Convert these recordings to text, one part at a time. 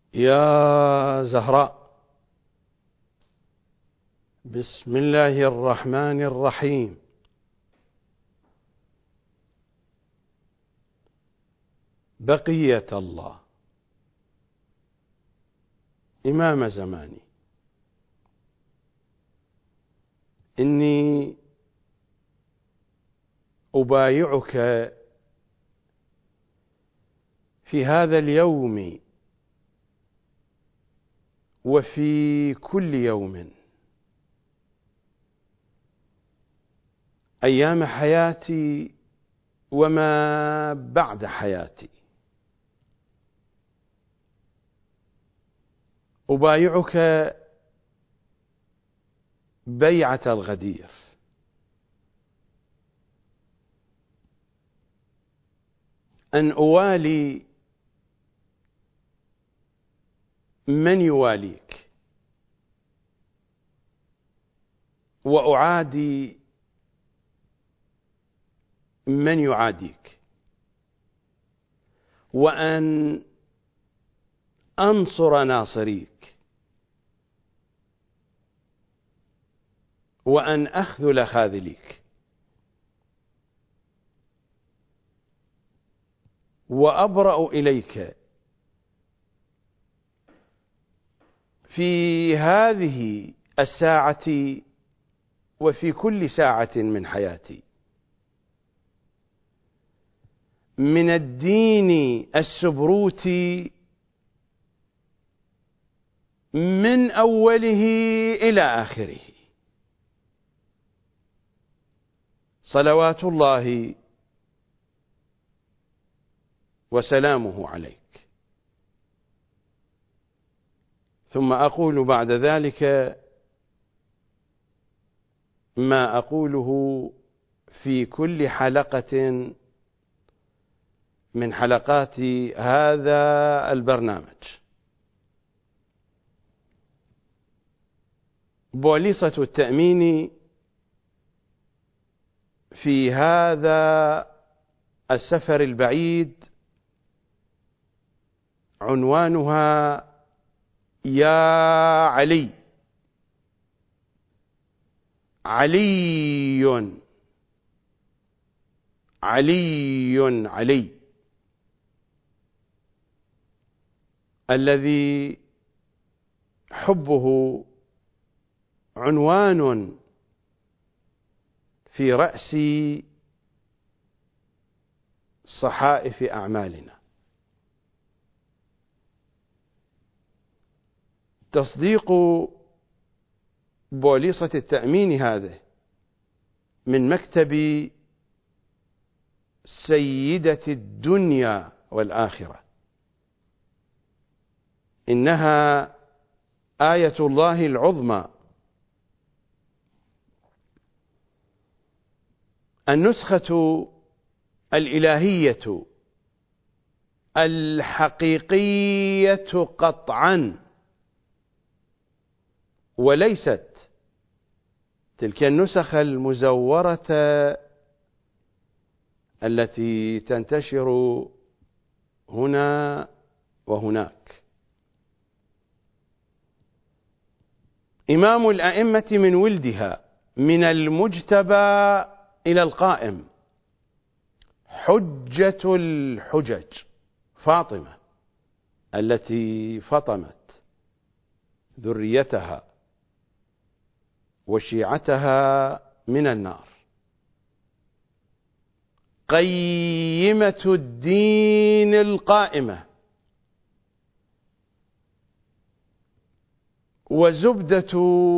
يا زهراء، بسم الله الرحمن الرحيم. بقية الله إمام زماني، إني أبايعك في هذا اليوم وفي كل يوم أيام حياتي وما بعد حياتي. أبايعك بيعة الغدير، أن أوالي من يواليك وأعادي من يعاديك، وأن أنصر ناصريك، وأن أخذل خاذليك، وأبرأ إليك في هذه الساعة وفي كل ساعة من حياتي، من الدين السبروتي من أوله إلى آخره، صلوات الله وسلامه عليك. ثم أقول بعد ذلك ما أقوله في كل حلقة من حلقات هذا البرنامج. بوليصة التأمين في هذا السفر البعيد عنوانها يا علي. علي علي علي، الذي حبه عنوان في رأس صحائف أعمالنا. تصديق بوليصة التأمين هذه من مكتب سيدة الدنيا والآخرة، إنها آية الله العظمى، النسخة الإلهية الحقيقية قطعا، وليست تلك النسخ المزورة التي تنتشر هنا وهناك. إمام الأئمة من ولدها، من المجتبى إلى القائم، حجة الحجج، فاطمة التي فطمت ذريتها وشيعتها من النار، قيمة الدين القائمة، وزبدة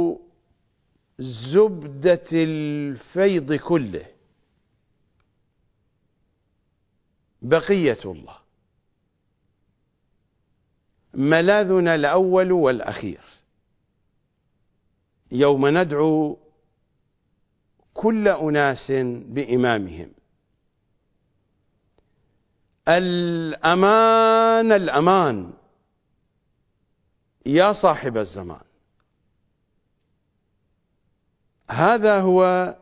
الفيض كله، بقية الله، ملاذنا الأول والأخير، يوم ندعو كل أناس بإمامهم. الأمان الأمان يا صاحب الزمان. هذا هو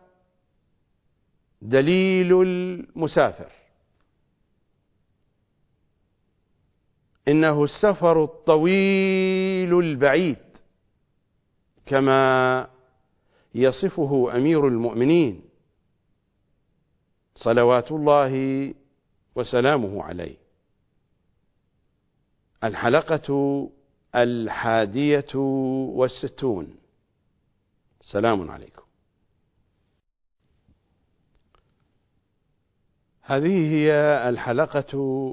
دليل المسافر، إنه السفر الطويل البعيد كما يصفه أمير المؤمنين صلوات الله وسلامه عليه. الحلقة 61. سلام عليكم. هذه هي الحلقة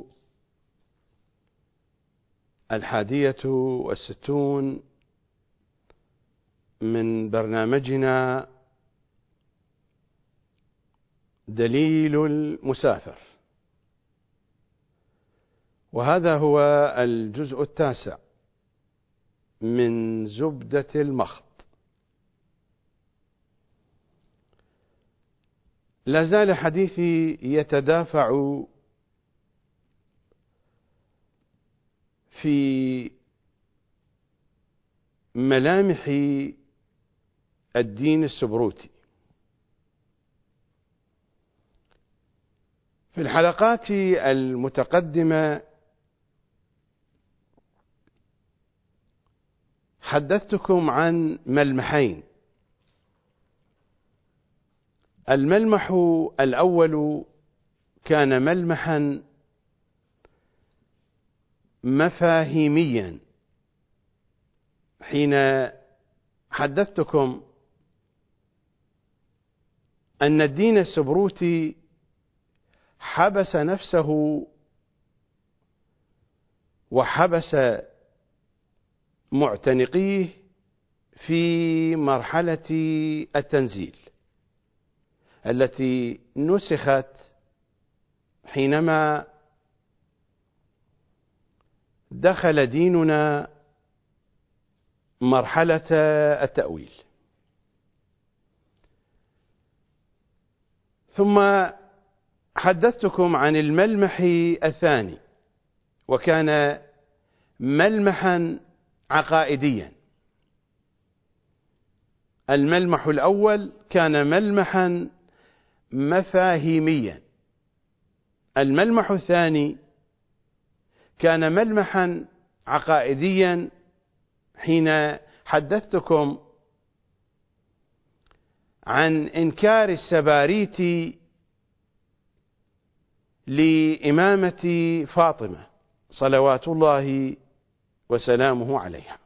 61 من برنامجنا دليل المسافر، وهذا هو الجزء 9 من زبدة المخط. لا زال حديثي يتدافع في ملامح الدين السبروتي. في الحلقات المتقدمة حدثتكم عن ملمحين. الملمح الأول كان ملمحا مفاهيميا، حين حدثتكم أن الدين السبروتي حبس نفسه وحبس معتنقيه في مرحلة التنزيل التي نسخت حينما دخل ديننا مرحلة التأويل. ثم حدثتكم عن الملمح الثاني، وكان ملمحا عقائديا. الملمح الأول كان ملمحا مفاهيميا، الملمح الثاني كان ملمحا عقائديا، حين حدثتكم عن إنكار السباريت لإمامة فاطمة صلوات الله وسلامه عليها.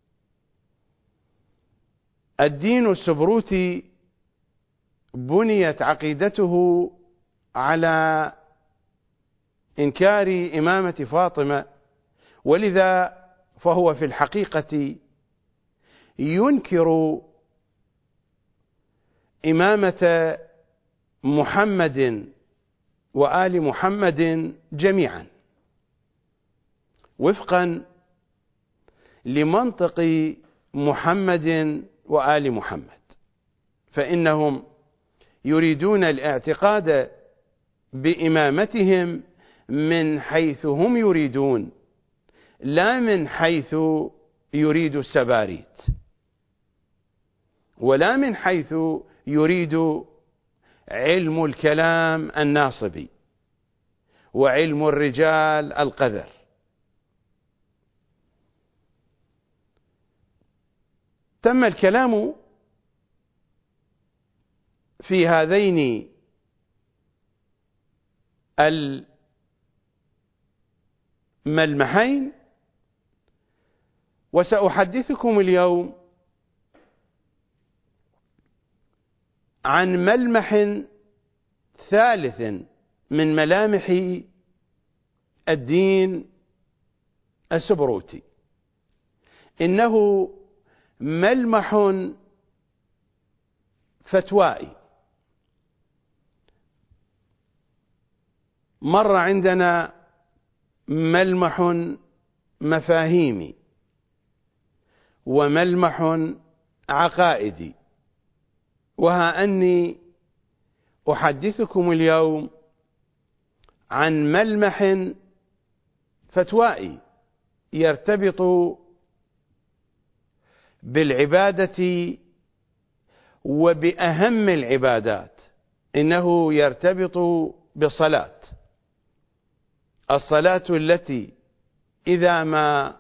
الدين السبروتي بنيت عقيدته على إنكار إمامة فاطمة، ولذا فهو في الحقيقة ينكر إمامة محمد وآل محمد جميعا وفقا لمنطق محمد وآل محمد، فإنهم يريدون الاعتقاد بإمامتهم من حيث هم يريدون، لا من حيث يريد السباريت، ولا من حيث يريد علم الكلام الناصبي وعلم الرجال القذر. تم الكلام في هذين الملمحين، وسأحدثكم اليوم عن ملمح ثالث من ملامح الدين السبروتي. إنه ملمح فتوائي. مر عندنا ملمح مفاهيمي وملمح عقائدي، وها أني أحدثكم اليوم عن ملمح فتوائي يرتبط بالعبادة وبأهم العبادات. إنه يرتبط بالصلاة، الصلاة التي إذا ما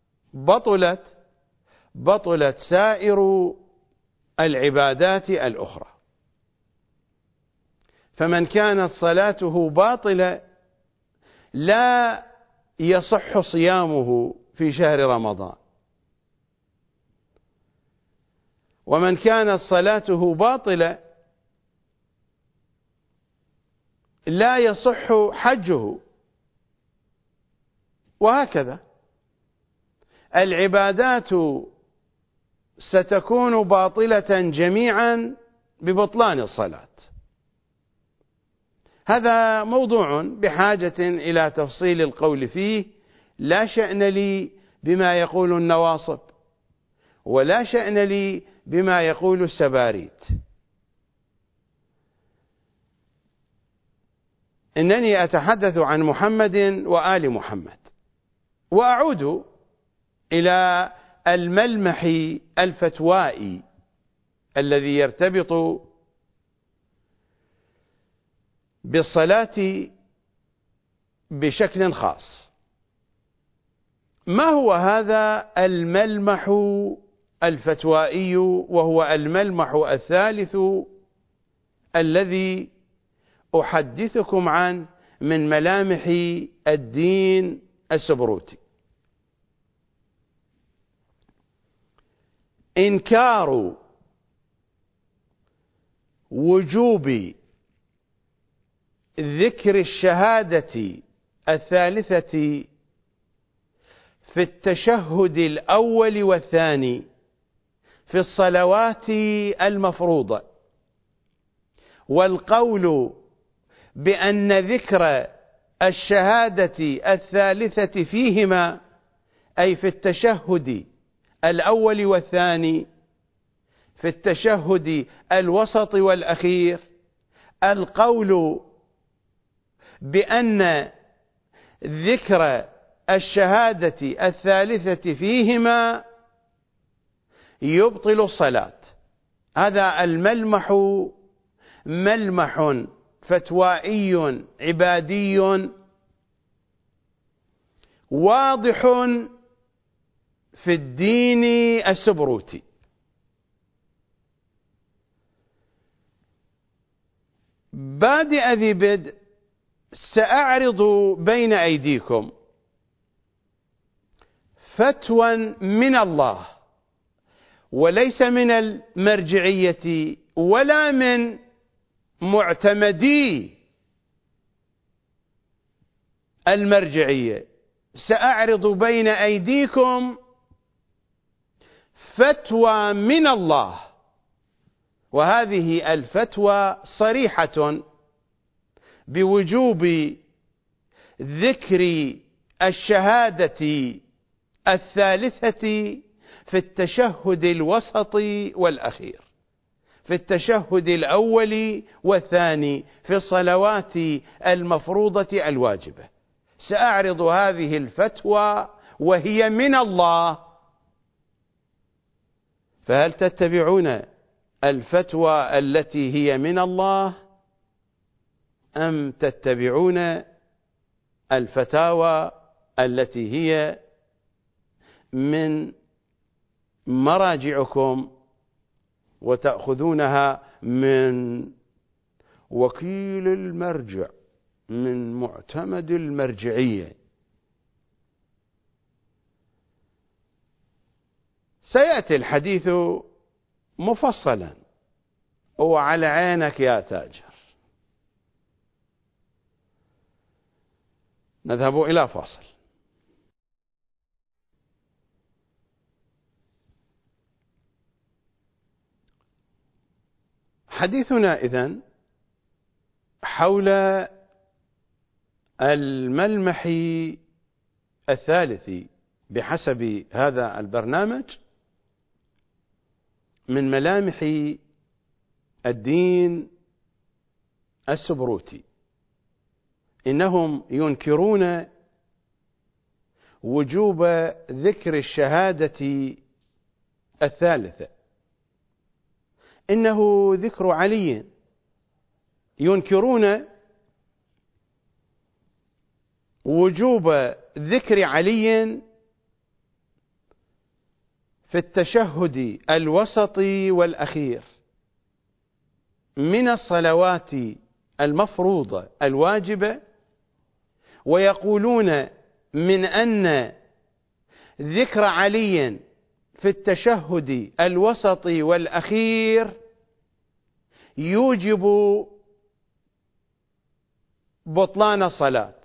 بطلت سائر العبادات الأخرى. فمن كانت صلاته باطلة لا يصح صيامه في شهر رمضان، ومن كانت صلاته باطلة لا يصح حجه، وهكذا العبادات ستكون باطلة جميعا ببطلان الصلاة. هذا موضوع بحاجة إلى تفصيل القول فيه، لا شأن لي بما يقول النواصب، ولا شأن لي بما يقول السباريت. إنني أتحدث عن محمد وآل محمد، وأعود إلى الملمح الفتوائي الذي يرتبط بالصلاة بشكل خاص. ما هو هذا الملمح الفتوائي؟ وهو الملمح الثالث الذي أحدثكم عنه من ملامح الدين السبروتي. إنكار وجوب ذكر الشهادة الثالثة في التشهد الأول والثاني في الصلوات المفروضة، والقول بأن ذكر الشهادة الثالثة فيهما، أي في التشهد الأول والثاني، في التشهد الوسط والأخير، القول بأن ذكر الشهادة الثالثة فيهما يبطل الصلاة. هذا الملمح ملمح فتوائي عبادي واضح في الدين السبروتي. بادئ ذي بدء سأعرض بين أيديكم فتوى من الله، وليس من المرجعية ولا من معتمدي المرجعية. سأعرض بين أيديكم فتوى من الله، وهذه الفتوى صريحة بوجوب ذكر الشهادة الثالثة في التشهد الوسط والأخير، في التشهد الأول والثاني في الصلوات المفروضة الواجبة. سأعرض هذه الفتوى وهي من الله، فهل تتبعون الفتوى التي هي من الله أم تتبعون الفتاوى التي هي من مراجعكم وتأخذونها من وكيل المرجع، من معتمد المرجعية؟ سيأتي الحديث مفصلا وعلى عينك يا تاجر. نذهب إلى فاصل. حديثنا إذن حول الملمح الثالث بحسب هذا البرنامج من ملامح الدين السبروتي. إنهم ينكرون وجوب ذكر الشهادة الثالثة، إنه ذكر علي. ينكرون وجوب ذكر علي في التشهد الوسطي والأخير من الصلوات المفروضة الواجبة، ويقولون من أن ذكر علي في التشهد الوسطي والأخير يوجب بطلان الصلاة،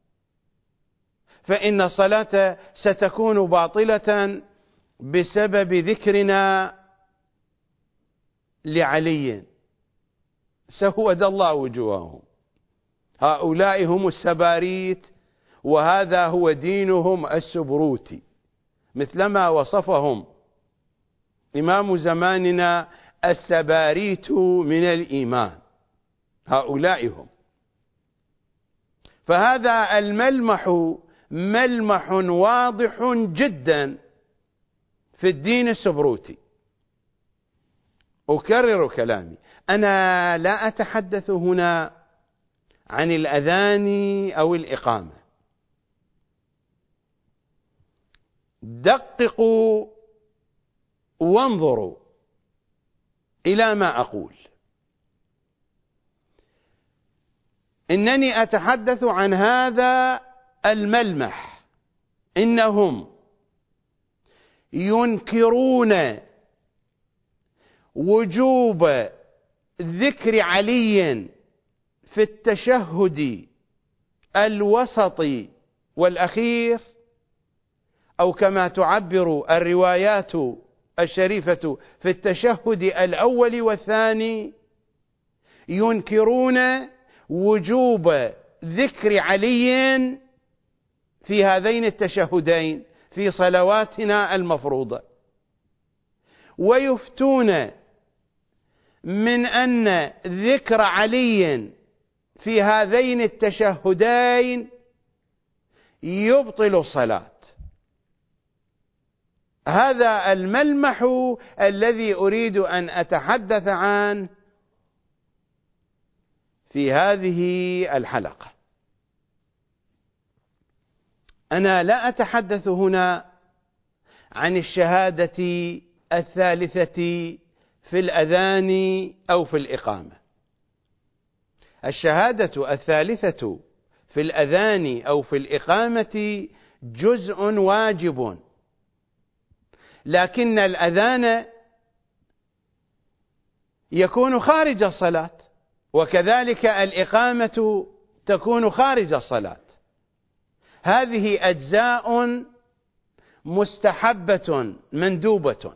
فإن الصلاة ستكون باطلة بسبب ذكرنا لعلي. سود الله وجوههم، هؤلاء هم السباريت، وهذا هو دينهم السبروتي، مثلما وصفهم إمام زماننا السباريت من الإيمان، هؤلاء هم. فهذا الملمح ملمح واضح جدا في الدين السبروتي. أكرر كلامي، أنا لا أتحدث هنا عن الأذان أو الإقامة. دققوا وانظروا إلى ما أقول. إنني أتحدث عن هذا الملمح، إنهم ينكرون وجوب ذكر علي في التشهد الوسطي والأخير، أو كما تعبر الروايات الشريفة في التشهد الأول والثاني، ينكرون وجوب ذكر علي في هذين التشهدين في صلواتنا المفروضة، ويفتون من أن ذكر علي في هذين التشهدين يبطل الصلاة. هذا الملمح الذي أريد أن أتحدث عنه في هذه الحلقة. أنا لا أتحدث هنا عن الشهادة الثالثة في الأذان أو في الإقامة. الشهادة الثالثة في الأذان أو في الإقامة جزء واجب، لكن الأذان يكون خارج الصلاة، وكذلك الإقامة تكون خارج الصلاة. هذه أجزاء مستحبة مندوبة.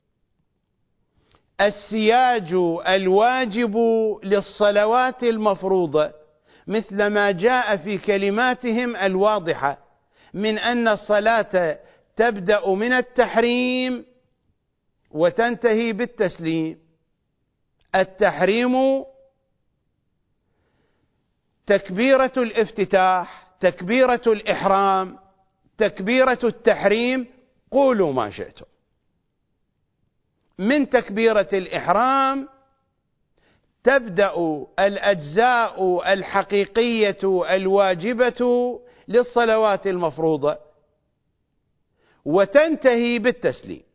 السياج الواجب للصلوات المفروضة مثل ما جاء في كلماتهم الواضحة من أن الصلاة تبدأ من التحريم وتنتهي بالتسليم. التحريم تكبيرة الافتتاح، تكبيرة الإحرام، تكبيرة التحريم، قولوا ما شئتم. من تكبيرة الإحرام تبدأ الأجزاء الحقيقية الواجبة للصلوات المفروضة وتنتهي بالتسليم.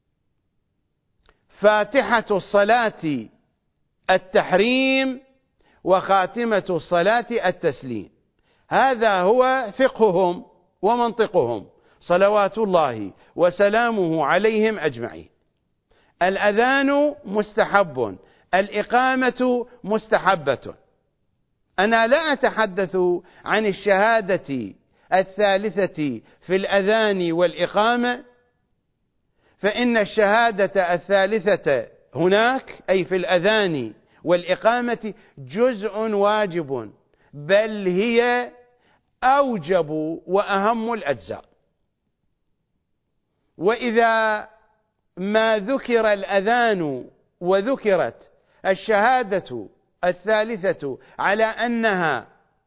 فاتحة الصلاة التحريم وخاتمة الصلاة التسليم. هذا هو فقههم ومنطقهم صلوات الله وسلامه عليهم أجمعين. الأذان مستحب، الإقامة مستحبة. أنا لا أتحدث عن الشهادة الثالثة في الأذان والإقامة، فإن الشهادة الثالثة هناك أي في الأذان والإقامة جزء واجب، بل هي أوجب وأهم الأجزاء. وإذا ما ذكر الأذان وذكرت الشهادة الثالثة على أنها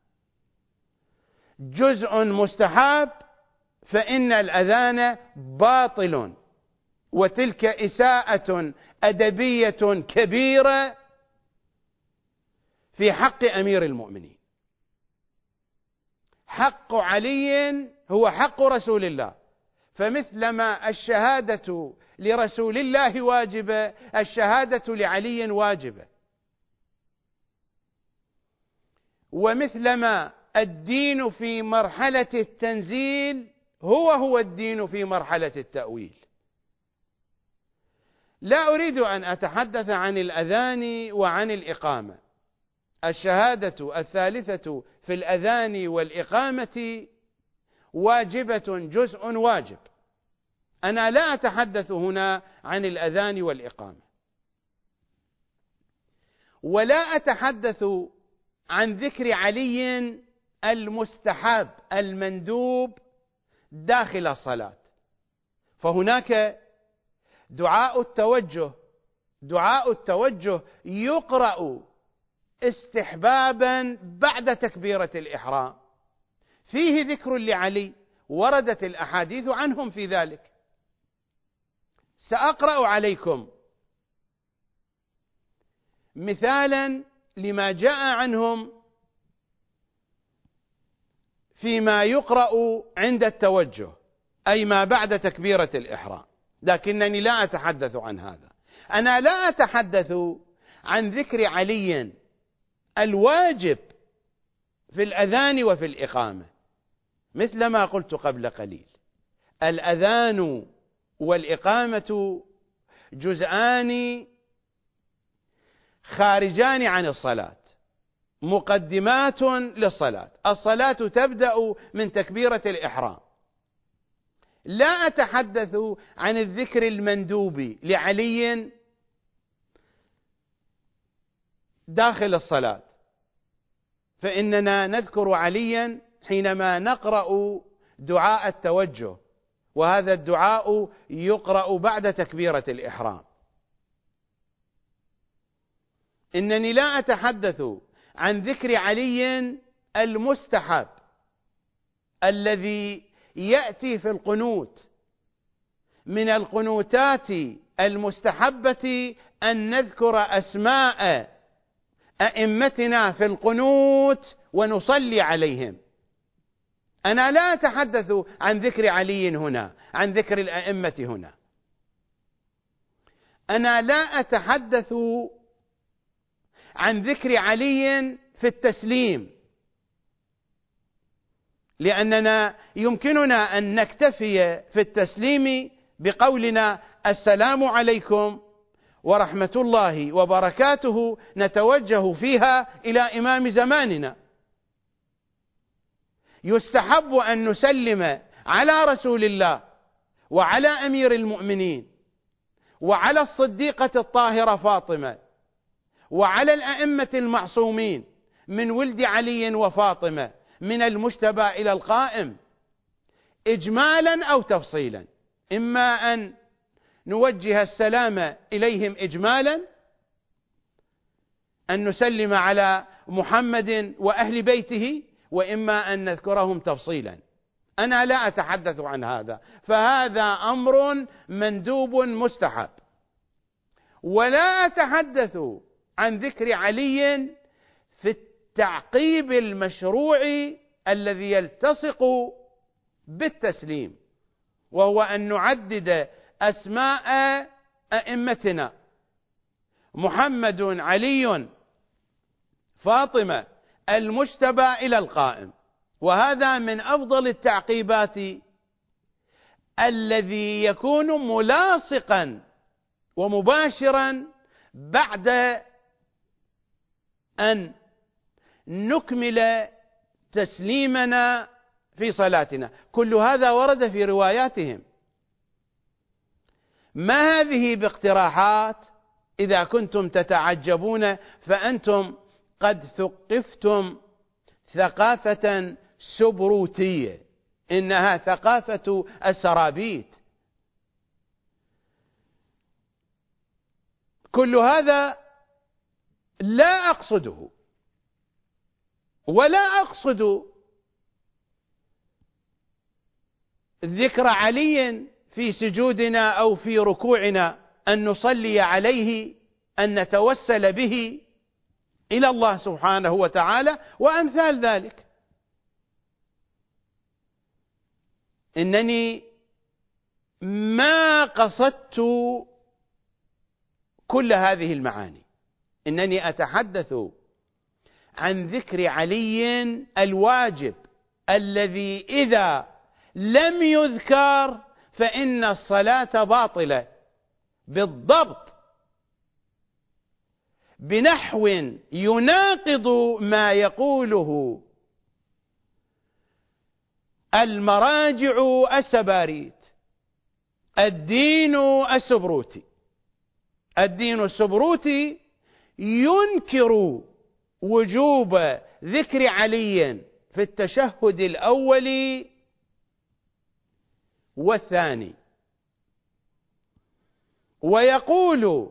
جزء مستحب، فإن الأذان باطل، وتلك إساءة أدبية كبيرة في حق أمير المؤمنين. حق علي هو حق رسول الله، فمثلما الشهادة لرسول الله واجبة، الشهادة لعلي واجبة، ومثلما الدين في مرحلة التنزيل هو الدين في مرحلة التأويل. لا أريد أن أتحدث عن الأذان وعن الإقامة. الشهادة الثالثة في الأذان والإقامة واجبة، جزء واجب. أنا لا أتحدث هنا عن الأذان والإقامة، ولا أتحدث عن ذكر علي المستحب المندوب داخل الصلاة، فهناك دعاء التوجه يقرأ استحبابا بعد تكبيرة الإحرام، فيه ذكر لعلي، وردت الأحاديث عنهم في ذلك. سأقرأ عليكم مثالا لما جاء عنهم فيما يقرأ عند التوجه، أي ما بعد تكبيرة الإحرام، لكنني لا أتحدث عن هذا. أنا لا أتحدث عن ذكر علي الواجب في الأذان وفي الإقامة، مثل ما قلت قبل قليل. الأذان والإقامة جزءان خارجان عن الصلاة، مقدمات للصلاة. الصلاة تبدأ من تكبيرة الإحرام. لا أتحدث عن الذكر المندوب لعلي داخل الصلاة، فإننا نذكر عليا حينما نقرأ دعاء التوجه، وهذا الدعاء يقرأ بعد تكبيرة الإحرام. إنني لا أتحدث عن ذكر علي المستحب الذي يأتي في القنوت. من القنوتات المستحبة أن نذكر أسماء أئمتنا في القنوت ونصلي عليهم. أنا لا أتحدث عن ذكر علي هنا، عن ذكر الأئمة هنا. أنا لا أتحدث عن ذكر علي في التسليم، لأننا يمكننا أن نكتفي في التسليم بقولنا السلام عليكم ورحمة الله وبركاته، نتوجه فيها إلى إمام زماننا. يستحب أن نسلم على رسول الله وعلى أمير المؤمنين وعلى الصديقة الطاهرة فاطمة وعلى الأئمة المعصومين من ولد علي وفاطمة من المجتبى إلى القائم، إجمالا أو تفصيلا. إما أن نوجه السلام إليهم إجمالا، أن نسلم على محمد وأهل بيته، وإما أن نذكرهم تفصيلا. أنا لا أتحدث عن هذا، فهذا أمر مندوب مستحب. ولا أتحدث عن ذكر علي في التعقيب المشروع الذي يلتصق بالتسليم، وهو أن نعدد أسماء أئمتنا: محمد، علي، فاطمة، المجتبى إلى القائم. وهذا من أفضل التعقيبات الذي يكون ملاصقا ومباشرا بعد أن نكمل تسليمنا في صلاتنا. كل هذا ورد في رواياتهم. ما هذه باقتراحات. إذا كنتم تتعجبون فأنتم قد ثقفتم ثقافة سبروتية، إنها ثقافة السرابيت. كل هذا لا أقصده، ولا أقصد ذكر علي في سجودنا أو في ركوعنا، أن نصلي عليه، أن نتوسل به إلى الله سبحانه وتعالى وأمثال ذلك. إنني ما قصدت كل هذه المعاني، إنني أتحدث عن ذكر علي الواجب الذي إذا لم يذكر فإن الصلاة باطلة بالضبط، بنحو يناقض ما يقوله المراجع السباريت. الدين السبروتي ينكر وجوب ذكر علي في التشهد الأول والثاني، ويقول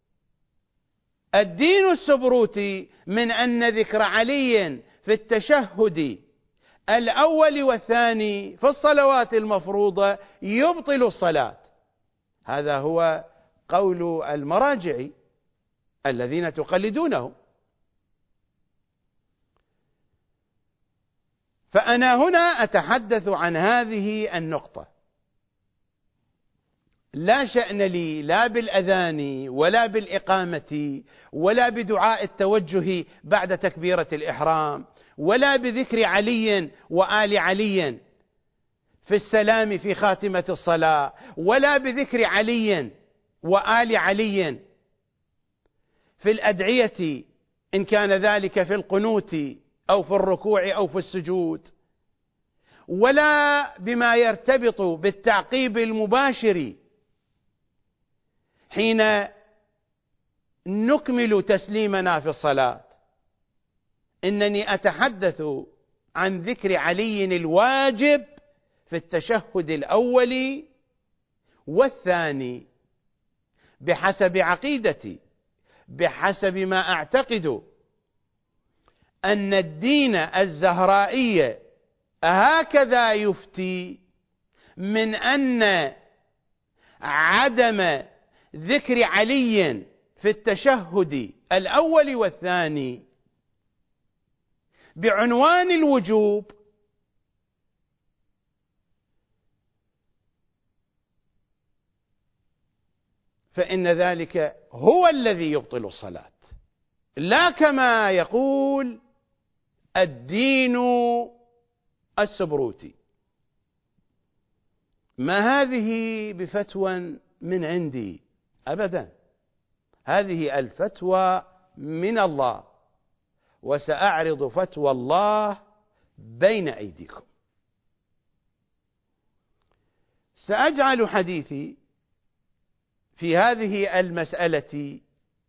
الدين السبروتي من أن ذكر علي في التشهد الأول والثاني في الصلوات المفروضة يبطل الصلاة. هذا هو قول المراجع الذين تقلدونهم. فأنا هنا أتحدث عن هذه النقطة، لا شأن لي لا بالأذان ولا بالإقامة ولا بدعاء التوجه بعد تكبيرة الإحرام ولا بذكر علي وآل علي في السلام في خاتمة الصلاة ولا بذكر علي وآل علي في الأدعية إن كان ذلك في القنوت أو في الركوع أو في السجود، ولا بما يرتبط بالتعقيب المباشر حين نكمل تسليمنا في الصلاة. إنني أتحدث عن ذكر علي الواجب في التشهد الأول والثاني بحسب عقيدتي، بحسب ما أعتقد أن الدين الزهرائي هكذا يفتي، من أن عدم ذكر علي في التشهد الأول والثاني بعنوان الوجوب فإن ذلك هو الذي يبطل الصلاة، لا كما يقول الدين السبروتي. ما هذه بفتوى من عندي أبدا، هذه الفتوى من الله، وسأعرض فتوى الله بين أيديكم. سأجعل حديثي في هذه المسألة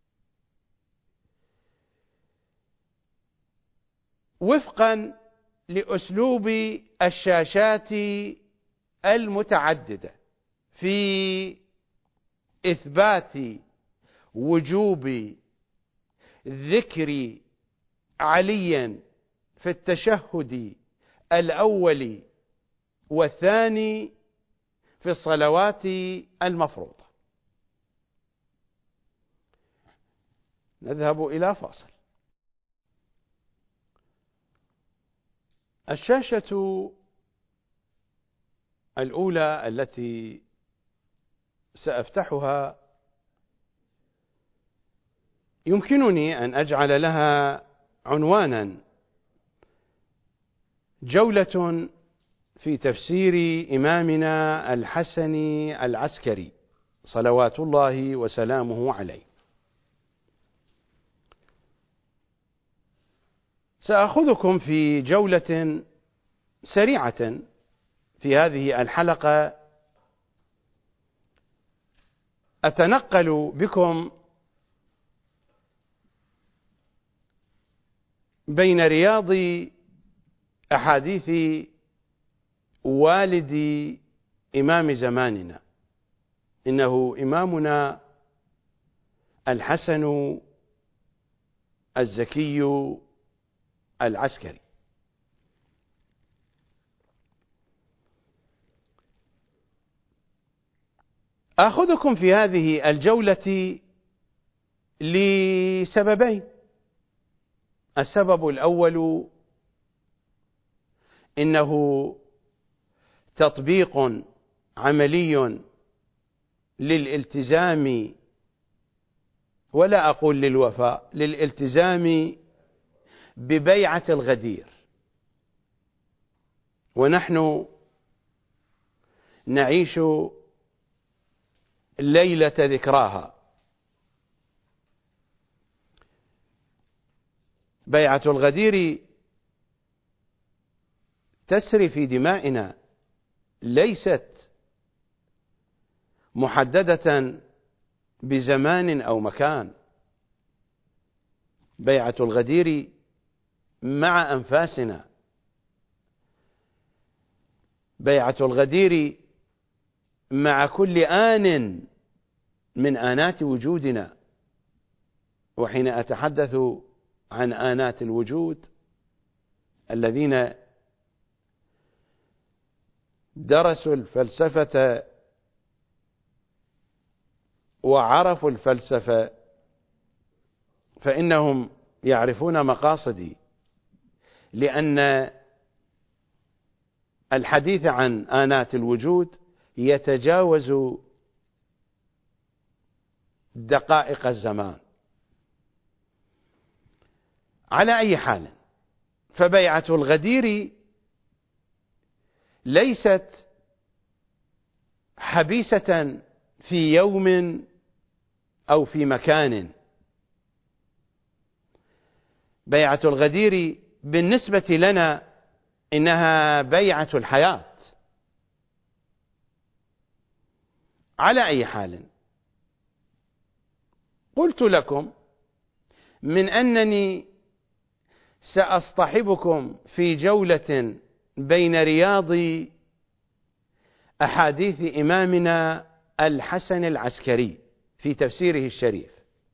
وفقا لأسلوب الشاشات المتعددة في إثبات وجوب ذكر علي في التشهد الأول والثاني في الصلوات المفروضة. نذهب إلى فاصل. الشاشة الأولى التي سأفتحها يمكنني أن أجعل لها عنوانا: جولة في تفسير إمامنا الحسن العسكري صلوات الله وسلامه عليه. سأخذكم في جولة سريعة في هذه الحلقة، أتنقل بكم بين رياض أحاديث والد إمام زماننا، إنه إمامنا الحسن الزكي العسكري. آخذكم في هذه الجولة لسببين. السبب الأول إنه تطبيق عملي للالتزام، ولا أقول للوفاء، للالتزام ببيعة الغدير. ونحن نعيش ليلة ذكراها. بيعة الغدير تسري في دمائنا، ليست محددة بزمان أو مكان. بيعة الغدير مع أنفاسنا، بيعة الغدير مع كل آن من آنات وجودنا. وحين أتحدث عن آنات الوجود، الذين درسوا الفلسفة وعرفوا الفلسفة فإنهم يعرفون مقاصدي، لأن الحديث عن آنات الوجود يتجاوز دقائق الزمان. على أي حال، فبيعة الغدير ليست حبيسة في يوم أو في مكان. بيعة الغدير بالنسبة لنا إنها بيعة الحياة. على أي حال، قلت لكم من أنني سأصطحبكم في جولة بين رياض أحاديث إمامنا الحسن العسكري في تفسيره الشريف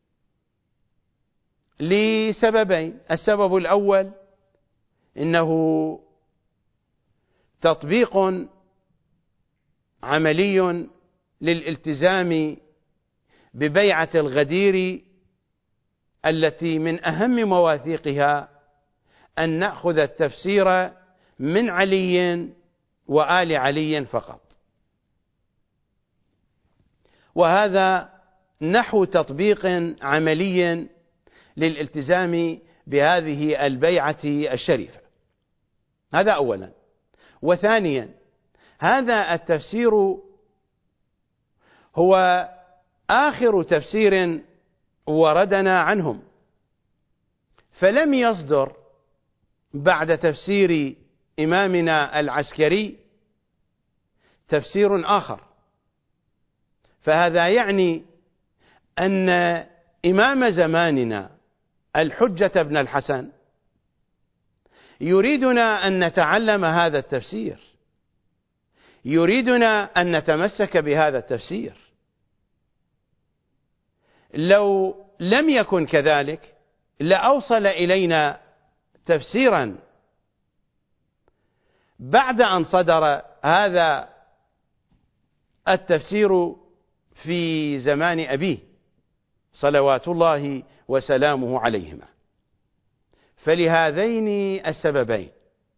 لسببين. السبب الأول إنه تطبيق عملي للالتزام ببيعة الغدير، التي من أهم مواثيقها أن نأخذ التفسير من علي وآل علي فقط، وهذا نحو تطبيق عملي للالتزام بهذه البيعة الشريفة. هذا أولا. وثانيا، هذا التفسير هو آخر تفسير وردنا عنهم، فلم يصدر بعد تفسير إمامنا العسكري تفسير آخر. فهذا يعني أن إمام زماننا الحجة بن الحسن يريدنا أن نتعلم هذا التفسير، يريدنا أن نتمسك بهذا التفسير. لو لم يكن كذلك لأوصل إلينا تفسيرا بعد أن صدر هذا التفسير في زمان أبيه صلوات الله وسلامه عليهما. فلهذين السببين،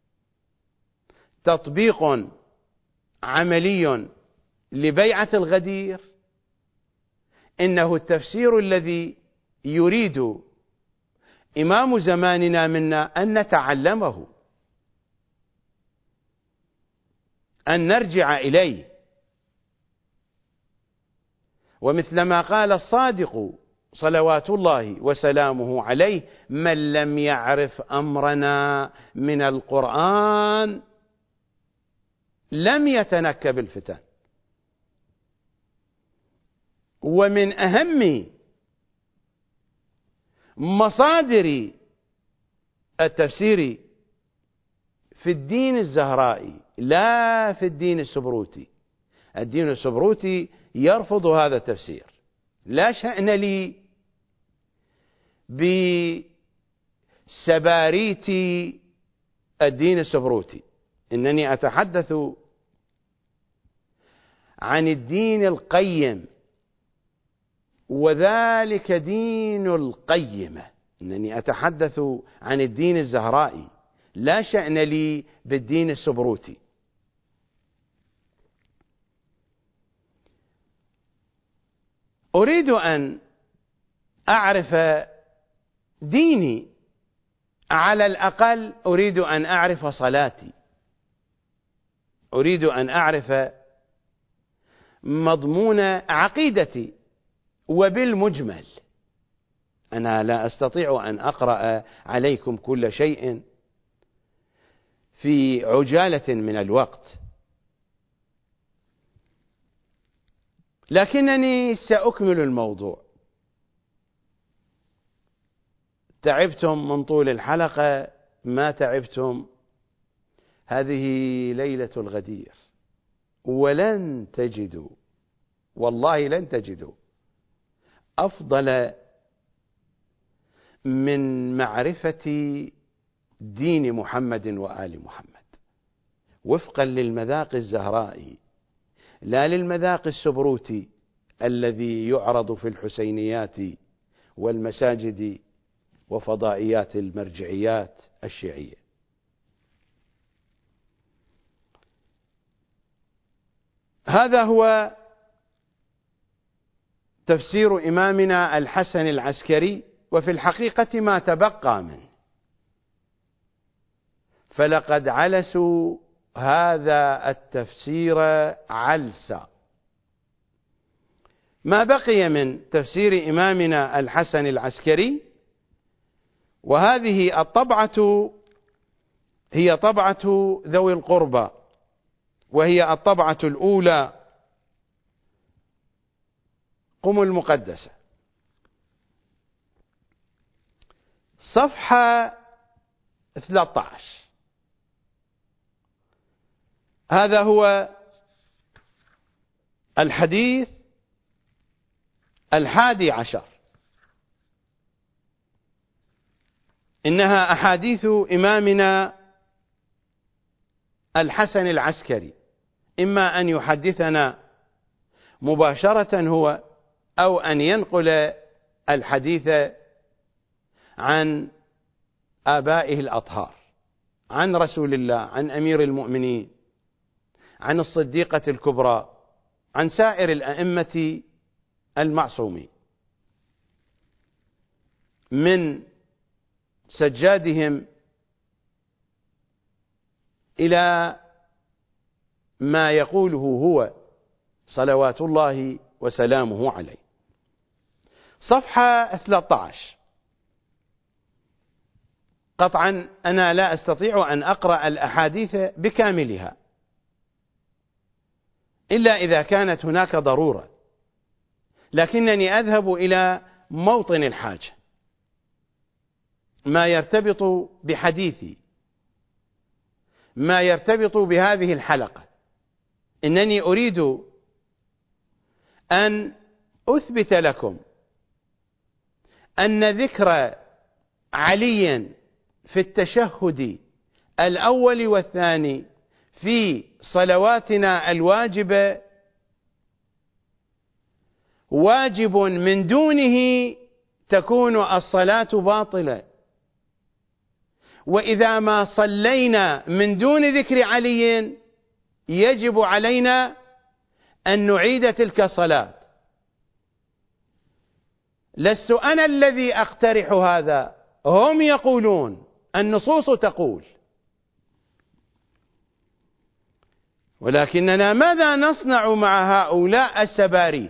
تطبيق عملي لبيعة الغدير، إنه التفسير الذي يريد إمام زماننا منا أن نتعلمه، أن نرجع إليه. ومثلما قال الصادق صلوات الله وسلامه عليه: من لم يعرف أمرنا من القرآن لم يتنكب الفتن. ومن أهم مصادر التفسير في الدين الزهرائي، لا في الدين السبروتي. الدين السبروتي يرفض هذا التفسير. لا شأن لي بسباريت الدين السبروتي، إنني أتحدث عن الدين القيم، وذلك دين القيمة. إنني أتحدث عن الدين الزهرائي، لا شأن لي بالدين السبروتي. أريد أن أعرف ديني، على الأقل أريد أن أعرف صلاتي، أريد أن أعرف مضمون عقيدتي. وبالمجمل أنا لا أستطيع أن أقرأ عليكم كل شيء في عجالة من الوقت، لكنني سأكمل الموضوع. تعبتم من طول الحلقة ما تعبتم، هذه ليلة الغدير، ولن تجدوا، والله لن تجدوا أفضل من معرفة دين محمد وآل محمد وفقا للمذاق الزهرائي، لا للمذاق السبروتي الذي يعرض في الحسينيات والمساجد وفضائيات المرجعيات الشيعية. هذا هو تفسير إمامنا الحسن العسكري، وفي الحقيقة ما تبقى منه، فلقد علسوا هذا التفسير علسا. ما بقي من تفسير إمامنا الحسن العسكري، وهذه الطبعة هي طبعة ذوي القربى، وهي الطبعة الأولى، قم المقدسة، صفحة 13. هذا هو الحديث 11. إنها أحاديث إمامنا الحسن العسكري، إما أن يحدثنا مباشرة هو، أو أن ينقل الحديث عن آبائه الأطهار، عن رسول الله، عن أمير المؤمنين، عن الصديقة الكبرى، عن سائر الأئمة المعصومين، من سجادهم إلى ما يقوله هو صلوات الله وسلامه عليه. صفحة 13. قطعا أنا لا أستطيع أن أقرأ الأحاديث بكاملها إلا إذا كانت هناك ضرورة، لكنني أذهب إلى موطن الحاجة، ما يرتبط بحديثي، ما يرتبط بهذه الحلقة. إنني أريد أن أثبت لكم أن ذكر علي في التشهد الأول والثاني في صلواتنا الواجبة واجب، من دونه تكون الصلاة باطلة. وإذا ما صلينا من دون ذكر علي يجب علينا أن نعيد تلك الصلاة. لست أنا الذي أقترح هذا، هم يقولون، النصوص تقول. ولكننا ماذا نصنع مع هؤلاء السباريت؟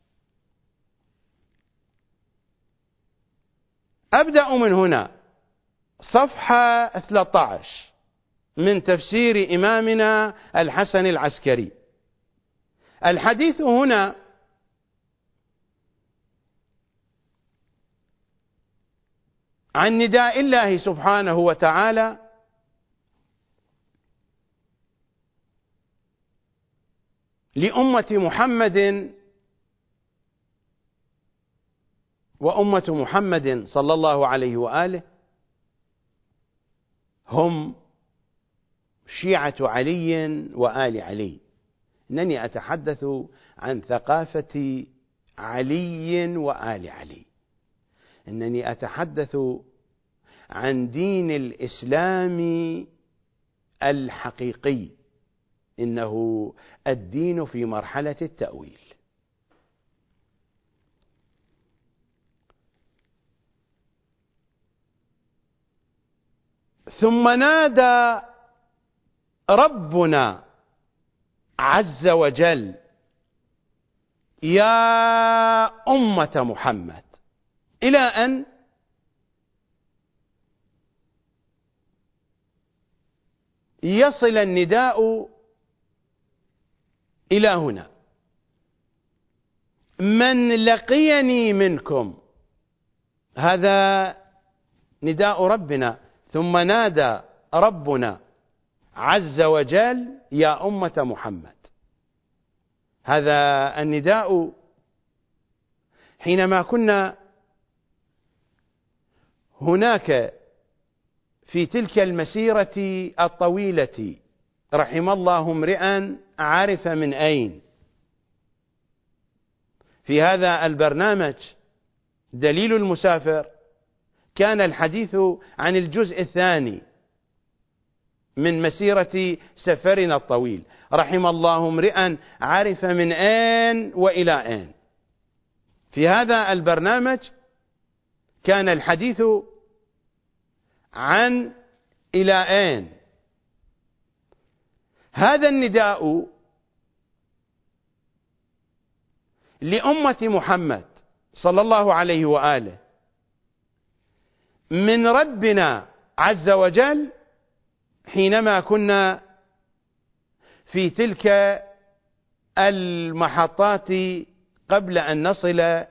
أبدأ من هنا، صفحة 13 من تفسير إمامنا الحسن العسكري. الحديث هنا عن نداء الله سبحانه وتعالى لأمة محمد، وأمة محمد صلى الله عليه وآله هم شيعة علي وآل علي. إنني أتحدث عن ثقافة علي وآل علي، إنني أتحدث عن دين الإسلام الحقيقي، إنه الدين في مرحلة التأويل. ثم نادى ربنا عز وجل يا أمة محمد، إلى أن يصل النداء إلى هنا: من لقيني منكم. هذا نداء ربنا. ثم نادى ربنا عز وجل يا أمة محمد. هذا النداء حينما كنا هناك في تلك المسيرة الطويلة، رحم الله امرئا عرف من أين. في هذا البرنامج دليل المسافر كان الحديث عن الجزء الثاني من مسيرة سفرنا الطويل. رحم الله امرئا عرف من أين وإلى أين. في هذا البرنامج كان الحديث عن إلى أين. هذا النداء لأمة محمد صلى الله عليه وآله من ربنا عز وجل حينما كنا في تلك المحطات قبل أن نصل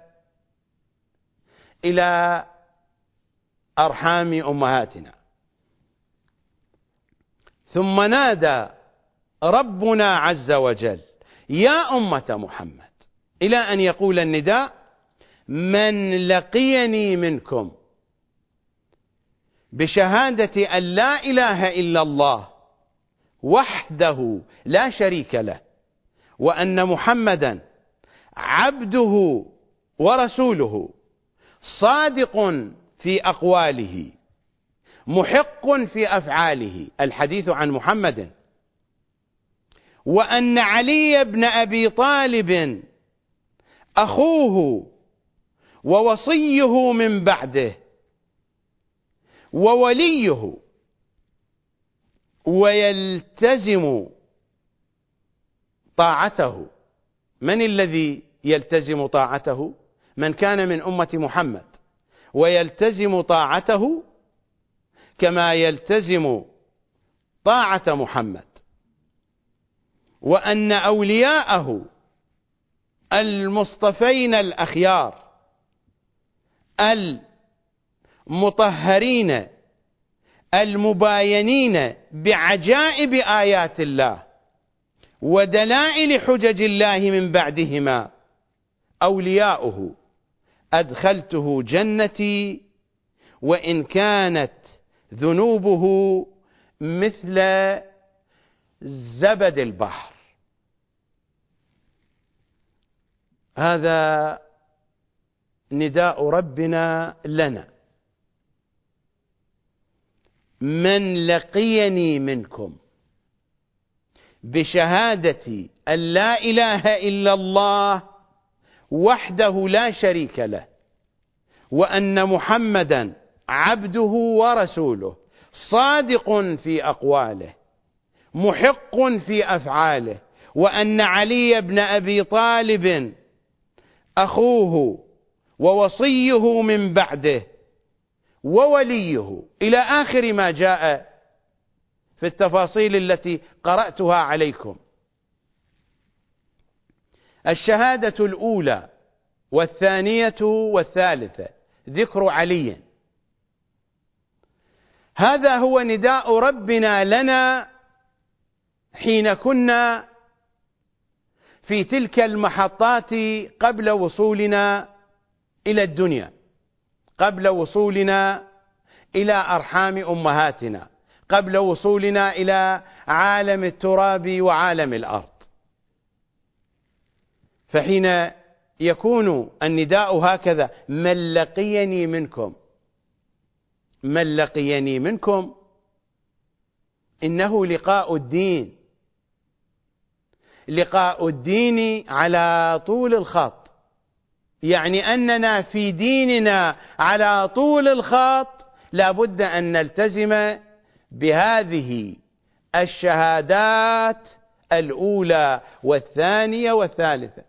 إلى أرحام أمهاتنا. ثم نادى ربنا عز وجل يا أمة محمد، إلى أن يقول النداء: من لقيني منكم بشهادة أن لا إله إلا الله وحده لا شريك له، وأن محمدا عبده ورسوله، صادق في أقواله، محق في أفعاله، الحديث عن محمد، وأن علي بن أبي طالب أخوه ووصيه من بعده ووليه، ويلتزم طاعته. من الذي يلتزم طاعته؟ من كان من أمة محمد، ويلتزم طاعته كما يلتزم طاعة محمد. وأن أولياءه المصطفين الأخيار المطهرين المباينين بعجائب آيات الله ودلائل حجج الله من بعدهما، أولياؤه أدخلته جنتي وإن كانت ذنوبه مثل زبد البحر. هذا نداء ربنا لنا: من لقيني منكم بشهادة أن لا إله إلا الله وحده لا شريك له، وأن محمدا عبده ورسوله، صادق في أقواله، محق في أفعاله، وأن علي بن أبي طالب أخوه ووصيه من بعده ووليه، إلى آخر ما جاء في التفاصيل التي قرأتها عليكم. الشهادة الأولى والثانية والثالثة ذكر علي. هذا هو نداء ربنا لنا حين كنا في تلك المحطات قبل وصولنا إلى الدنيا، قبل وصولنا إلى أرحام أمهاتنا، قبل وصولنا إلى عالم التراب وعالم الأرض. فحين يكون النداء هكذا: من لقيني منكم، من لقيني منكم، إنه لقاء الدين، لقاء الدين على طول الخط، يعني أننا في ديننا على طول الخط لا بد أن نلتزم بهذه الشهادات الأولى والثانية والثالثة،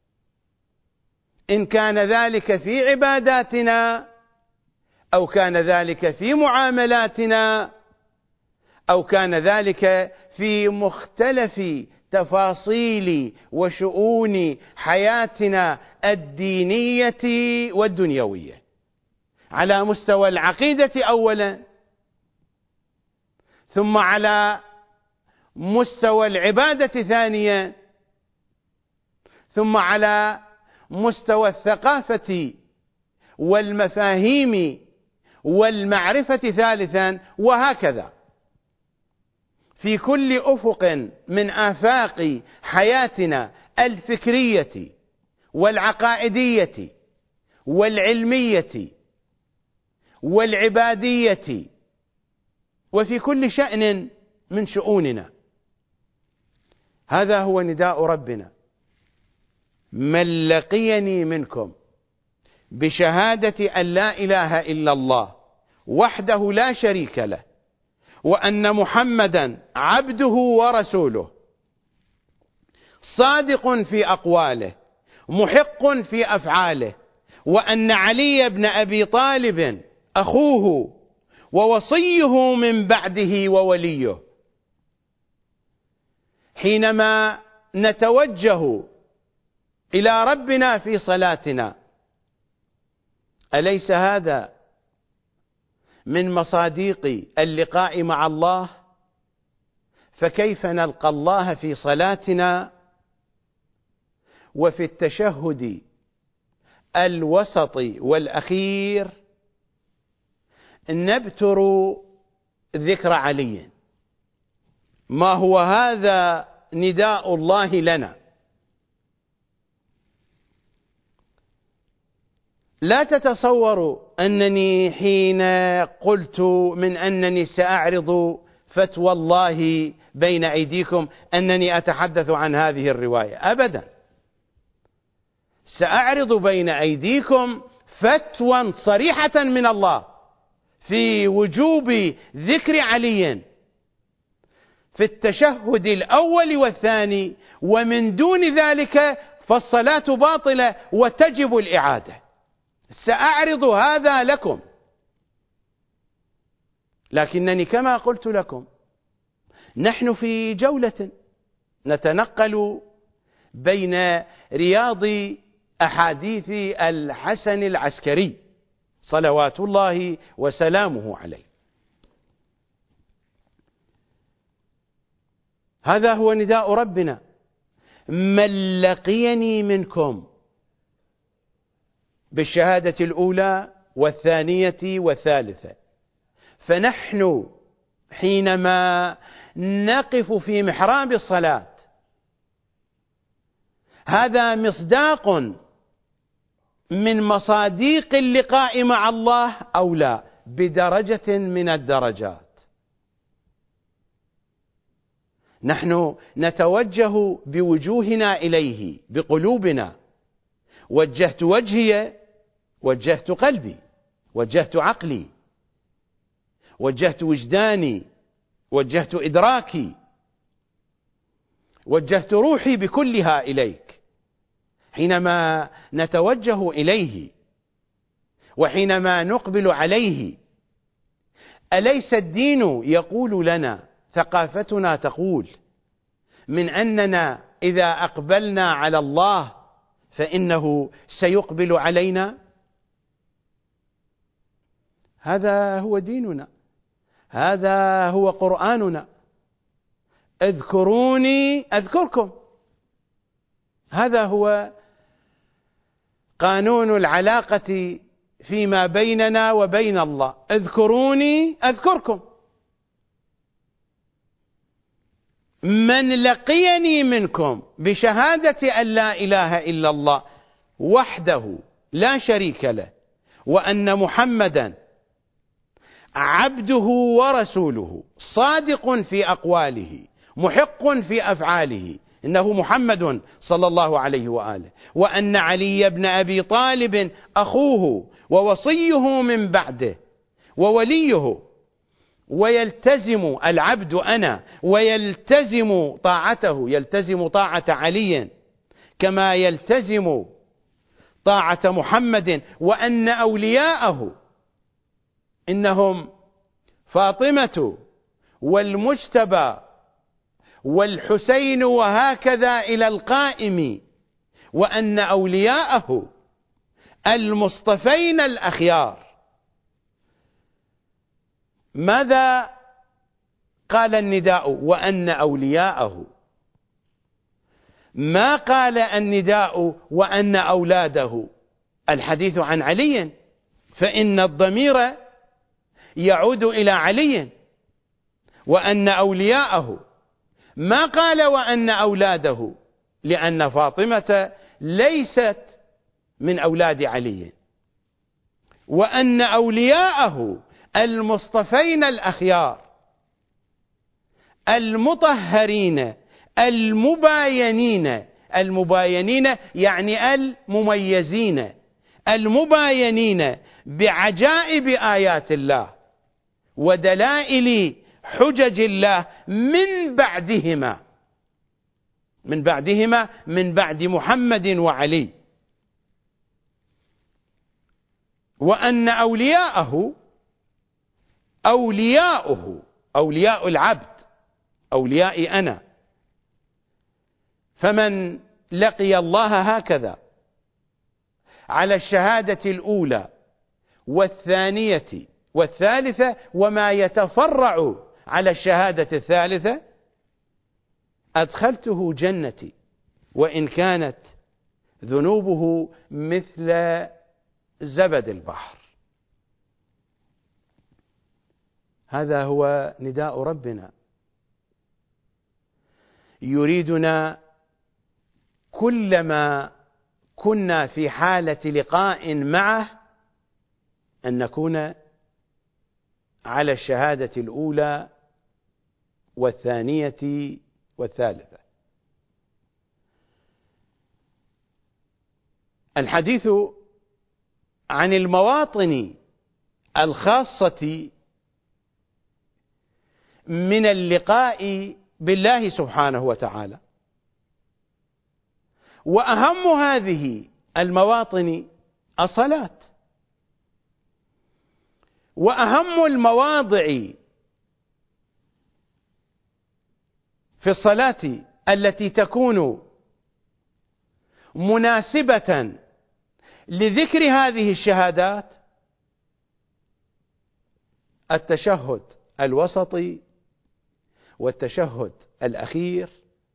إن كان ذلك في عباداتنا، أو كان ذلك في معاملاتنا، أو كان ذلك في مختلف تفاصيل وشؤون حياتنا الدينية والدنيوية، على مستوى العقيدة أولا، ثم على مستوى العبادة ثانيا، ثم على مستوى الثقافة والمفاهيم والمعرفة ثالثا، وهكذا في كل أفق من آفاق حياتنا الفكرية والعقائدية والعلمية والعبادية، وفي كل شأن من شؤوننا. هذا هو نداء ربنا: من لقيني منكم بشهادة أن لا إله إلا الله وحده لا شريك له، وأن محمدا عبده ورسوله، صادق في أقواله، محق في أفعاله، وأن علي بن أبي طالب أخوه ووصيه من بعده ووليه. حينما نتوجه إلى ربنا في صلاتنا، أليس هذا من مصاديق اللقاء مع الله؟ فكيف نلقى الله في صلاتنا وفي التشهد الوسط والأخير نبتر ذكر علي؟ ما هو هذا نداء الله لنا؟ لا تتصوروا أنني حين قلت من أنني سأعرض فتوى الله بين أيديكم أنني أتحدث عن هذه الرواية، أبدا. سأعرض بين أيديكم فتوى صريحة من الله في وجوب ذكر علي في التشهد الأول والثاني، ومن دون ذلك فالصلاة باطلة وتجب الإعادة. سأعرض هذا لكم، لكنني كما قلت لكم نحن في جولة نتنقل بين رياض أحاديث الحسن العسكري صلوات الله وسلامه عليه. هذا هو نداء ربنا: من لقيني منكم بالشهادة الأولى والثانية والثالثة. فنحن حينما نقف في محراب الصلاة، هذا مصداق من مصاديق اللقاء مع الله، أو لا، بدرجة من الدرجات. نحن نتوجه بوجوهنا إليه بقلوبنا: وجهت وجهي، وجهت قلبي، وجهت عقلي، وجهت وجداني، وجهت إدراكي، وجهت روحي بكلها إليك. حينما نتوجه إليه وحينما نقبل عليه، أليس الدين يقول لنا، ثقافتنا تقول، من أننا إذا أقبلنا على الله فإنه سيقبل علينا؟ هذا هو ديننا، هذا هو قرآننا: اذكروني أذكركم. هذا هو قانون العلاقة فيما بيننا وبين الله: اذكروني أذكركم. من لقيني منكم بشهادة أن لا إله إلا الله وحده لا شريك له، وأن محمدا عبده ورسوله، صادق في أقواله، محق في أفعاله، إنه محمد صلى الله عليه وآله، وأن علي بن أبي طالب أخوه ووصيه من بعده ووليه، ويلتزم العبد أنا ويلتزم طاعته، يلتزم طاعة علي كما يلتزم طاعة محمد، وأن أولياءه إنهم فاطمة والمجتبى والحسين وهكذا إلى القائم، وأن أولياءه المصطفين الأخيار. ماذا قال النداء؟ وأن أولياءه، ما قال النداء وأن أولاده. الحديث عن علي، فإن الضمير يعود إلى علي. وأن أولياءه، ما قال وأن أولاده، لأن فاطمة ليست من أولاد علي. وأن أولياءه المصطفين الأخيار المطهرين المباينين، المباينين يعني المميزين، المباينين بعجائب آيات الله ودلائل حجج الله من بعدهما من بعد محمد وعلي. وأن أولياءه أولياء العبد، أوليائي أنا. فمن لقي الله هكذا على الشهادة الأولى والثانية والثالثة وما يتفرع على الشهادة الثالثة، أدخلته جنتي وإن كانت ذنوبه مثل زبد البحر. هذا هو نداء ربنا، يريدنا كلما كنا في حالة لقاء معه أن نكون على الشهادة الأولى والثانية والثالثة. الحديث عن المواطن الخاصة من اللقاء بالله سبحانه وتعالى، وأهم هذه المواطن الصلاة، وأهم المواضع في الصلاة التي تكون مناسبة لذكر هذه الشهادات التشهد الوسطي والتشهد الأخير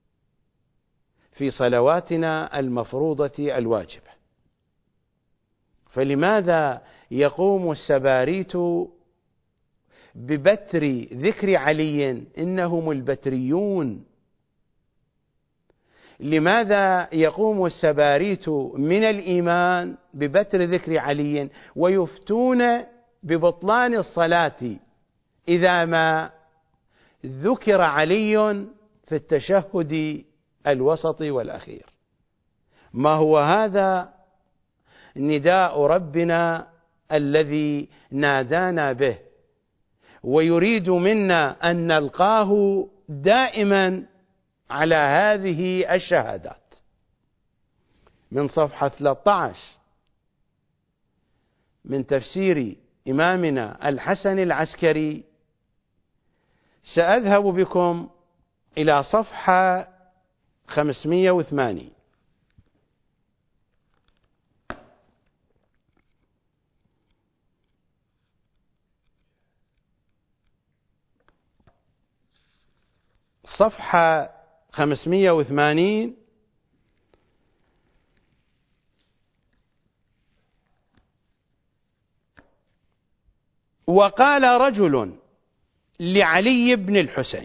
في صلواتنا المفروضة الواجبة. فلماذا يقوم السباريت ببتر ذكر علي؟ إنهم البتريون. لماذا يقوم السباريت من الإيمان ببتر ذكر علي ويفتون ببطلان الصلاة إذا ما ذكر علي في التشهد الوسط والأخير؟ ما هو هذا نداء ربنا الذي نادانا به، ويريد منا أن نلقاه دائما على هذه الشهادات. من صفحة 13 من تفسير إمامنا الحسن العسكري سأذهب بكم إلى صفحة 580. صفحة 580 وقال رجل لعلي بن الحسين،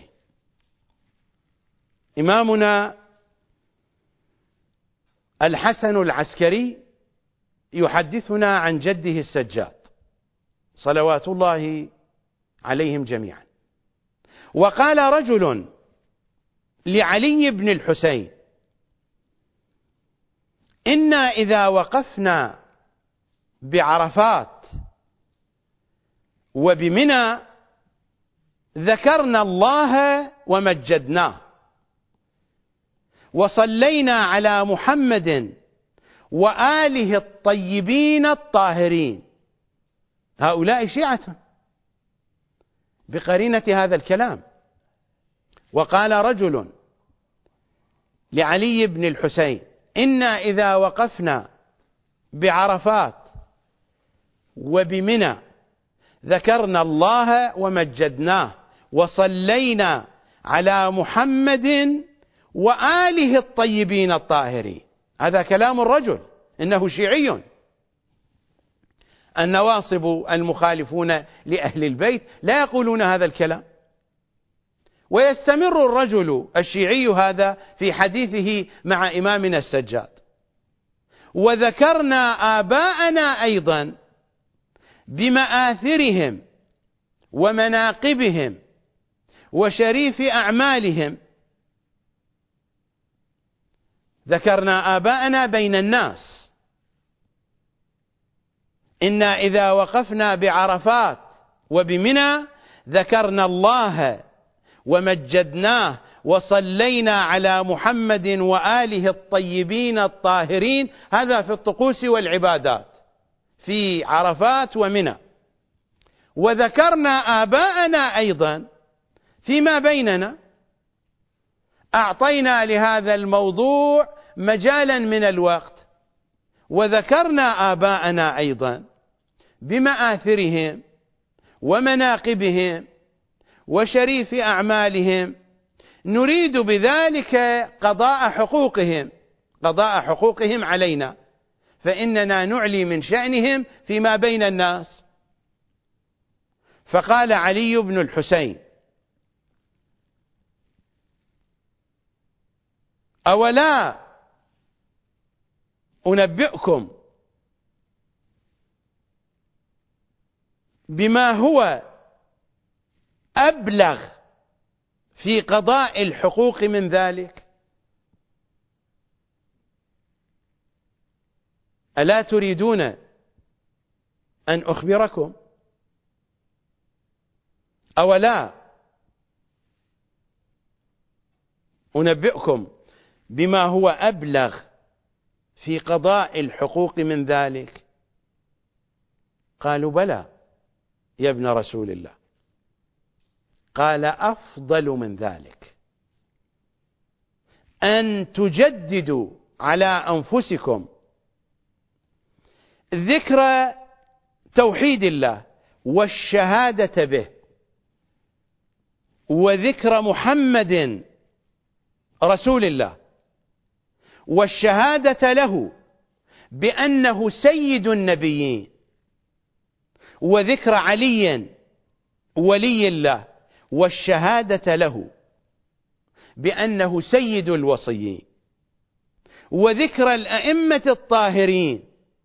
إمامنا الحسن العسكري يحدثنا عن جده السجاد صلوات الله عليهم جميعا. وقال رجل لعلي بن الحسين: إنا إذا وقفنا بعرفات وبمنى ذكرنا الله ومجدناه وصلينا على محمد وآله الطيبين الطاهرين. هؤلاء شيعة بقرينة هذا الكلام. وقال رجل لعلي بن الحسين: إنا إذا وقفنا بعرفات وبمنى ذكرنا الله ومجدناه وصلينا على محمد وآله الطيبين الطاهرين. هذا كلام الرجل، إنه شيعي. النواصب المخالفون لأهل البيت لا يقولون هذا الكلام. ويستمر الرجل الشيعي هذا في حديثه مع إمامنا السجاد: وذكرنا آباءنا أيضا بمآثرهم ومناقبهم وشريف أعمالهم. ذكرنا آباءنا بين الناس. إنا إذا وقفنا بعرفات وبمنى ذكرنا الله ومجدناه وصلينا على محمد وآله الطيبين الطاهرين. هذا في الطقوس والعبادات في عرفات ومنى. وذكرنا آباءنا أيضا فيما بيننا. أعطينا لهذا الموضوع مجالا من الوقت، وذكرنا آباءنا أيضا بمآثرهم ومناقبهم وشريف أعمالهم، نريد بذلك قضاء حقوقهم علينا، فإننا نعلي من شأنهم فيما بين الناس. فقال علي بن الحسين: أولا أنبئكم بما هو أبلغ في قضاء الحقوق من ذلك؟ ألا تريدون أن أخبركم؟ أولا أنبئكم بما هو أبلغ في قضاء الحقوق من ذلك؟ قالوا: بلى يا ابن رسول الله. قال: أفضل من ذلك أن تجددوا على أنفسكم ذكر توحيد الله والشهادة به، وذكر محمد رسول الله، والشهادة له بأنه سيد النبيين، وذكر علي ولي الله، والشهادة له بأنه سيد الوصيين، وذكر الأئمة الطاهرين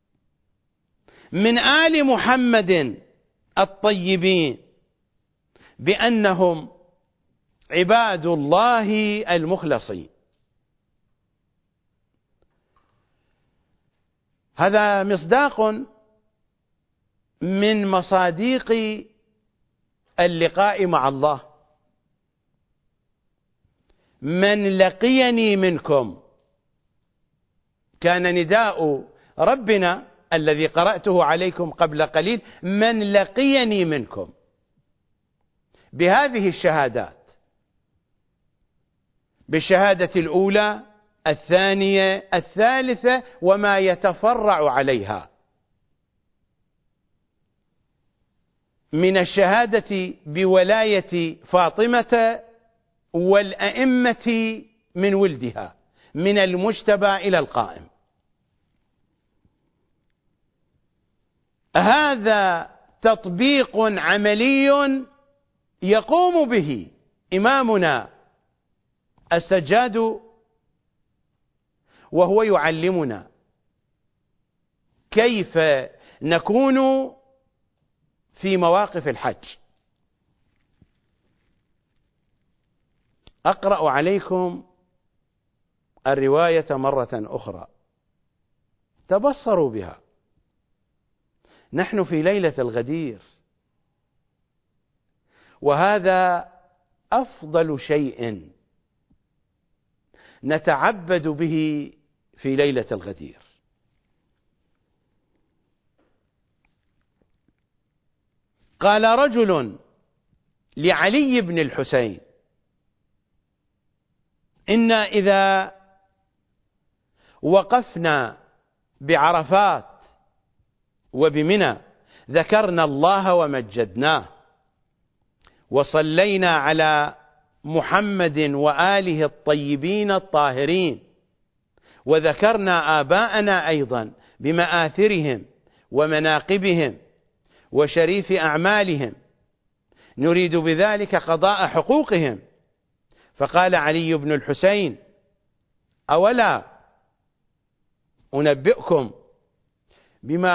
من آل محمد الطيبين بأنهم عباد الله المخلصين. هذا مصداق من مصاديق اللقاء مع الله. من لقيني منكم، كان نداء ربنا الذي قرأته عليكم قبل قليل: من لقيني منكم، بهذه الشهادات، بالشهادة الأولى الثانية الثالثة وما يتفرع عليها، من الشهادة بولاية فاطمة والأئمة من ولدها من المجتبى إلى القائم. هذا تطبيق عملي يقوم به إمامنا السجاد، وهو يعلمنا كيف نكون في مواقف الحج. أقرأ عليكم الرواية مرة أخرى، تبصروا بها. نحن في ليلة الغدير، وهذا أفضل شيء نتعبد به في ليلة الغدير. قال رجل لعلي بن الحسين: إنا إذا وقفنا بعرفات وبمنى ذكرنا الله ومجدناه، وصلينا على محمد وآله الطيبين الطاهرين، وذكرنا آباءنا أيضا بمآثرهم ومناقبهم وشريف أعمالهم، نريد بذلك قضاء حقوقهم. فقال علي بن الحسين: أولا أنبئكم بما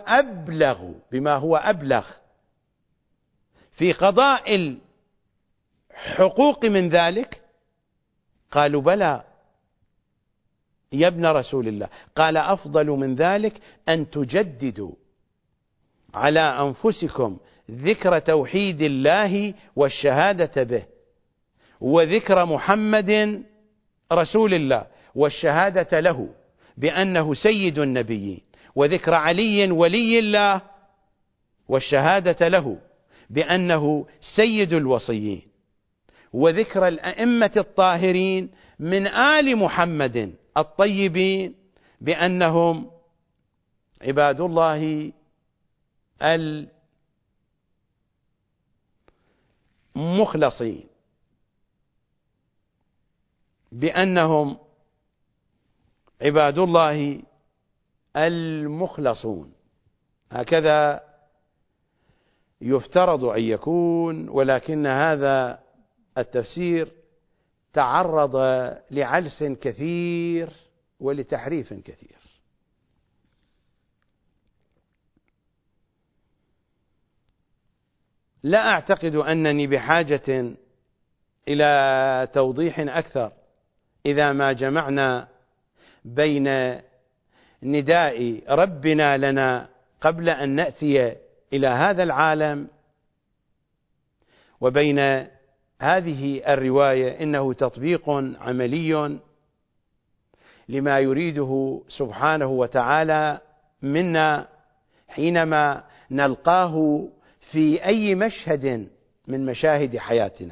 هو أبلغ في قضاء الحقوق من ذلك؟ قالوا: بلى يا ابن رسول الله. قال: أفضل من ذلك أن تجددوا على أنفسكم ذكر توحيد الله والشهادة به، وذكر محمد رسول الله والشهادة له بأنه سيد النبيين، وذكر علي ولي الله والشهادة له بأنه سيد الوصيين، وذكر الأئمة الطاهرين من آل محمد الطيبين بأنهم عباد الله المخلصين، بأنهم عباد الله المخلصون. هكذا يفترض أن يكون، ولكن هذا التفسير تعرض لعلس كثير ولتحريف كثير. لا أعتقد أنني بحاجة إلى توضيح أكثر إذا ما جمعنا بين نداء ربنا لنا قبل أن نأتي إلى هذا العالم وبين هذه الرواية. إنه تطبيق عملي لما يريده سبحانه وتعالى منا حينما نلقاه في أي مشهد من مشاهد حياتنا.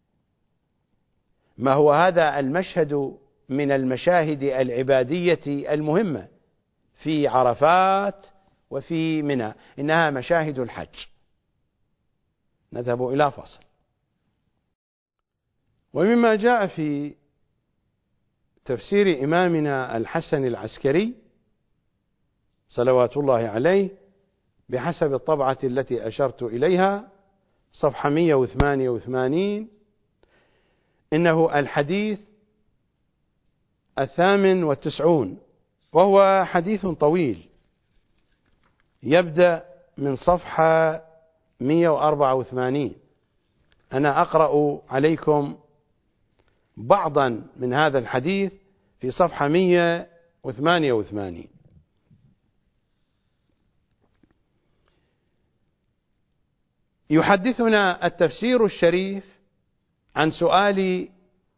ما هو هذا المشهد من المشاهد العبادية المهمة في عرفات وفي منى؟ إنها مشاهد الحج. نذهب إلى فاصل. ومما جاء في تفسير إمامنا الحسن العسكري صلوات الله عليه بحسب الطبعة التي أشرت إليها صفحة 188، إنه الحديث 98، وهو حديث طويل يبدأ من صفحة 184. أنا أقرأ عليكم بعضا من هذا الحديث في صفحة 188. يحدثنا التفسير الشريف عن سؤال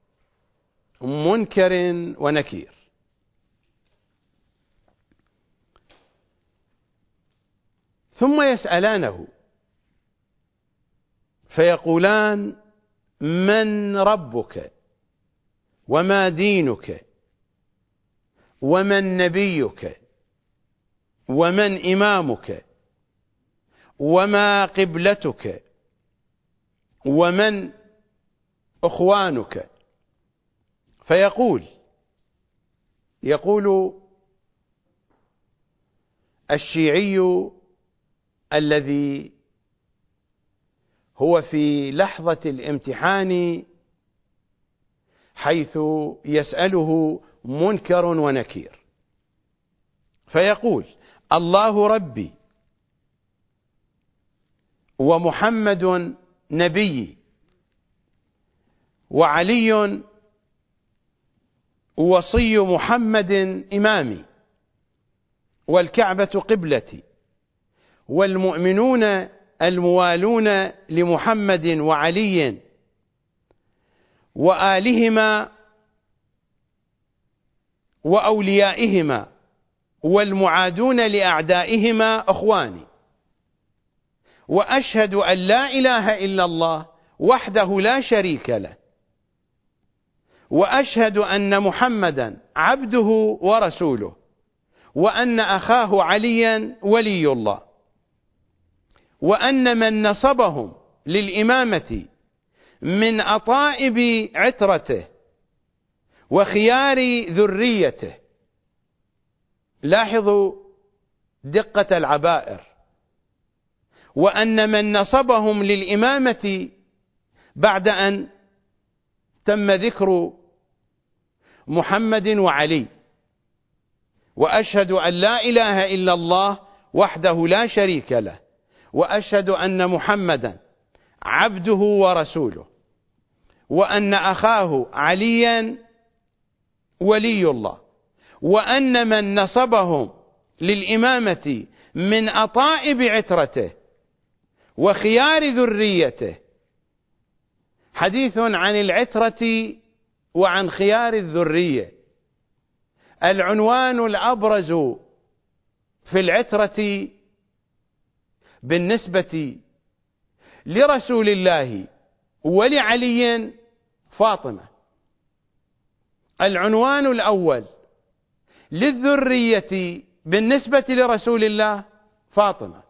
منكر ونكير. ثم يسألانه فيقولان: من ربك وما دينك ومن نبيك ومن إمامك وما قبلتك ومن أخوانك؟ يقول الشيعي الذي هو في لحظة الامتحان حيث يسأله منكر ونكير، فيقول: الله ربي ومحمد نبيي وعلي وصي محمد إمامي والكعبة قبلتي والمؤمنون الموالون لمحمد وعلي وآلهما وأوليائهما والمعادون لأعدائهما أخواني، وأشهد أن لا إله إلا الله وحده لا شريك له، وأشهد أن محمدا عبده ورسوله، وأن أخاه عليا ولي الله، وأن من نصبهم للإمامة من أطائب عترته وخيار ذريته. لاحظوا دقة العبائر. وأن من نصبهم للإمامة بعد أن تم ذكر محمد وعلي، وأشهد أن لا إله إلا الله وحده لا شريك له، وأشهد أن محمدا عبده ورسوله، وأن أخاه عليا ولي الله، وأن من نصبهم للإمامة من أطائب عترته وخيار ذريته. حديث عن العترة وعن خيار الذرية. العنوان الأبرز في العترة بالنسبة لرسول الله ولعلي فاطمة. العنوان الأول للذرية بالنسبة لرسول الله فاطمة.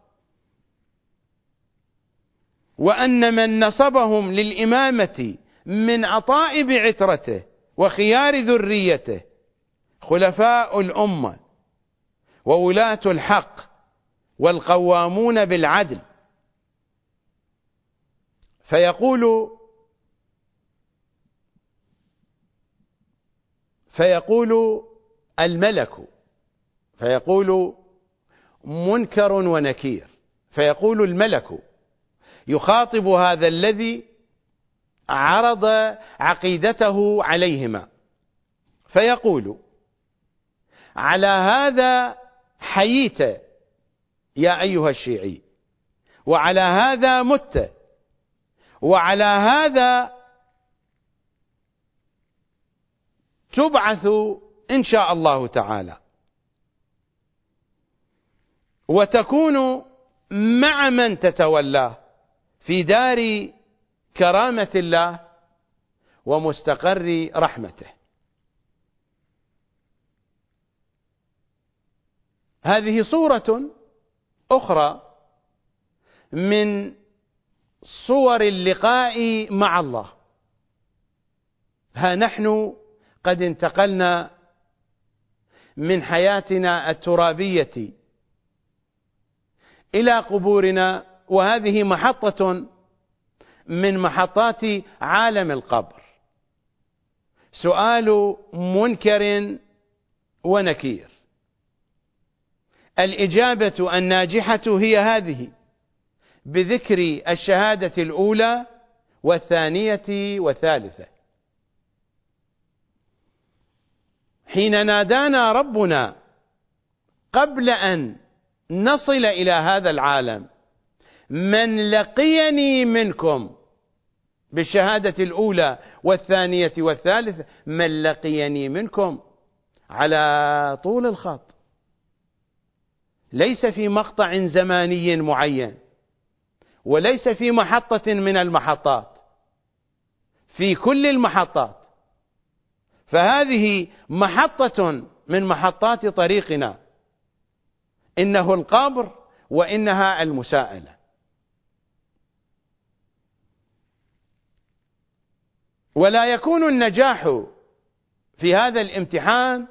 وأن من نصبهم للإمامة من أطائب عترته وخيار ذريته خلفاء الأمة وولاة الحق والقوامون بالعدل. فيقول الملك، فيقول منكر ونكير، فيقول الملك يخاطب هذا الذي عرض عقيدته عليهما، فيقول: على هذا حييت يا أيها الشيعي، وعلى هذا مت، وعلى هذا تبعث إن شاء الله تعالى، وتكون مع من تتولاه في دار كرامة الله ومستقر رحمته. هذه صورة أخرى من صور اللقاء مع الله. ها نحن قد انتقلنا من حياتنا الترابية إلى قبورنا، وهذه محطة من محطات عالم القبر. سؤال منكر ونكير. الإجابة الناجحة هي هذه، بذكر الشهادة الأولى والثانية والثالثة. حين نادانا ربنا قبل أن نصل إلى هذا العالم: من لقيني منكم، بالشهادة الأولى والثانية والثالثة، من لقيني منكم على طول الخط، ليس في مقطع زماني معين، وليس في محطة من المحطات، في كل المحطات. فهذه محطة من محطات طريقنا، إنه القبر وإنها المساءلة. ولا يكون النجاح في هذا الامتحان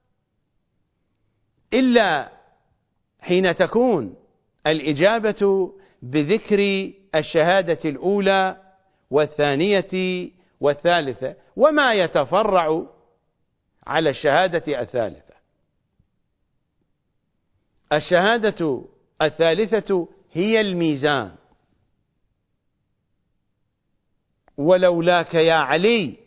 إلا حين تكون الإجابة بذكر الشهادة الأولى والثانية والثالثة وما يتفرع على الشهادة الثالثة. الشهادة الثالثة هي الميزان. ولولاك يا علي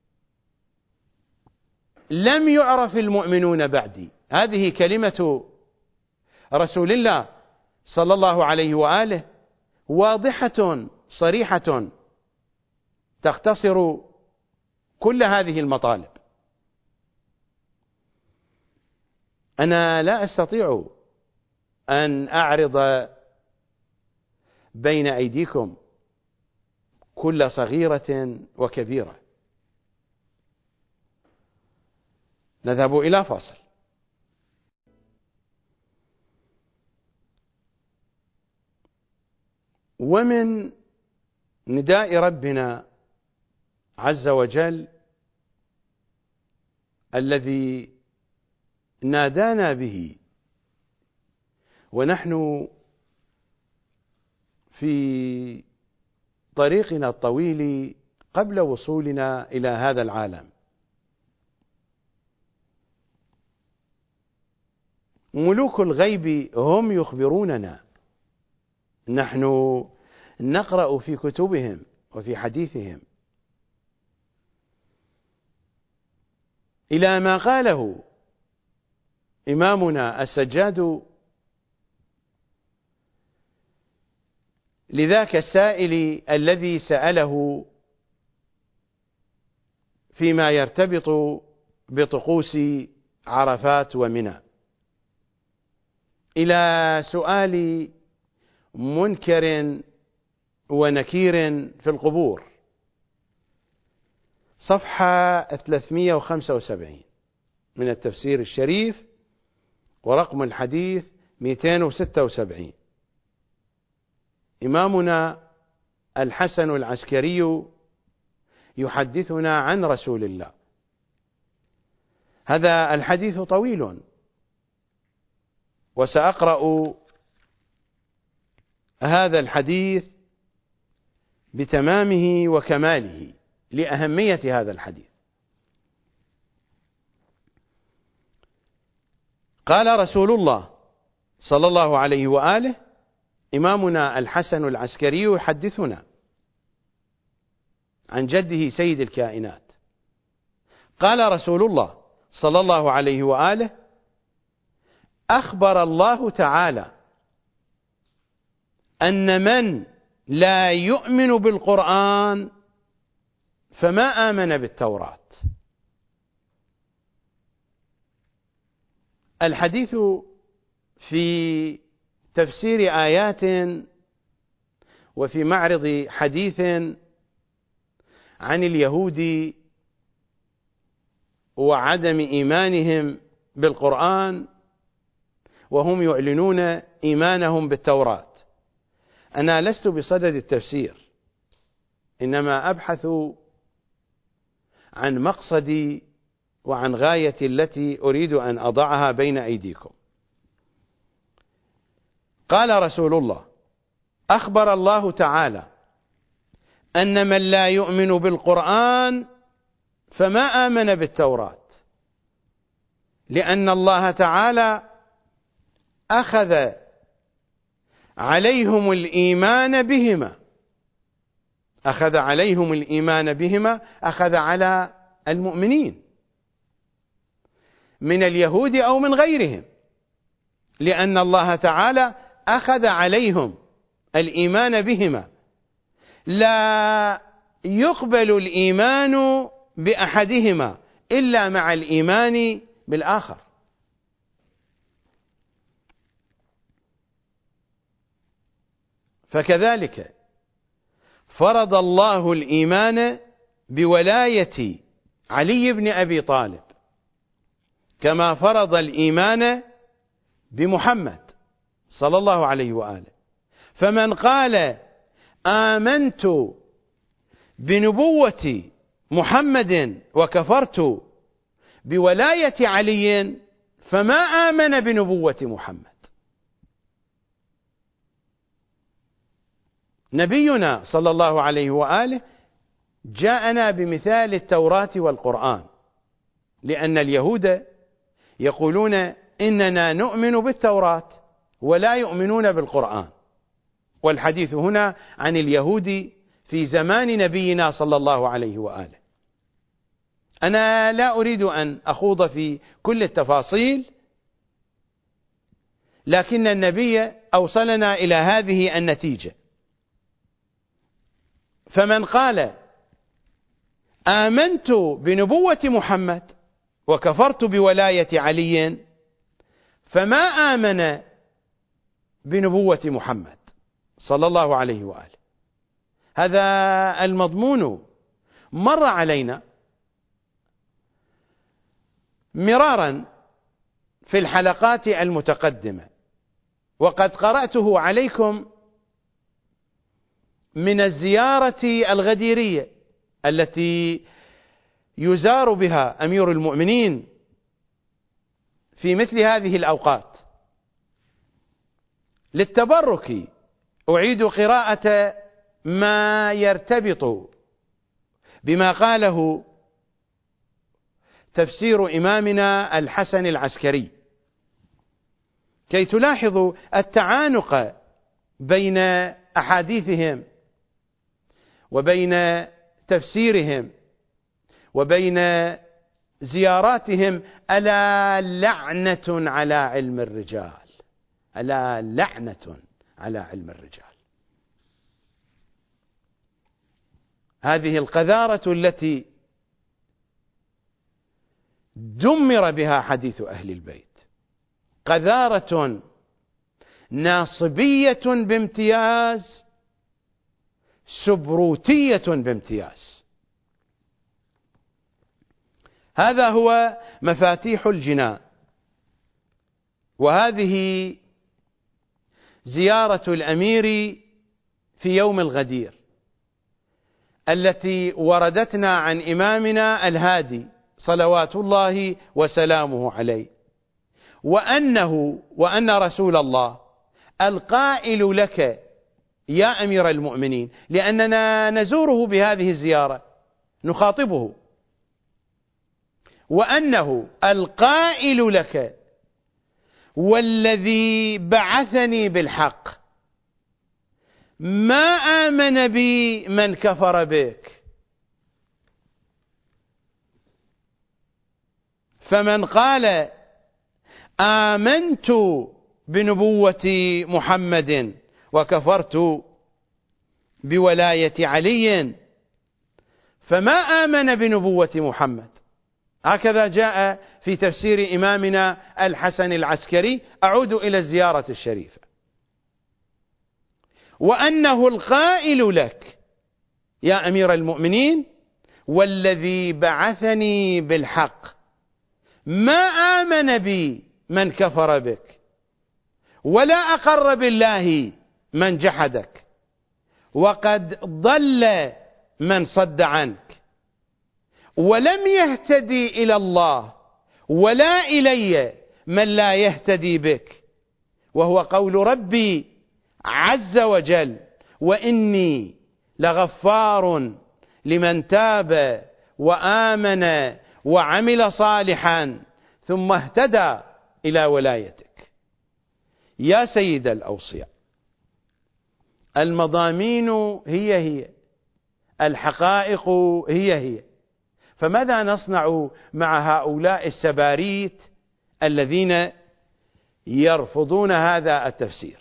لم يعرف المؤمنون بعدي. هذه كلمة رسول الله صلى الله عليه وآله، واضحة صريحة تختصر كل هذه المطالب. أنا لا أستطيع أن أعرض بين أيديكم كل صغيرة وكبيرة. نذهب إلى فاصل. ومن نداء ربنا عز وجل الذي نادانا به ونحن في طريقنا الطويل قبل وصولنا إلى هذا العالم، ملوك الغيب هم يخبروننا، نحن نقرأ في كتبهم وفي حديثهم إلى ما قاله إمامنا السجاد لذاك السائل الذي سأله فيما يرتبط بطقوس عرفات ومنى، إلى سؤال منكر ونكير في القبور، صفحة 375 من التفسير الشريف ورقم الحديث 276. إمامنا الحسن العسكري يحدثنا عن رسول الله. هذا الحديث طويل وسأقرأ هذا الحديث بتمامه وكماله لأهمية هذا الحديث. قال رسول الله صلى الله عليه وآله، إمامنا الحسن العسكري يحدثنا عن جده سيد الكائنات، قال رسول الله صلى الله عليه وآله: أخبر الله تعالى أن من لا يؤمن بالقرآن فما آمن بالتوراة. الحديث في تفسير آيات وفي معرض حديث عن اليهود وعدم إيمانهم بالقرآن وهم يعلنون إيمانهم بالتوراة. أنا لست بصدد التفسير، إنما أبحث عن مقصدي وعن غايتي التي أريد أن أضعها بين أيديكم. قال رسول الله: أخبر الله تعالى أن من لا يؤمن بالقرآن فما آمن بالتوراة، لأن الله تعالى أخذ عليهم الإيمان بهما، أخذ عليهم الإيمان بهما، أخذ على المؤمنين من اليهود أو من غيرهم، لأن الله تعالى أخذ عليهم الإيمان بهما. لا يقبل الإيمان بأحدهما إلا مع الإيمان بالآخر. فكذلك فرض الله الإيمان بولاية علي بن أبي طالب، كما فرض الإيمان بمحمد صلى الله عليه وآله. فمن قال آمنت بنبوة محمد وكفرت بولاية علي فما آمن بنبوة محمد. نبينا صلى الله عليه وآله جاءنا بمثال التوراة والقرآن، لأن اليهود يقولون إننا نؤمن بالتوراة ولا يؤمنون بالقرآن، والحديث هنا عن اليهود في زمان نبينا صلى الله عليه وآله. أنا لا أريد أن أخوض في كل التفاصيل، لكن النبي أوصلنا إلى هذه النتيجة، فمن قال آمنت بنبوة محمد وكفرت بولاية علي فما آمن بنبوة محمد صلى الله عليه وآله. هذا المضمون مر علينا مرارا في الحلقات المتقدمة، وقد قرأته عليكم من الزيارة الغديرية التي يزار بها أمير المؤمنين في مثل هذه الأوقات. للتبرك أعيد قراءة ما يرتبط بما قاله تفسير إمامنا الحسن العسكري، كي تلاحظوا التعانق بين أحاديثهم وبين تفسيرهم وبين زياراتهم. ألا لعنة على علم الرجال، ألا لعنة على علم الرجال. هذه القذارة التي دمر بها حديث أهل البيت، قذارة ناصبية بامتياز، سبروتية بامتياز. هذا هو مفاتيح الجنان. وهذه زيارة الأمير في يوم الغدير التي وردتنا عن إمامنا الهادي صلوات الله وسلامه عليه، وأن رسول الله القائل لك يا أمير المؤمنين، لأننا نزوره بهذه الزيارة نخاطبه، وأنه القائل لك والذي بعثني بالحق ما آمن بي من كفر بك، فمن قال آمنت بنبوة محمد وكفرت بولاية علي فما آمن بنبوة محمد. هكذا جاء في تفسير إمامنا الحسن العسكري. أعود إلى الزيارة الشريفة. وأنه القائل لك يا أمير المؤمنين والذي بعثني بالحق ما آمن بي من كفر بك ولا أقر بالله من جحدك، وقد ضل من صد عنك، ولم يهتدي إلى الله ولا إلي من لا يهتدي بك، وهو قول ربي عز وجل وإني لغفار لمن تاب وآمن وعمل صالحا ثم اهتدى إلى ولايتك. يا سيد الأوصياء، المضامين هي الحقائق هي، فماذا نصنع مع هؤلاء السباريت الذين يرفضون هذا التفسير؟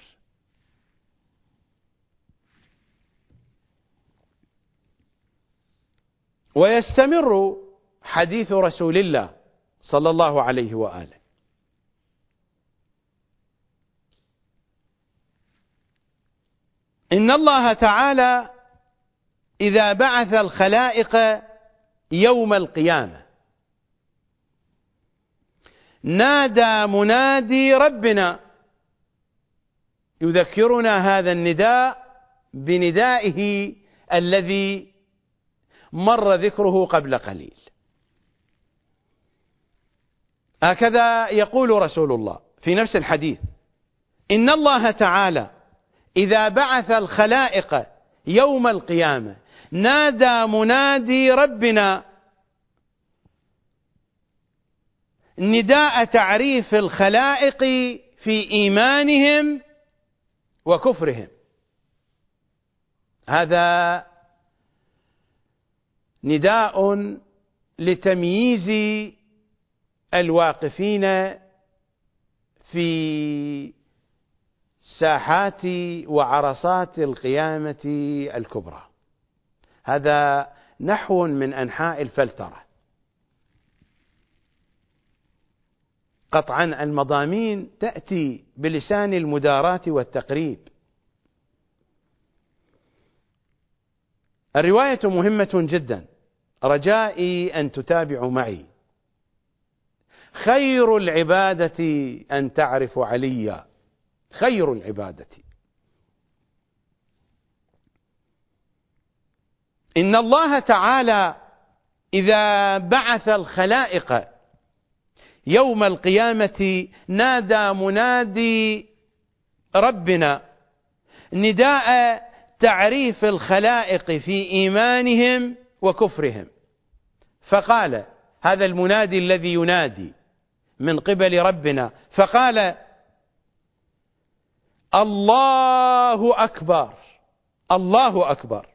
ويستمر حديث رسول الله صلى الله عليه وآله. إن الله تعالى إذا بعث الخلائق يوم القيامة نادى منادي ربنا يذكرنا هذا النداء بندائه الذي مر ذكره قبل قليل. هكذا يقول رسول الله في نفس الحديث: إن الله تعالى إذا بعث الخلائق يوم القيامة نادى منادي ربنا نداء تعريف الخلائق في إيمانهم وكفرهم. هذا نداء لتمييز الواقفين في ساحات وعرصات القيامة الكبرى. هذا نحو من أنحاء الفلترة. قطعا المضامين تأتي بلسان المداراة والتقريب. الرواية مهمة جدا، رجائي أن تتابعوا معي. خير العبادة أن تعرف عليا، خير العبادة. إن الله تعالى إذا بعث الخلائق يوم القيامة نادى منادي ربنا نداء تعريف الخلائق في إيمانهم وكفرهم، فقال هذا المنادي الذي ينادي من قبل ربنا، فقال الله أكبر، الله أكبر.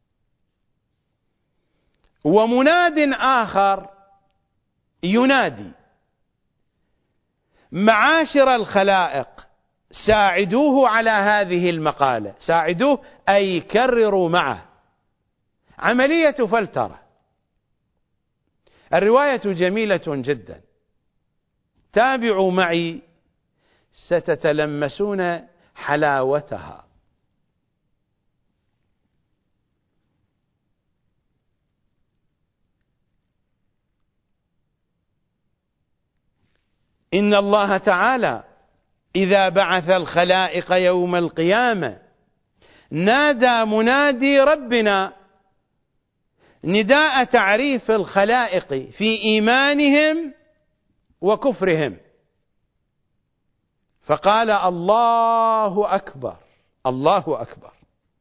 ومناد آخر ينادي معاشر الخلائق ساعدوه على هذه المقالة، ساعدوه أي كرروا معه. عملية فلترة. الرواية جميلة جدا، تابعوا معي ستتلمسون حلاوتها. إن الله تعالى إذا بعث الخلائق يوم القيامة نادى منادي ربنا نداء تعريف الخلائق في إيمانهم وكفرهم، فقال الله أكبر، الله أكبر.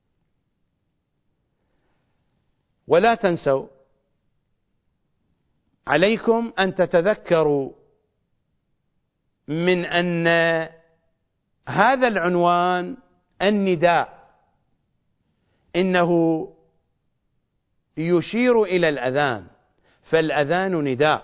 ولا تنسوا، عليكم أن تتذكروا من أن هذا العنوان النداء إنه يشير إلى الأذان، فالأذان نداء.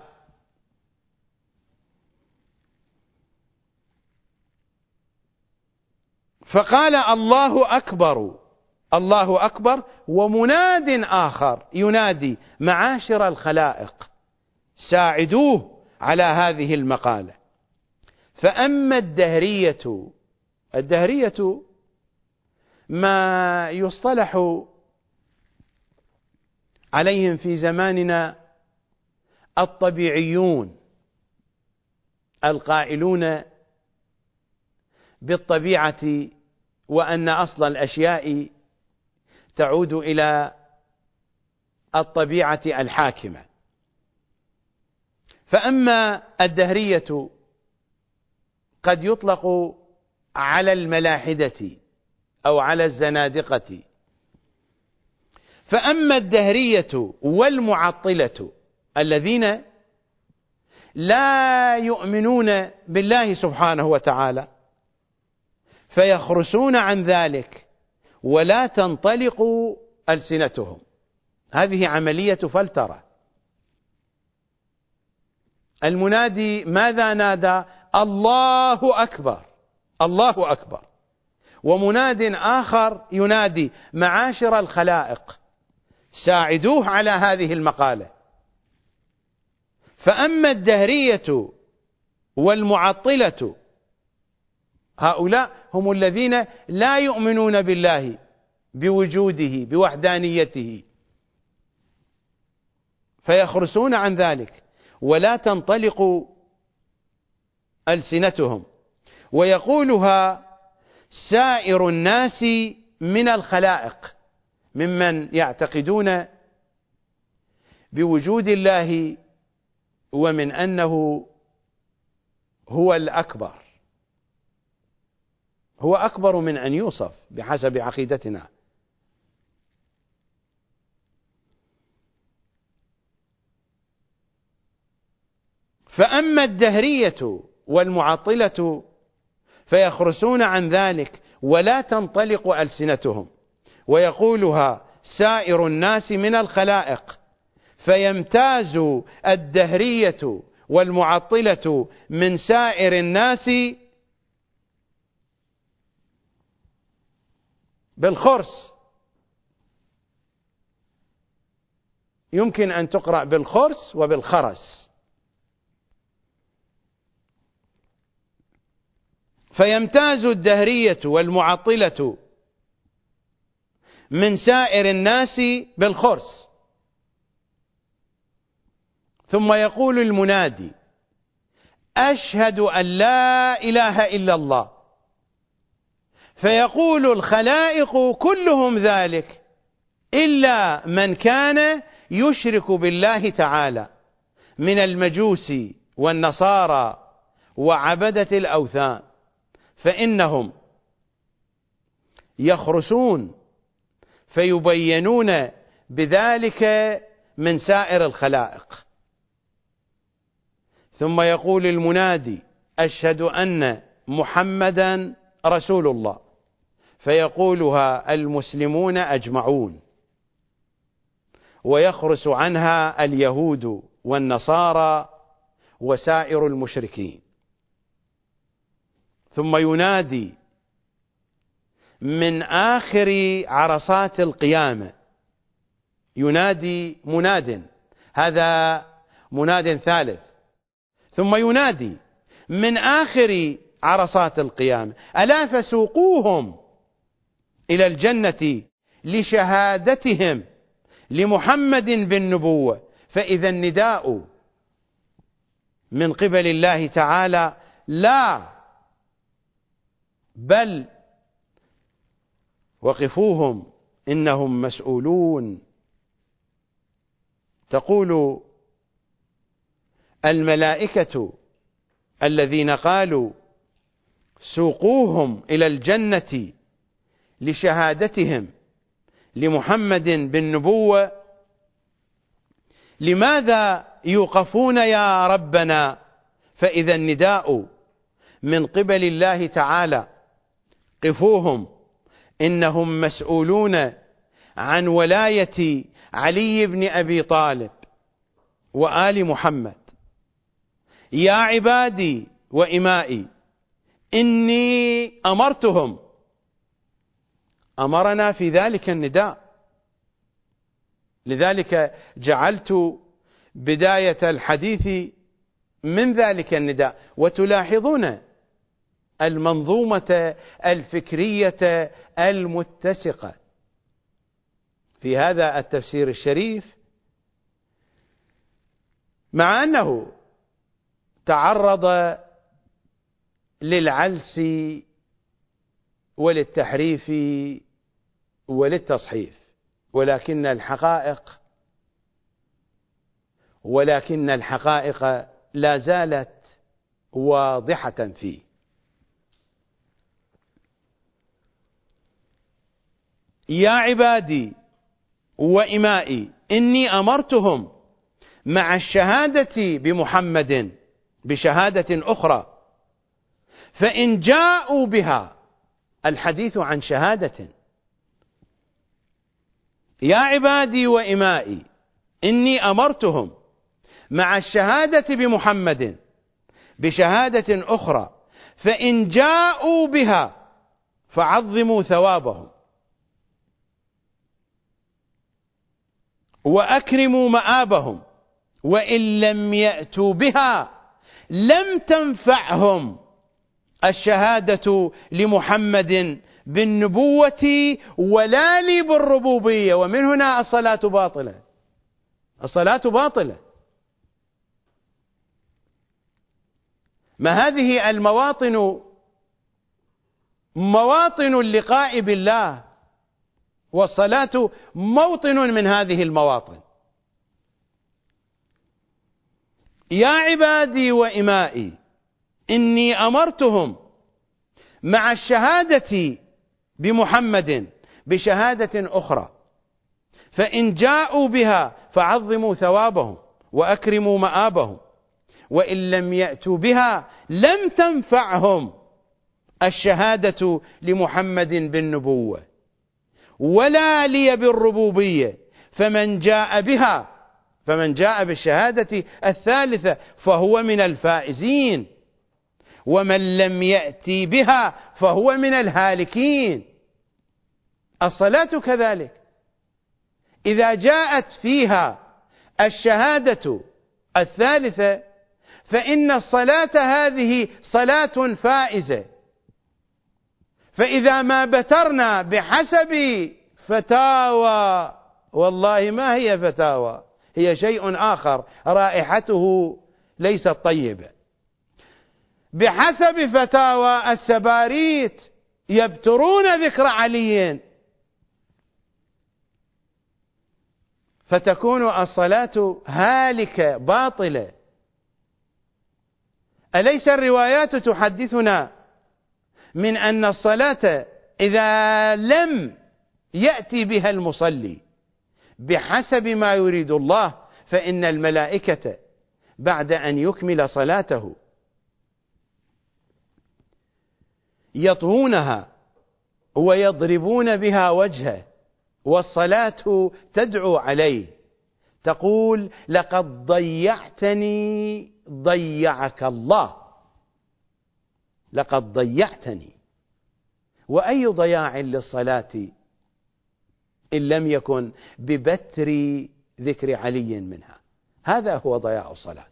فقال الله أكبر، الله أكبر. ومناد آخر ينادي معاشر الخلائق ساعدوه على هذه المقالة. فأما الدهرية، الدهرية ما يصطلح عليهم في زماننا الطبيعيون القائلون بالطبيعة، وأن أصل الأشياء تعود إلى الطبيعة الحاكمة. فأما الدهرية قد يطلق على الملاحدة أو على الزنادقة. فأما الدهرية والمعطلة الذين لا يؤمنون بالله سبحانه وتعالى فيخرسون عن ذلك ولا تنطلق ألسنتهم، هذه عملية فلترة. المنادي ماذا نادى؟ الله أكبر، الله أكبر. ومناد آخر ينادي معاشر الخلائق ساعدوه على هذه المقالة. فأما الدهرية والمعطلة هؤلاء هم الذين لا يؤمنون بالله بوجوده بوحدانيته، فيخرسون عن ذلك ولا تنطلق ألسنتهم، ويقولها سائر الناس من الخلائق ممن يعتقدون بوجود الله ومن أنه هو الأكبر، هو أكبر من أن يوصف بحسب عقيدتنا. فأما الدهرية والمعطلة فيخرسون عن ذلك ولا تنطلق ألسنتهم، ويقولها سائر الناس من الخلائق، فيمتاز الدهرية والمعطلة من سائر الناس بالخرس. يمكن أن تقرأ بالخرس وبالخرس. فيمتاز الدهرية والمعطلة من سائر الناس بالخرس. ثم يقول المنادي: أشهد أن لا إله إلا الله. فيقول الخلائق كلهم ذلك إلا من كان يشرك بالله تعالى من المجوس والنصارى وعبدة الأوثان، فإنهم يخرسون فيبينون بذلك من سائر الخلائق. ثم يقول المنادي: أشهد أن محمدا رسول الله. فيقولها المسلمون أجمعون، ويخرس عنها اليهود والنصارى وسائر المشركين. ثم ينادي من آخر عرصات القيامة، ينادي مناد، هذا مناد ثالث. ثم ينادي من آخر عرصات القيامة: ألا فسوقوهم إلى الجنة لشهادتهم لمحمد بالنبوة. فإذا النداء من قبل الله تعالى: لا، بل وقفوهم إنهم مسؤولون. تقول الملائكة الذين قالوا سوقوهم إلى الجنة لشهادتهم لمحمد بالنبوة: لماذا يوقفون يا ربنا؟ فإذا النداء من قبل الله تعالى: قفوهم إنهم مسؤولون عن ولاية علي بن أبي طالب وآل محمد. يا عبادي وإمائي إني أمرتهم. أمرنا في ذلك النداء، لذلك جعلت بداية الحديث من ذلك النداء. وتلاحظون المنظومة الفكرية المتسقة في هذا التفسير الشريف، مع أنه تعرض للعلس وللتحريف وللتصحيف، ولكن الحقائق لا زالت واضحة فيه. يا عبادي وإمائي إني أمرتهم مع الشهادة بمحمد بشهادة أخرى، فإن جاءوا بها، الحديث عن شهادة. يا عبادي وإمائي إني أمرتهم مع الشهادة بمحمد بشهادة أخرى، فإن جاءوا بها فعظموا ثوابهم وأكرموا مآبهم، وإن لم يأتوا بها لم تنفعهم الشهادة لمحمد بالنبوة ولا لي بالربوبية. ومن هنا الصلاة باطلة، الصلاة باطلة. ما هذه المواطن مواطن اللقاء بالله، والصلاة موطن من هذه المواطن. يا عبادي وإمائي إني أمرتهم مع الشهادة بمحمد بشهادة أخرى، فإن جاءوا بها فعظموا ثوابهم وأكرموا مآبهم، وإن لم يأتوا بها لم تنفعهم الشهادة لمحمد بالنبوة ولا لي بالربوبية. فمن جاء بالشهادة الثالثة فهو من الفائزين، ومن لم يأتي بها فهو من الهالكين. الصلاة كذلك، إذا جاءت فيها الشهادة الثالثة فإن الصلاة هذه صلاة فائزة، فإذا ما بترنا بحسب فتاوى، والله ما هي فتاوى، هي شيء آخر رائحته ليست طيبة، بحسب فتاوى السباريت يبترون ذكر علي، فتكون الصلاة هالكة باطلة. أليس الروايات تحدثنا من أن الصلاة إذا لم يأتي بها المصلي بحسب ما يريد الله فإن الملائكة بعد أن يكمل صلاته يطوونها ويضربون بها وجهه، والصلاة تدعو عليه تقول: لقد ضيعتني ضيعك الله، لقد ضيعتني. وأي ضياع للصلاة إن لم يكن ببتر ذكر علي منها؟ هذا هو ضياع الصلاة.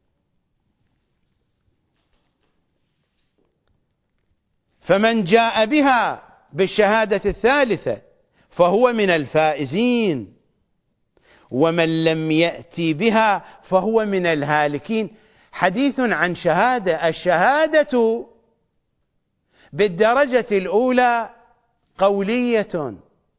فمن جاء بها بالشهادة الثالثة فهو من الفائزين، ومن لم يأتي بها فهو من الهالكين. حديث عن شهادة، الشهادة بالدرجة الأولى قولية،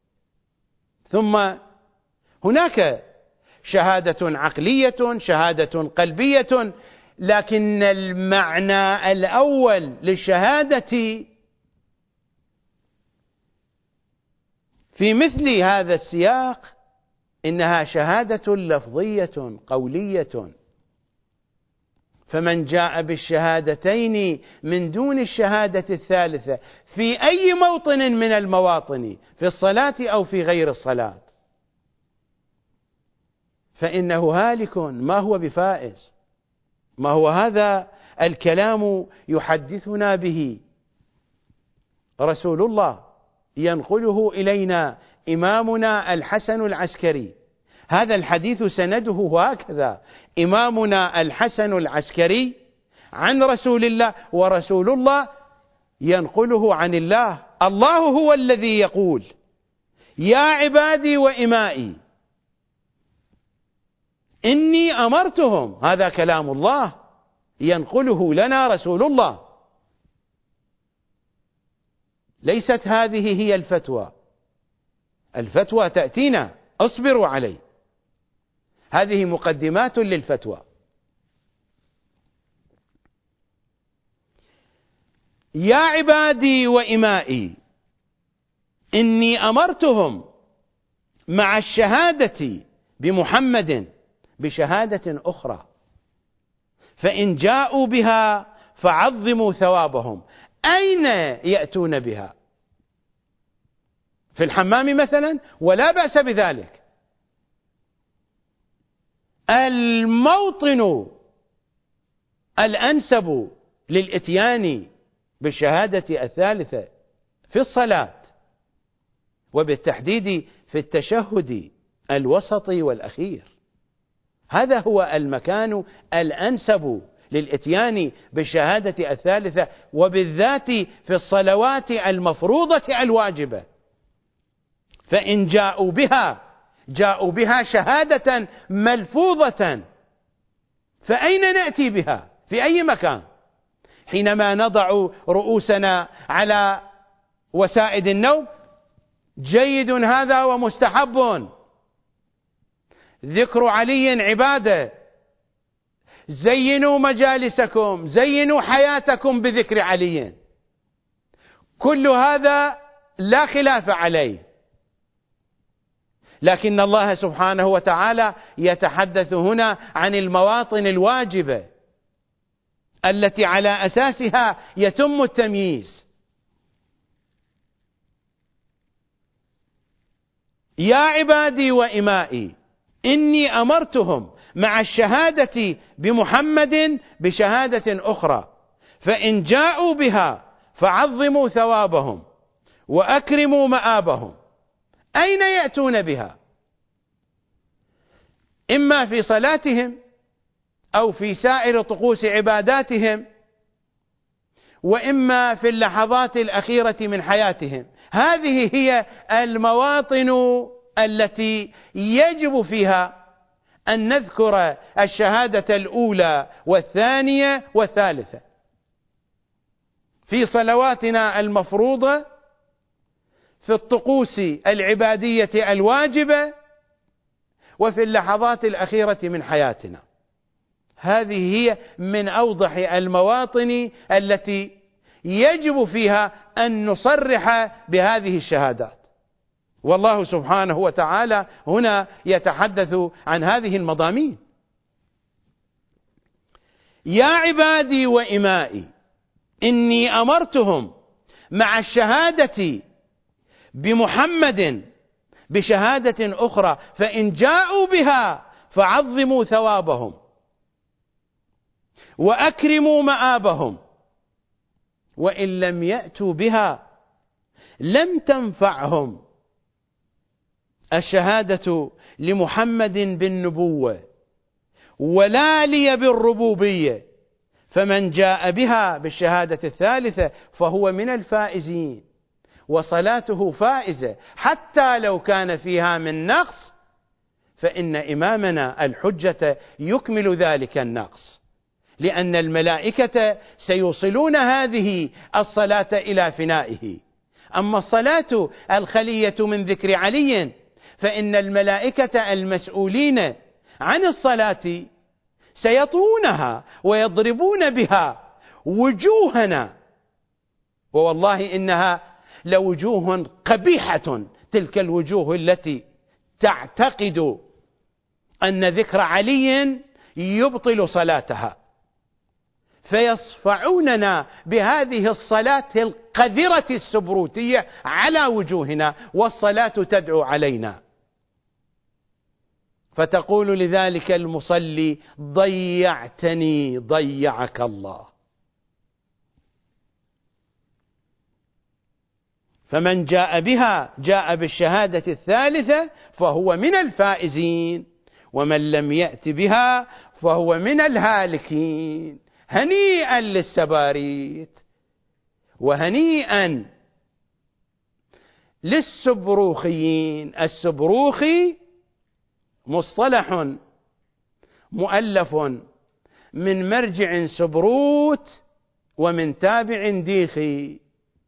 ثم هناك شهادة عقلية، شهادة قلبية، لكن المعنى الأول للشهادة في مثل هذا السياق إنها شهادة لفظية قولية. فمن جاء بالشهادتين من دون الشهادة الثالثة في أي موطن من المواطن، في الصلاة أو في غير الصلاة، فإنه هالك، ما هو بفائز. ما هو هذا الكلام يحدثنا به رسول الله، ينقله إلينا إمامنا الحسن العسكري. هذا الحديث سنده هكذا: إمامنا الحسن العسكري عن رسول الله، ورسول الله ينقله عن الله. الله هو الذي يقول: يا عبادي وإمائي إني أمرتهم. هذا كلام الله ينقله لنا رسول الله، ليست هذه هي الفتوى. الفتوى تأتينا، اصبروا عليه، هذه مقدمات للفتوى. يا عبادي وإمائي إني أمرتهم مع الشهادة بمحمد بشهادة أخرى، فإن جاءوا بها فعظموا ثوابهم. أين يأتون بها؟ في الحمام مثلا، ولا بأس بذلك. الموطن الأنسب للإتيان بالشهادة الثالثة في الصلاة، وبالتحديد في التشهد الوسط والأخير. هذا هو المكان الأنسب للإتيان بالشهادة الثالثة، وبالذات في الصلوات المفروضة الواجبة. فإن جاءوا بها شهادة ملفوظة، فأين نأتي بها؟ في أي مكان؟ حينما نضع رؤوسنا على وسائد النوم، جيد هذا ومستحب. ذكر علي عبادة، زينوا مجالسكم، زينوا حياتكم بذكر علي، كل هذا لا خلاف عليه. لكن الله سبحانه وتعالى يتحدث هنا عن المواطن الواجبة التي على أساسها يتم التمييز. يا عبادي وإمائي إني أمرتهم مع الشهادة بمحمد بشهادة أخرى، فإن جاءوا بها فعظموا ثوابهم وأكرموا مآبهم. أين يأتون بها؟ إما في صلاتهم أو في سائر طقوس عباداتهم، وإما في اللحظات الأخيرة من حياتهم. هذه هي المواطن التي يجب فيها أن نذكر الشهادة الأولى والثانية والثالثة في صلواتنا المفروضة، في الطقوس العبادية الواجبة، وفي اللحظات الأخيرة من حياتنا. هذه هي من أوضح المواطن التي يجب فيها أن نصرح بهذه الشهادات. والله سبحانه وتعالى هنا يتحدث عن هذه المضامين: يا عبادي وإمائي إني أمرتهم مع الشهادة بمحمد بشهادة أخرى، فإن جاءوا بها فعظموا ثوابهم وأكرموا مآبهم، وإن لم يأتوا بها لم تنفعهم الشهادة لمحمد بالنبوة ولا لي بالربوبية، فمن جاء بها بالشهادة الثالثة فهو من الفائزين، وصلاته فائزة حتى لو كان فيها من نقص، فإن إمامنا الحجة يكمل ذلك النقص، لأن الملائكة سيوصلون هذه الصلاة إلى فنائه. أما الصلاة الخلية من ذكر علي فإن الملائكة المسؤولين عن الصلاة سيطوونها ويضربون بها وجوهنا، ووالله إنها لوجوه قبيحة، تلك الوجوه التي تعتقد أن ذكر علي يبطل صلاتها، فيصفعوننا بهذه الصلاة القذرة السبروتية على وجوهنا، والصلاة تدعو علينا. فتقول لذلك المصلي: ضيعتني ضيعك الله. فمن جاء بها جاء بالشهادة الثالثة فهو من الفائزين، ومن لم يأت بها فهو من الهالكين. هنيئا للسباريت وهنيئا للسبروخيين. السبروخي مصطلح مؤلف من مرجع سبروت ومن تابع ديخي.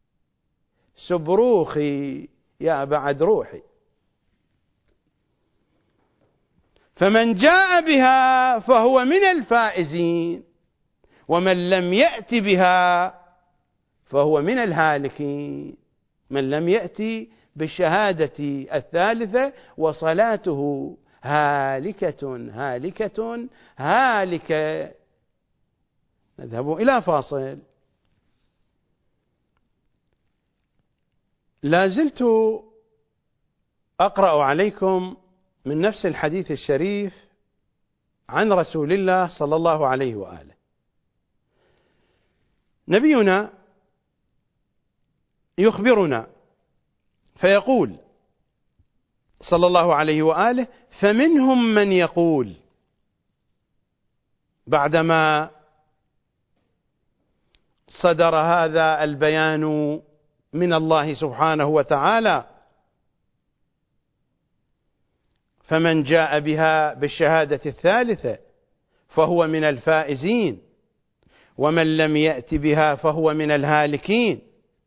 سبروخي يا بعد روحي. فمن جاء بها فهو من الفائزين، ومن لم يأت بها فهو من الهالكين. من لم يأتي بالشهادة الثالثة وصلاته هالكة هالكة هالكة. نذهب إلى فاصل. لا زلت أقرأ عليكم من نفس الحديث الشريف عن رسول الله صلى الله عليه وآله. نبينا يخبرنا فيقول صلى الله عليه وآله: فمنهم من يقول، بعدما صدر هذا البيان من الله سبحانه وتعالى: فمن جاء بها بالشهادة الثالثة فهو من الفائزين، ومن لم يأت بها فهو من الهالكين.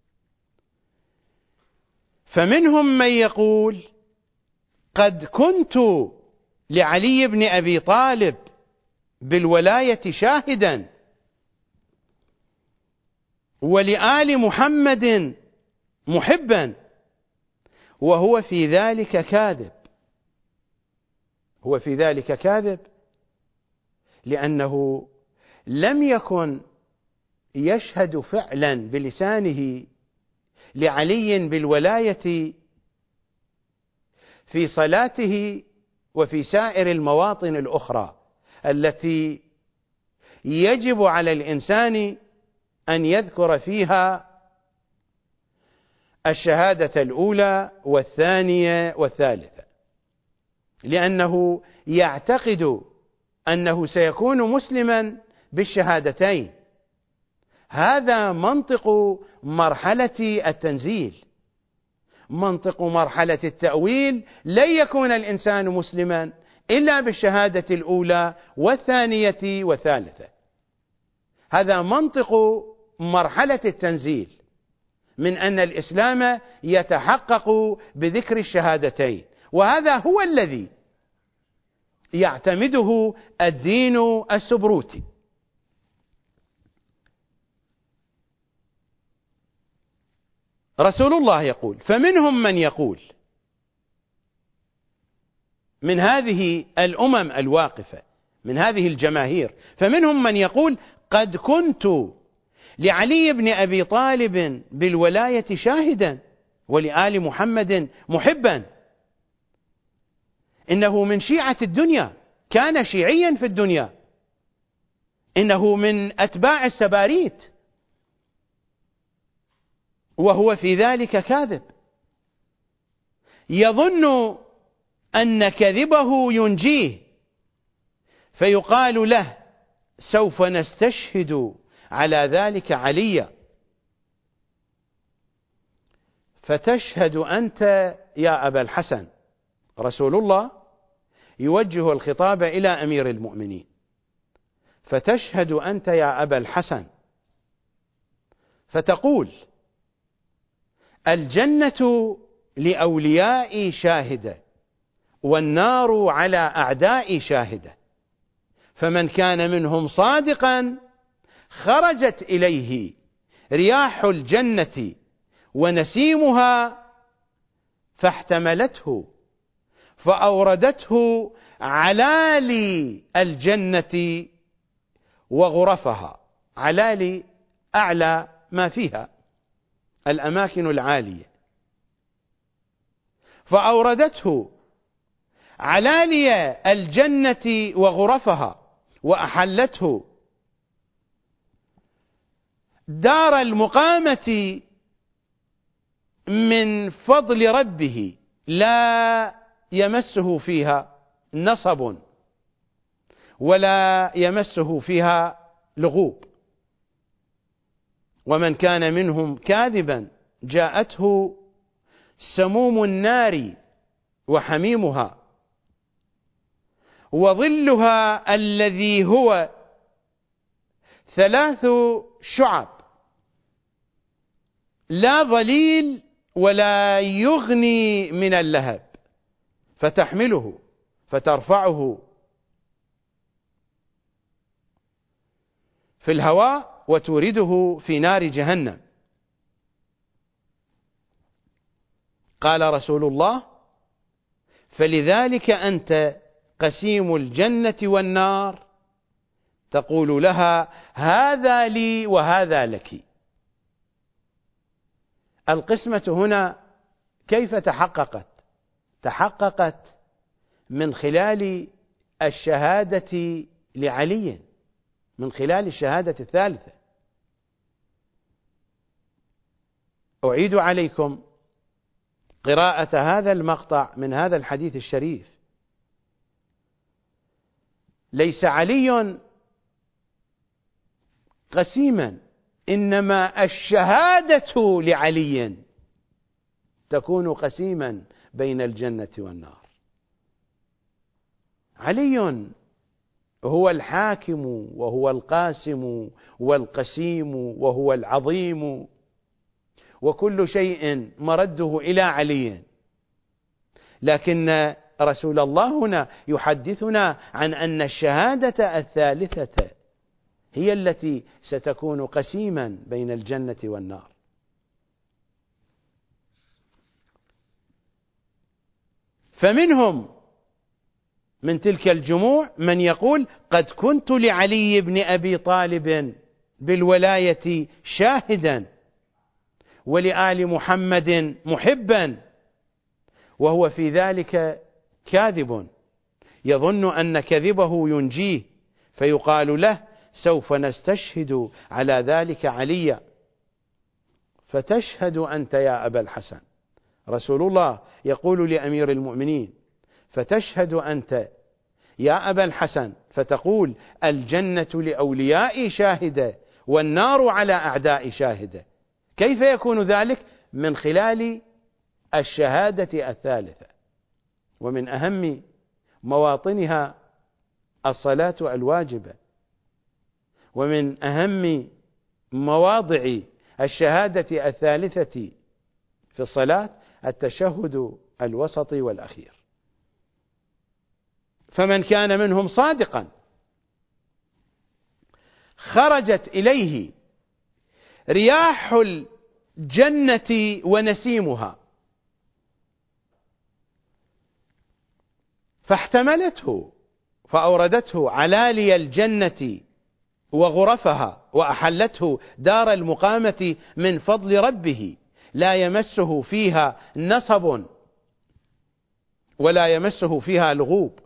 فمنهم من يقول: قد كنت لعلي بن أبي طالب بالولاية شاهدا، ولآل محمد محبا، وهو في ذلك كاذب. هو في ذلك كاذب لأنه لم يكن يشهد فعلا بلسانه لعلي بالولاية في صلاته وفي سائر المواطن الأخرى التي يجب على الإنسان أن يذكر فيها الشهادة الأولى والثانية والثالثة. لأنه يعتقد أنه سيكون مسلما بالشهادتين. هذا منطق مرحلة التنزيل. منطق مرحلة التأويل لن يكون الإنسان مسلما إلا بالشهادة الأولى والثانية والثالثة. هذا منطق مرحلة التنزيل، من أن الإسلام يتحقق بذكر الشهادتين، وهذا هو الذي يعتمده الدين السبروتي. رسول الله يقول: فمنهم من يقول، من هذه الأمم الواقفة، من هذه الجماهير، فمنهم من يقول: قد كنت لعلي بن أبي طالب بالولاية شاهدا ولآل محمد محبا. إنه من شيعة الدنيا، كان شيعيا في الدنيا، إنه من أتباع السباريت، وهو في ذلك كاذب. يظن أن كذبه ينجيه، فيقال له: سوف نستشهد على ذلك عليا. فتشهد أنت يا أبا الحسن. رسول الله يوجه الخطاب إلى أمير المؤمنين: فتشهد أنت يا أبا الحسن، فتقول: الجنة لأوليائي شاهدة، والنار على أعدائي شاهدة، فمن كان منهم صادقا خرجت إليه رياح الجنة ونسيمها فاحتملته فأوردته علالي الجنة وغرفها. علالي أعلى ما فيها، الأماكن العالية. فأوردته علالي الجنة وغرفها، وأحلته دار المقامة من فضل ربه، لا يمسه فيها نصب ولا يمسه فيها لغوب. ومن كان منهم كاذبا جاءته سموم النار وحميمها، وظلها الذي هو 3 شعب، لا ظليل ولا يغني من اللهب، فتحمله فترفعه في الهواء وتورده في نار جهنم. قال رسول الله: فلذلك أنت قسيم الجنة والنار، تقول لها: هذا لي وهذا لك. القسمة هنا كيف تحققت؟ تحققت من خلال الشهادة لعلي، من خلال الشهادة الثالثة. أعيد عليكم قراءة هذا المقطع من هذا الحديث الشريف. ليس علي قسيما، إنما الشهادة لعلي تكون قسيما بين الجنة والنار. علي هو الحاكم وهو القاسم والقسيم وهو العظيم، وكل شيء مرده إلى علي. لكن رسول الله هنا يحدثنا عن أن الشهادة الثالثة هي التي ستكون قسيما بين الجنة والنار. فمنهم من تلك الجموع من يقول: قد كنت لعلي بن أبي طالب بالولاية شاهدا ولآل محمد محبا، وهو في ذلك كاذب. يظن أن كذبه ينجيه، فيقال له: سوف نستشهد على ذلك عليا. فتشهد أنت يا أبا الحسن. رسول الله يقول لأمير المؤمنين: فتشهد أنت يا أبا الحسن فتقول الجنة لأوليائي شاهدة والنار على أعدائي شاهدة. كيف يكون ذلك؟ من خلال الشهادة الثالثة، ومن أهم مواطنها الصلاة الواجبة، ومن أهم مواضع الشهادة الثالثة في الصلاة التشهد الوسطي والأخير. فمن كان منهم صادقا خرجت إليه رياح الجنة ونسيمها فاحتملته فأوردته علالي الجنة وغرفها وأحلته دار المقامة من فضل ربه، لا يمسه فيها نصب ولا يمسه فيها لغوب.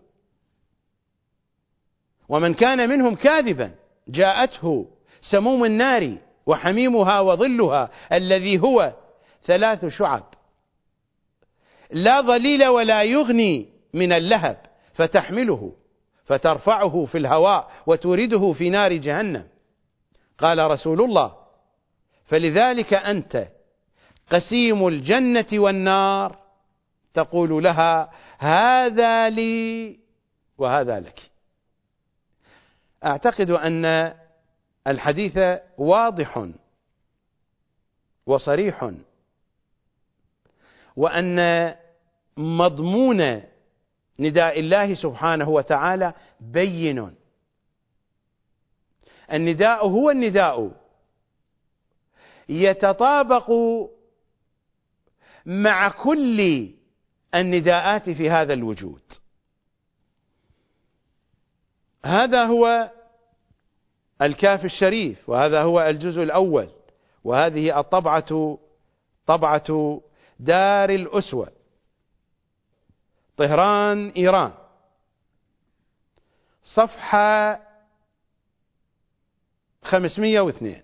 ومن كان منهم كاذبا جاءته سموم النار وحميمها وظلها الذي هو 3 شعب لا ظليل ولا يغني من اللهب، فتحمله فترفعه في الهواء وتورده في نار جهنم. قال رسول الله: فلذلك أنت قسيم الجنة والنار، تقول لها هذا لي وهذا لك. أعتقد أن الحديث واضح وصريح، وأن مضمون نداء الله سبحانه وتعالى بين. النداء هو النداء، يتطابق مع كل النداءات في هذا الوجود. هذا هو الكاف الشريف، وهذا هو الجزء الأول، وهذه الطبعة طبعة دار الأسوة، طهران، إيران، صفحة 502.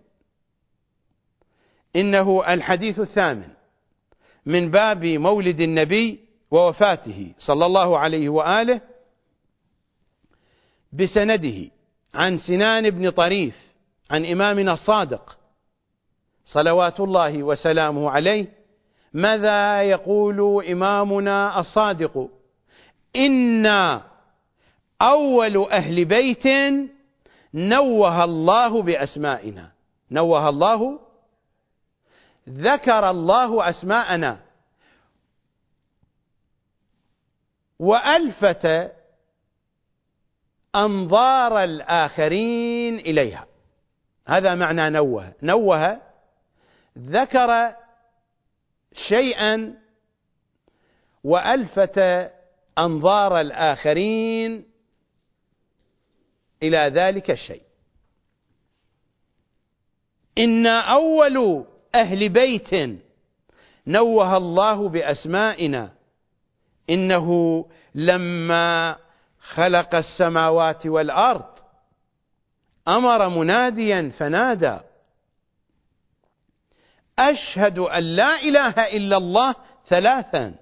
إنه الحديث الثامن من باب مولد النبي ووفاته صلى الله عليه وآله، بسنده عن سنان بن طريف عن إمامنا الصادق صلوات الله وسلامه عليه. ماذا يقول إمامنا الصادق؟ إنا أول أهل بيت نوه الله بأسمائنا. نوه الله، ذكر الله أسماءنا وألفت أنظار الآخرين إليها. هذا معنى نوه. نوه ذكر شيئا وألفت أنظار الآخرين إلى ذلك الشيء. إن أول أهل بيت نوه الله بأسمائنا. إنه لما خلق السماوات والأرض أمر مناديا فنادى: أشهد أن لا إله إلا الله 3،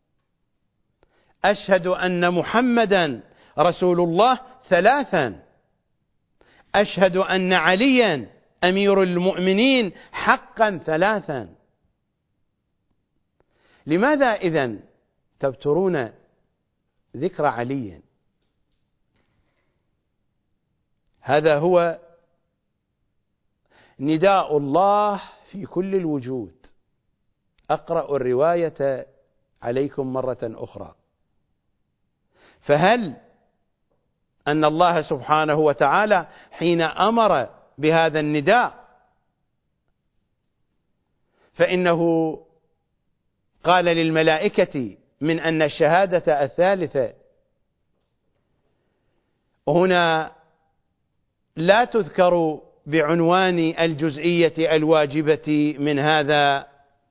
أشهد أن محمدا رسول الله 3، أشهد أن عليا أمير المؤمنين حقا 3. لماذا إذن تبترون ذكر علي؟ هذا هو نداء الله في كل الوجود. أقرأ الرواية عليكم مرة أخرى. فهل أن الله سبحانه وتعالى حين أمر بهذا النداء فإنه قال للملائكة من أن الشهادة الثالثة هنا لا تذكر بعنوان الجزئية الواجبة من هذا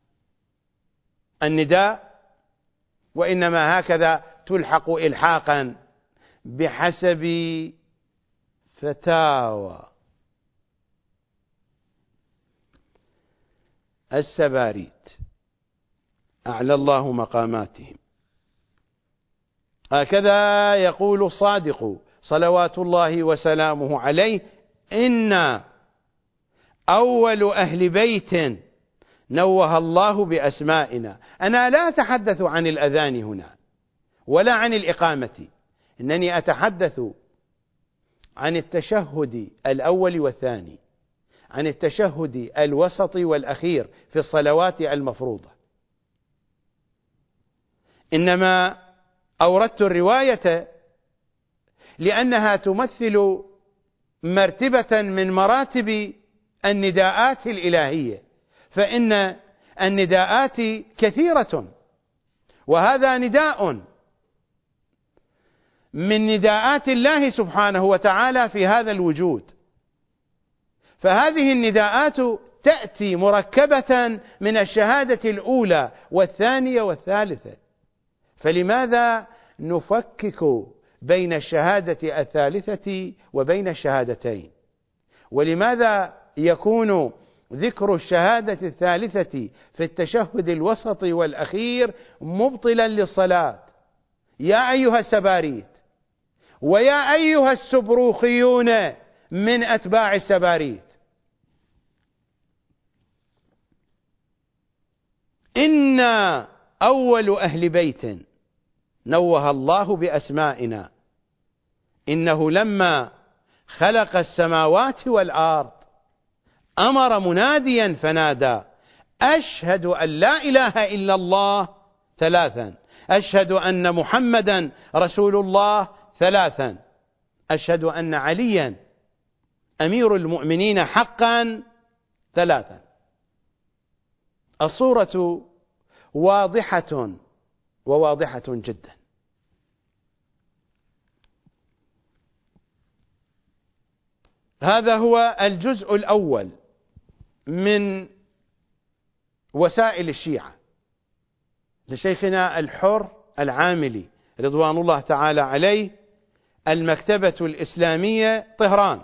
النداء، وإنما هكذا تلحق إلحاقا بحسب فتاوى السباريت أعلى الله مقاماتهم هكذا يقول الصادق صلوات الله وسلامه عليه: إن أول أهل بيت نوه الله بأسمائنا. أنا لا أتحدث عن الأذان هنا ولا عن الإقامة، إنني أتحدث عن التشهد الأول والثاني، عن التشهد الوسط والأخير في الصلوات المفروضة. إنما أوردت الرواية لأنها تمثل مرتبة من مراتب النداءات الإلهية، فإن النداءات كثيرة، وهذا نداء من نداءات الله سبحانه وتعالى في هذا الوجود. فهذه النداءات تأتي مركبة من الشهادة الأولى والثانية والثالثة، فلماذا نفكك بين الشهادة الثالثة وبين الشهادتين؟ ولماذا يكون ذكر الشهادة الثالثة في التشهد الوسط والأخير مبطلا للصلاة؟ يا أيها السباريت ويا أيها السبروخيون من أتباع السباريت، إنا أول أهل بيت نوه الله بأسمائنا، إنه لما خلق السماوات والأرض أمر مناديا فنادى: أشهد أن لا إله إلا الله 3، أشهد أن محمدا رسول الله 3، أشهد أن عليا أمير المؤمنين حقا 3. الصورة واضحة وواضحة جدا. هذا هو الجزء الأول من وسائل الشيعة لشيخنا الحر العاملي رضوان الله تعالى عليه، المكتبة الإسلامية طهران،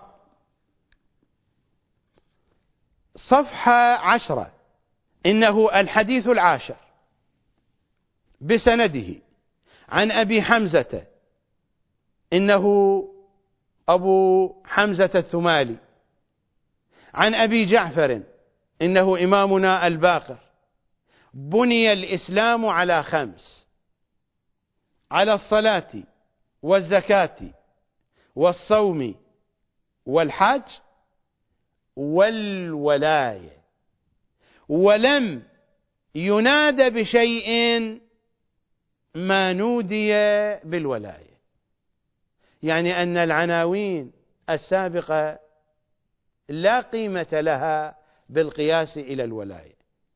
صفحة 10. إنه الحديث 10 بسنده عن أبي حمزة، إنه أبو حمزة الثمالي، عن أبي جعفر إنه إمامنا الباقر: بني الإسلام على 5: على الصلاة والزكاة والصوم والحج والولاية، ولم يناد بشيء ما نودي بالولاية. يعني أن العناوين السابقة لا قيمة لها بالقياس إلى الولاية.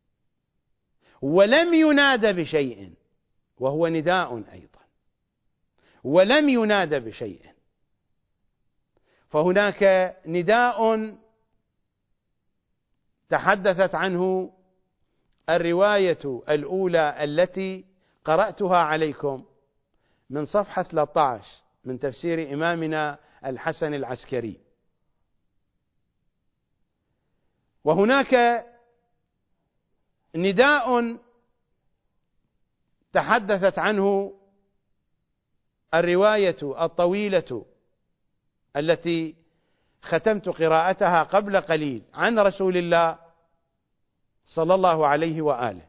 ولم يناد بشيء، وهو نداء أيضا، ولم يناد بشيء، فهناك نداء تحدثت عنه الرواية الأولى التي قرأتها عليكم من صفحة 13 من تفسير إمامنا الحسن العسكري. وهناك نداء تحدثت عنه الرواية الطويلة التي ختمت قراءتها قبل قليل عن رسول الله صلى الله عليه وآله.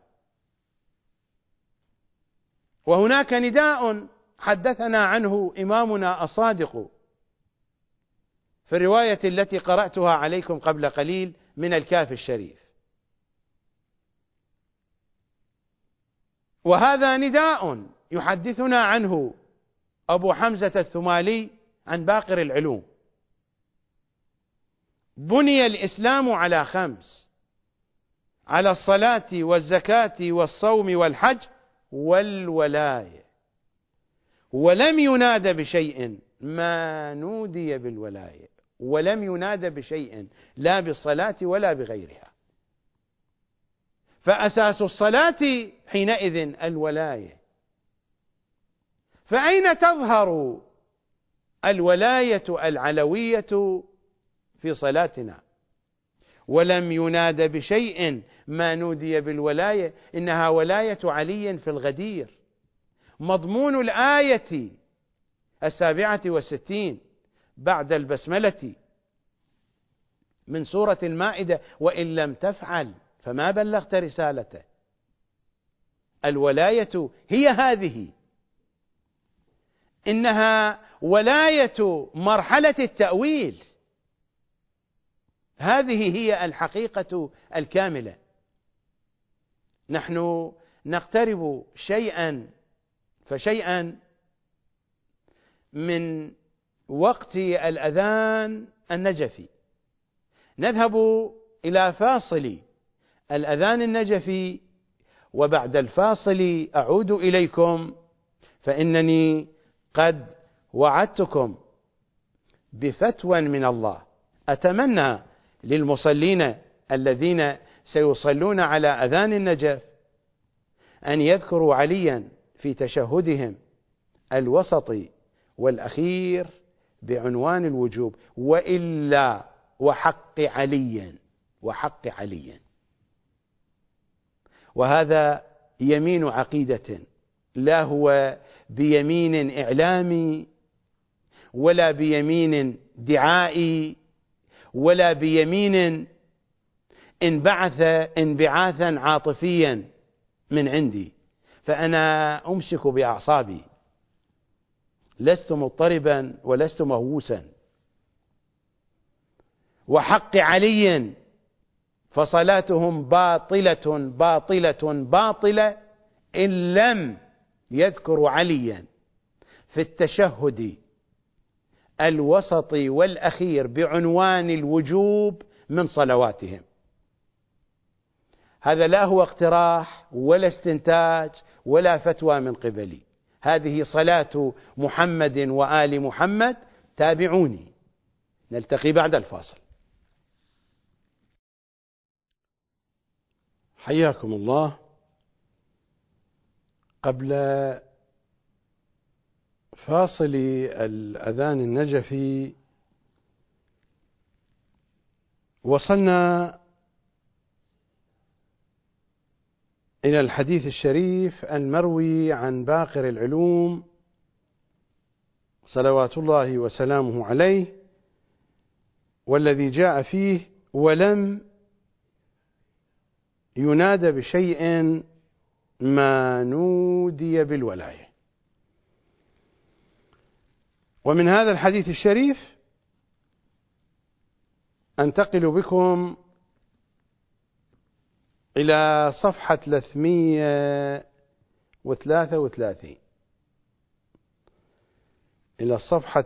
وهناك نداء حدثنا عنه إمامنا الصادق في الرواية التي قرأتها عليكم قبل قليل من الكافي الشريف. وهذا نداء يحدثنا عنه أبو حمزة الثمالي عن باقر العلوم: بني الإسلام على 5: على الصلاة والزكاة والصوم والحج والولاية، ولم يناد بشيء ما نودي بالولاية، ولم يناد بشيء لا بالصلاة ولا بغيرها. فأساس الصلاة حينئذ الولاية. فأين تظهر الولاية العلوية في صلاتنا؟ ولم يناد بشيء ما نودي بالولاية، إنها ولاية علي في الغدير، مضمون الآية 67 بعد البسملة من سورة المائدة: وإن لم تفعل فما بلغت رسالته. الولاية هي هذه، إنها ولاية مرحلة التأويل، هذه هي الحقيقة الكاملة. نحن نقترب شيئا فشيئا من وقت الأذان النجفي، نذهب إلى فاصل الأذان النجفي، وبعد الفاصل أعود إليكم، فإنني قد وعدتكم بفتوى من الله. أتمنى للمصلين الذين سيصلون على أذان النجف أن يذكروا عليا في تشهدهم الوسطي والأخير بعنوان الوجوب، وإلا وحق عليا، وحق عليا. وهذا يمين عقيدة، لا هو بيمين إعلامي ولا بيمين دعائي ولا بيمين انبعث انبعاثا عاطفيا من عندي، فأنا أمسك بأعصابي، لست مضطربا ولست مهووسا. وحق علي فصلاتهم باطلة باطلة باطلة إن لم يذكروا عليا في التشهد الوسطي والأخير بعنوان الوجوب من صلواتهم. هذا لا هو اقتراح ولا استنتاج ولا فتوى من قبلي، هذه صلاة محمد وآل محمد. تابعوني، نلتقي بعد الفاصل. حياكم الله. قبل فاصل الأذان النجفي وصلنا إلى الحديث الشريف المروي عن باقر العلوم صلوات الله وسلامه عليه، والذي جاء فيه: ولم ينادى بشيء ما نودي بالولاية. ومن هذا الحديث الشريف أنتقل بكم إلى صفحة 333، إلى الصفحة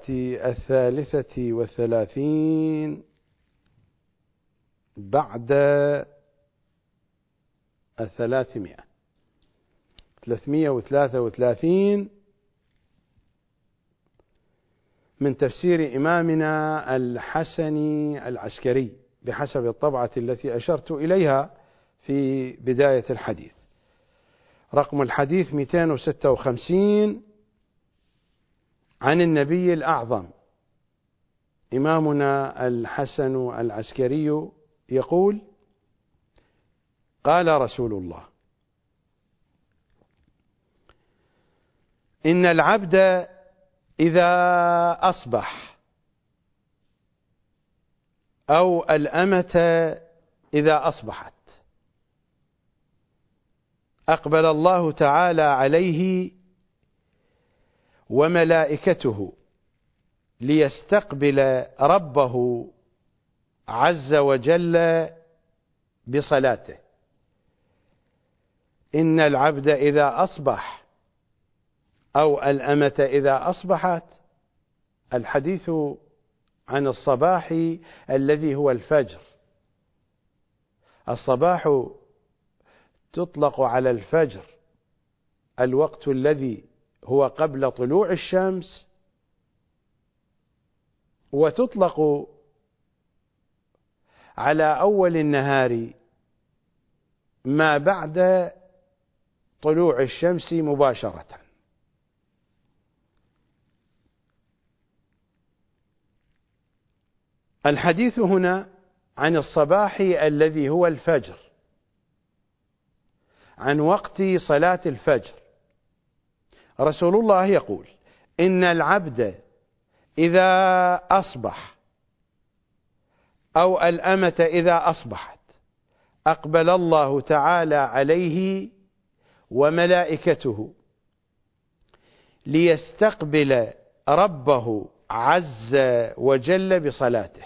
33 بعد 300، 333 من تفسير إمامنا الحسني العسكري بحسب الطبعة التي أشرت إليها في بداية الحديث. رقم الحديث 256 عن النبي الأعظم. إمامنا الحسن العسكري يقول: قال رسول الله: إن العبد إذا أصبح، أو الأمة إذا أصبحت، أقبل الله تعالى عليه وملائكته ليستقبل ربه عز وجل بصلاته. إن العبد إذا أصبح، أو الأمة إذا أصبحت. الحديث عن الصباح الذي هو الفجر. الصباح تطلق على الفجر، الوقت الذي هو قبل طلوع الشمس، وتطلق على أول النهار ما بعد طلوع الشمس مباشرة. الحديث هنا عن الصباح الذي هو الفجر، عن وقت صلاة الفجر، رسول الله يقول: إن العبد إذا أصبح أو الأمة إذا أصبحت أقبل الله تعالى عليه وملائكته ليستقبل ربه عز وجل بصلاته.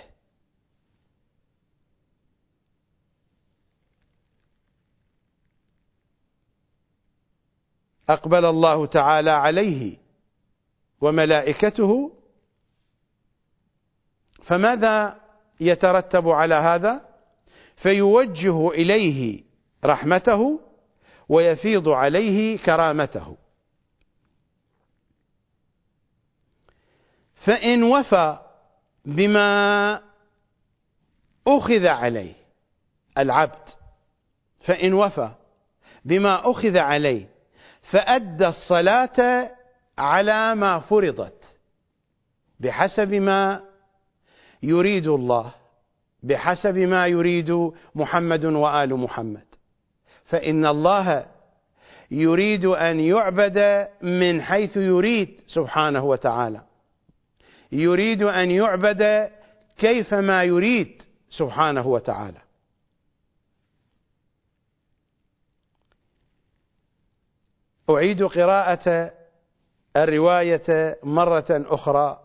أقبل الله تعالى عليه وملائكته، فماذا يترتب على هذا؟ فيوجه إليه رحمته ويفيض عليه كرامته. فإن وفى بما أخذ عليه العبد، فإن وفى بما أخذ عليه فأدى الصلاة على ما فرضت بحسب ما يريد الله، بحسب ما يريد محمد وآل محمد، فإن الله يريد أن يعبد من حيث يريد سبحانه وتعالى، يريد أن يعبد كيفما يريد سبحانه وتعالى. أعيد قراءة الرواية مرة أخرى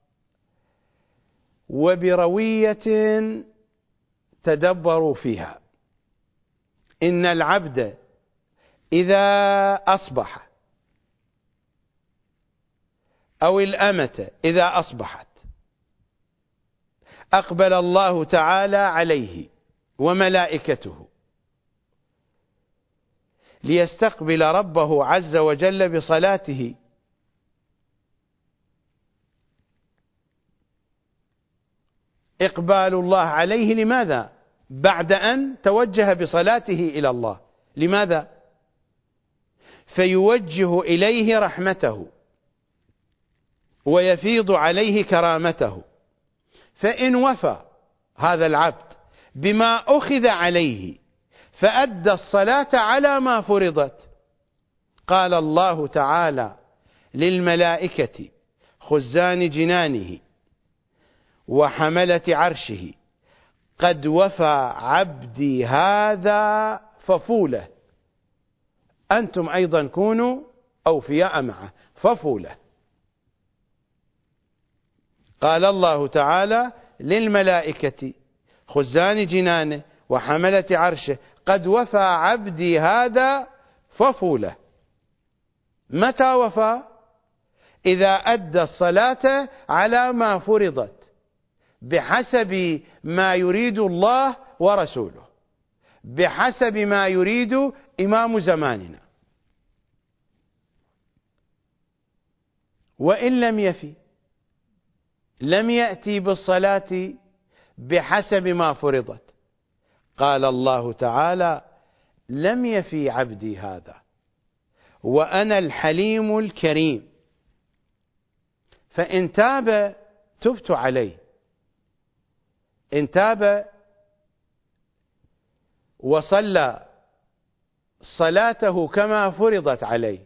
وبروية تدبروا فيها. إن العبد إذا أصبح أو الأمة إذا أصبحت أقبل الله تعالى عليه وملائكته ليستقبل ربه عز وجل بصلاته. إقبال الله عليه لماذا؟ بعد أن توجه بصلاته إلى الله، لماذا؟ فيوجه إليه رحمته ويفيض عليه كرامته. فإن وفى هذا العبد بما أخذ عليه فأدى الصلاة على ما فرضت، قال الله تعالى للملائكة خزان جنانه وحملة عرشه: قد وفى عبدي هذا ففوله. أنتم أيضا كونوا أوفياء معه، ففوله. قال الله تعالى للملائكة خزان جنانه وحملة عرشه: قد وفى عبدي هذا ففوله. متى وفى؟ إذا أدى الصلاة على ما فرضت بحسب ما يريد الله ورسوله، بحسب ما يريد إمام زماننا. وإن لم يفي، لم يأتي بالصلاة بحسب ما فرضت، قال الله تعالى: لم يفي عبدي هذا وأنا الحليم الكريم، فإن تاب تبت عليه. إن تاب وصلى صلاته كما فرضت عليه،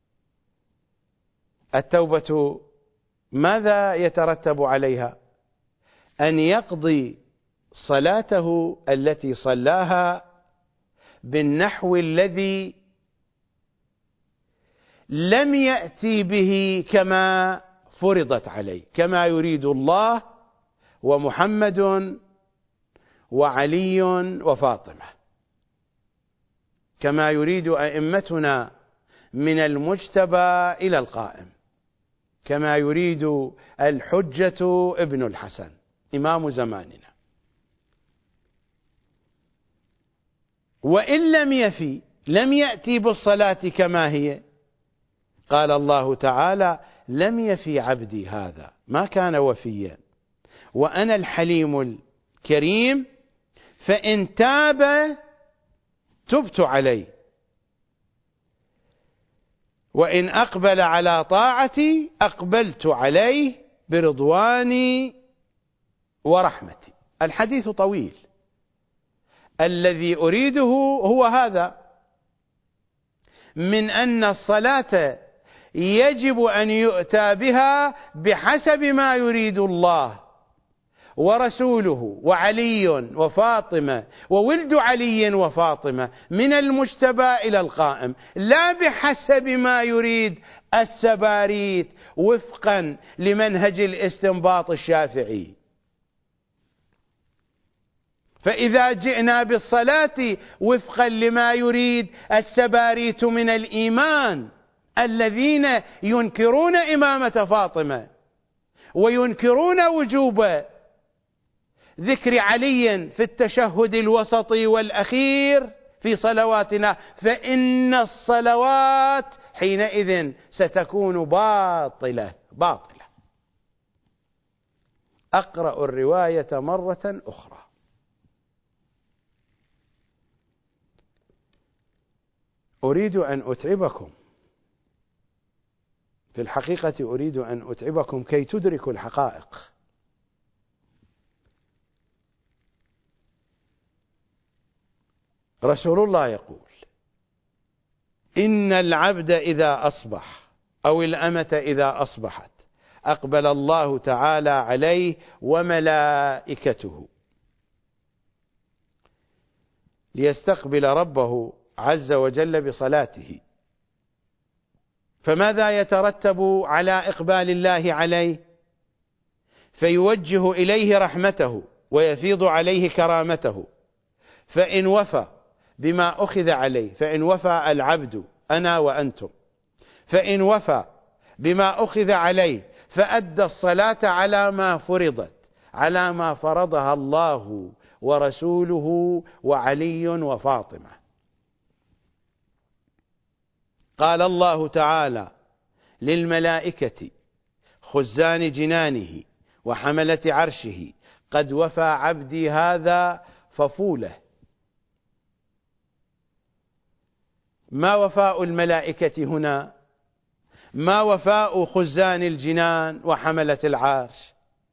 التوبة ماذا يترتب عليها؟ أن يقضي صلاته التي صلاها بالنحو الذي لم يأتي به كما فرضت عليه، كما يريد الله ومحمد وعلي وفاطمة، كما يريد أئمتنا من المجتبى إلى القائم، كما يريد الحجة ابن الحسن إمام زماننا. وإن لم يفي، لم يأتي بالصلاة كما هي، قال الله تعالى: لم يفي عبدي هذا، ما كان وفيا، وأنا الحليم الكريم، فإن تاب تبت عليه، وإن أقبل على طاعتي أقبلت عليه برضواني ورحمتي. الحديث طويل، الذي أريده هو هذا: من أن الصلاة يجب أن يؤتى بها بحسب ما يريد الله ورسوله وعلي وفاطمة وولد علي وفاطمة من المجتبى إلى القائم، لا بحسب ما يريد السباريت وفقا لمنهج الاستنباط الشافعي. فإذا جئنا بالصلاة وفقا لما يريد السباريت من الإيمان الذين ينكرون إمامة فاطمة وينكرون وجوب ذكر علي في التشهد الوسطي والأخير في صلواتنا، فإن الصلوات حينئذ ستكون باطلة. أقرأ الرواية مرة أخرى. أريد أن أتعبكم، في الحقيقة أريد أن أتعبكم كي تدركوا الحقائق. رسول الله يقول: إن العبد إذا أصبح أو الأمة إذا أصبحت أقبل الله تعالى عليه وملائكته ليستقبل ربه عز وجل بصلاته، فماذا يترتب على إقبال الله عليه؟ فيوجه إليه رحمته ويفيض عليه كرامته، فإن وفى بما أخذ عليه، فإن وفى العبد أنا وأنتم، فإن وفى بما أخذ عليه فأدى الصلاة على ما فرضت، على ما فرضها الله ورسوله وعلي وفاطمة. قال الله تعالى للملائكة خزان جنانه وحملة عرشه: قد وفى عبدي هذا ففوله. ما وفاء الملائكة هنا؟ ما وفاء خزان الجنان وحملة العرش؟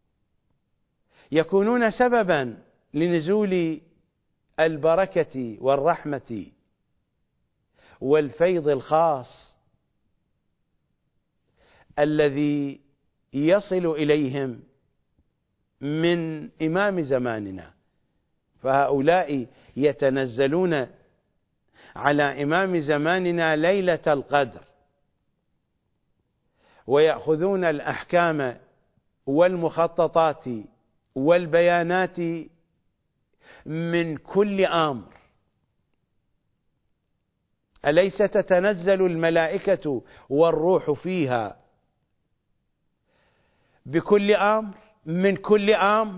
يكونون سببا لنزول البركة والرحمة والفيض الخاص الذي يصل إليهم من إمام زماننا. فهؤلاء يتنزلون على إمام زماننا ليلة القدر، ويأخذون الأحكام والمخططات والبيانات من كل أمر. أليس تتنزل الملائكة والروح فيها بكل أمر، من كل أمر؟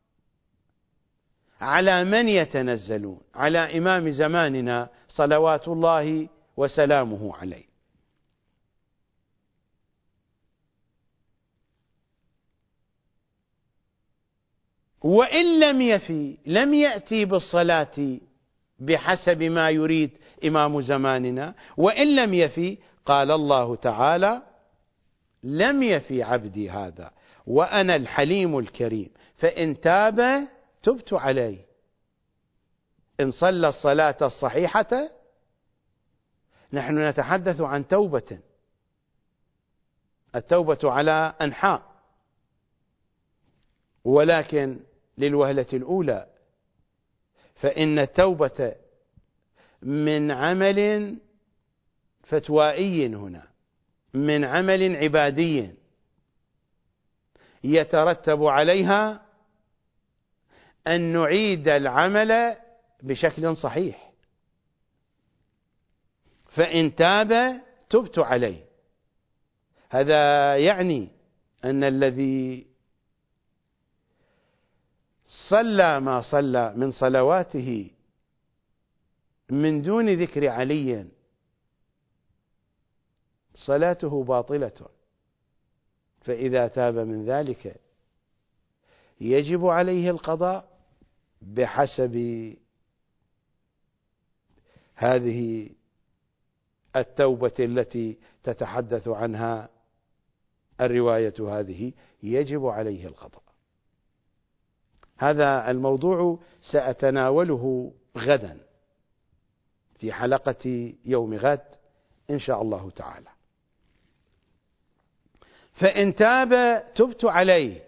على من يتنزلون؟ على إمام زماننا صلوات الله وسلامه عليه. وإن لم يفي، لم يأتي بالصلاة بحسب ما يريد إمام زماننا، وإن لم يفي قال الله تعالى: لم يفي عبدي هذا وأنا الحليم الكريم، فإن تاب تبت عليه. إن صلى الصلاة الصحيحة، نحن نتحدث عن توبة، التوبة على أنحاء، ولكن للوهلة الأولى، فإن التوبة من عمل فتوائي هنا، من عمل عبادي يترتب عليها أن نعيد العمل بشكل صحيح. فإن تاب تبت عليه. هذا يعني أن الذي صلى ما صلى من صلواته من دون ذكر علي صلاته باطلة، فإذا تاب من ذلك يجب عليه القضاء بحسب هذه التوبة التي تتحدث عنها الرواية هذه، يجب عليه القضاء. هذا الموضوع سأتناوله غدا في حلقة يوم غد إن شاء الله تعالى. فإن تاب تبت عليه.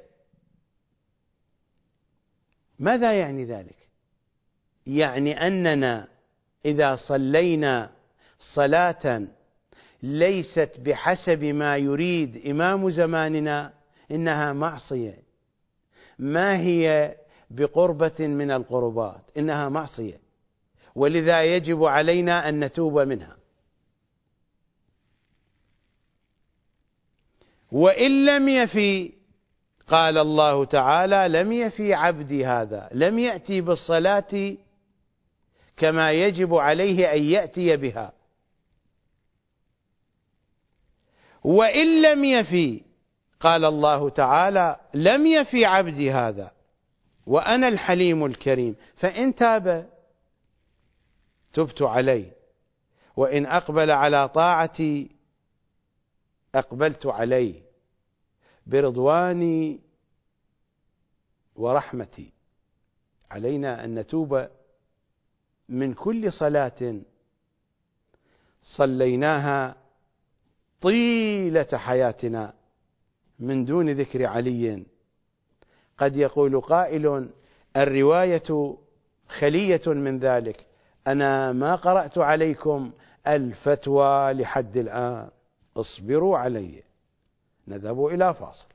ماذا يعني ذلك؟ يعني أننا إذا صلينا صلاة ليست بحسب ما يريد إمام زماننا إنها معصية، ما هي بقربة من القربات، إنها معصية، ولذا يجب علينا أن نتوب منها. وإن لم يفي، قال الله تعالى: لم يفي عبدي هذا، لم يأتي بالصلاة كما يجب عليه أن يأتي بها. وإن لم يفي، قال الله تعالى: لم يفي عبدي هذا وأنا الحليم الكريم، فإن تاب تبت عليه، وإن أقبل على طاعتي أقبلت عليه برضواني ورحمتي. علينا أن نتوب من كل صلاة صليناها طيلة حياتنا من دون ذكر علي. قد يقول قائل: الرواية خلية من ذلك، أنا ما قرأت عليكم الفتوى لحد الآن، اصبروا علي. نذهب إلى فاصل.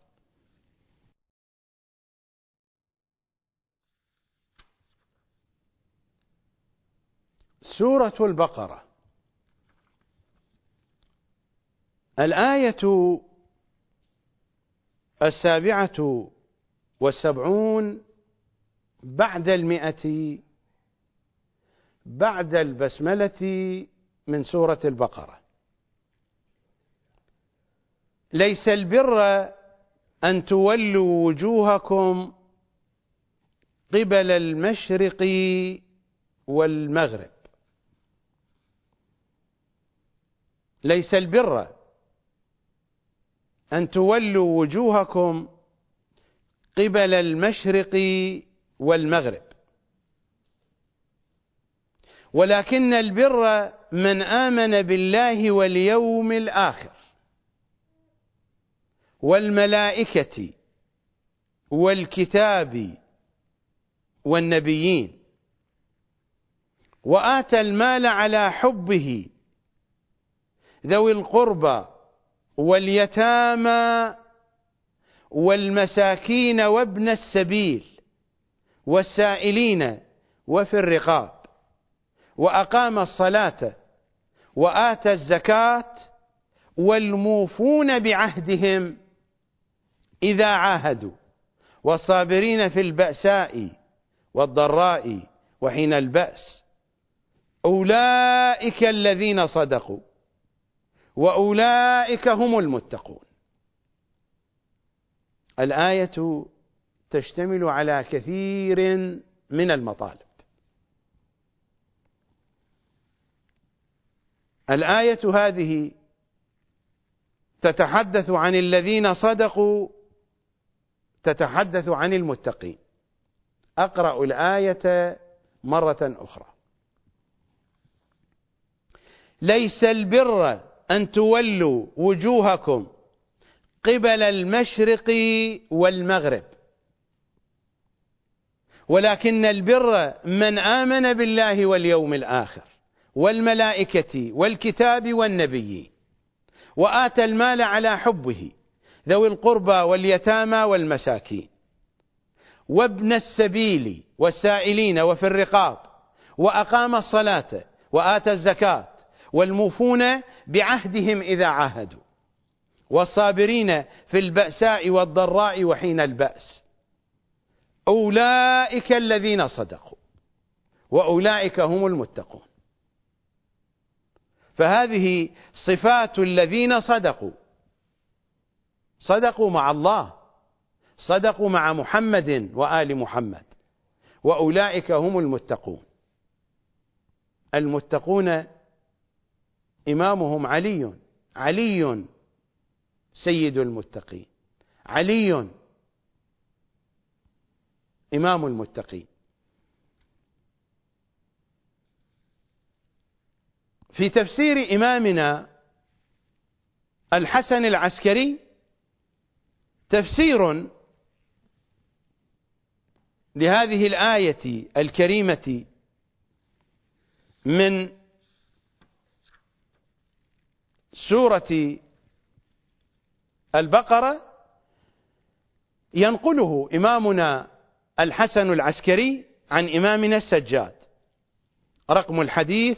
سورة البقرة، الآية 77 بعد 100 بعد البسملة من سورة البقرة. ليس البر أن تولوا وجوهكم قبل المشرق والمغرب. ليس البر أن تولوا وجوهكم قبل المشرق والمغرب، ولكن البر من آمن بالله واليوم الآخر والملائكة والكتاب والنبيين، وآتى المال على حبه ذوي القربى واليتامى والمساكين وابن السبيل والسائلين وفي الرقاب، وأقام الصلاة وآتى الزكاة والموفون بعهدهم إذا عاهدوا، والصابرين في البأساء والضراء وحين البأس، أولئك الذين صدقوا وأولئك هم المتقون. الآية تشتمل على كثير من المطالب. الآية هذه تتحدث عن الذين صدقوا، تتحدث عن المتقين. أقرأ الآية مرة أخرى. ليس البر أن تولوا وجوهكم قبل المشرق والمغرب، ولكن البر من آمن بالله واليوم الآخر والملائكة والكتاب والنبيين، وآتى المال على حبه ذوي القربى واليتامى والمساكين وابن السبيل والسائلين وفي الرقاب، وأقام الصلاة وآتى الزكاة والموفون بعهدهم إذا عاهدوا، والصابرين في البأساء والضراء وحين البأس، أولئك الذين صدقوا وأولئك هم المتقون. فهذه صفات الذين صدقوا، صدقوا مع الله، صدقوا مع محمد وآل محمد، وأولئك هم المتقون. المتقون إمامهم علي، علي سيد المتقين، علي إمام المتقين. في تفسير إمامنا الحسن العسكري تفسير لهذه الآية الكريمة من سورة البقرة ينقله إمامنا الحسن العسكري عن إمامنا السجاد، رقم الحديث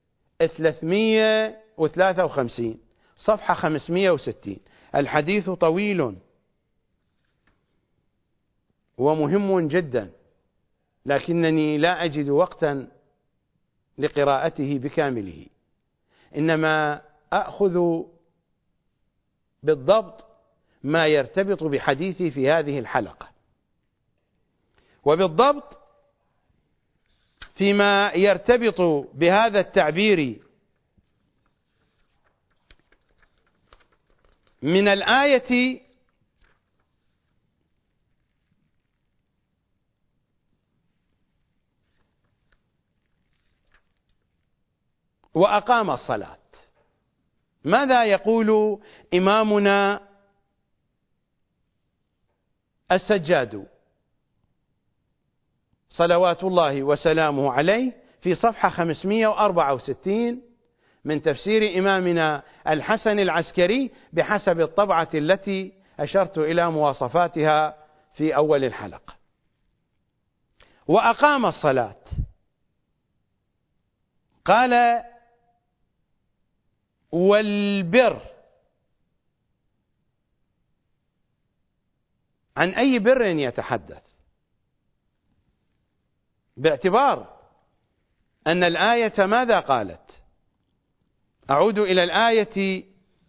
353 صفحة 560. الحديث طويل ومهم جدا، لكنني لا أجد وقتا لقراءته بكامله، إنما أخذ بالضبط ما يرتبط بحديثي في هذه الحلقة، وبالضبط فيما يرتبط بهذا التعبير من الآية وأقام الصلاة. ماذا يقول إمامنا السجاد صلوات الله وسلامه عليه في صفحة 564 من تفسير إمامنا الحسن العسكري بحسب الطبعة التي أشرت إلى مواصفاتها في أول الحلقة؟ وأقام الصلاة، قال والبر. عن أي بر يتحدث؟ باعتبار أن الآية ماذا قالت؟ أعود إلى الآية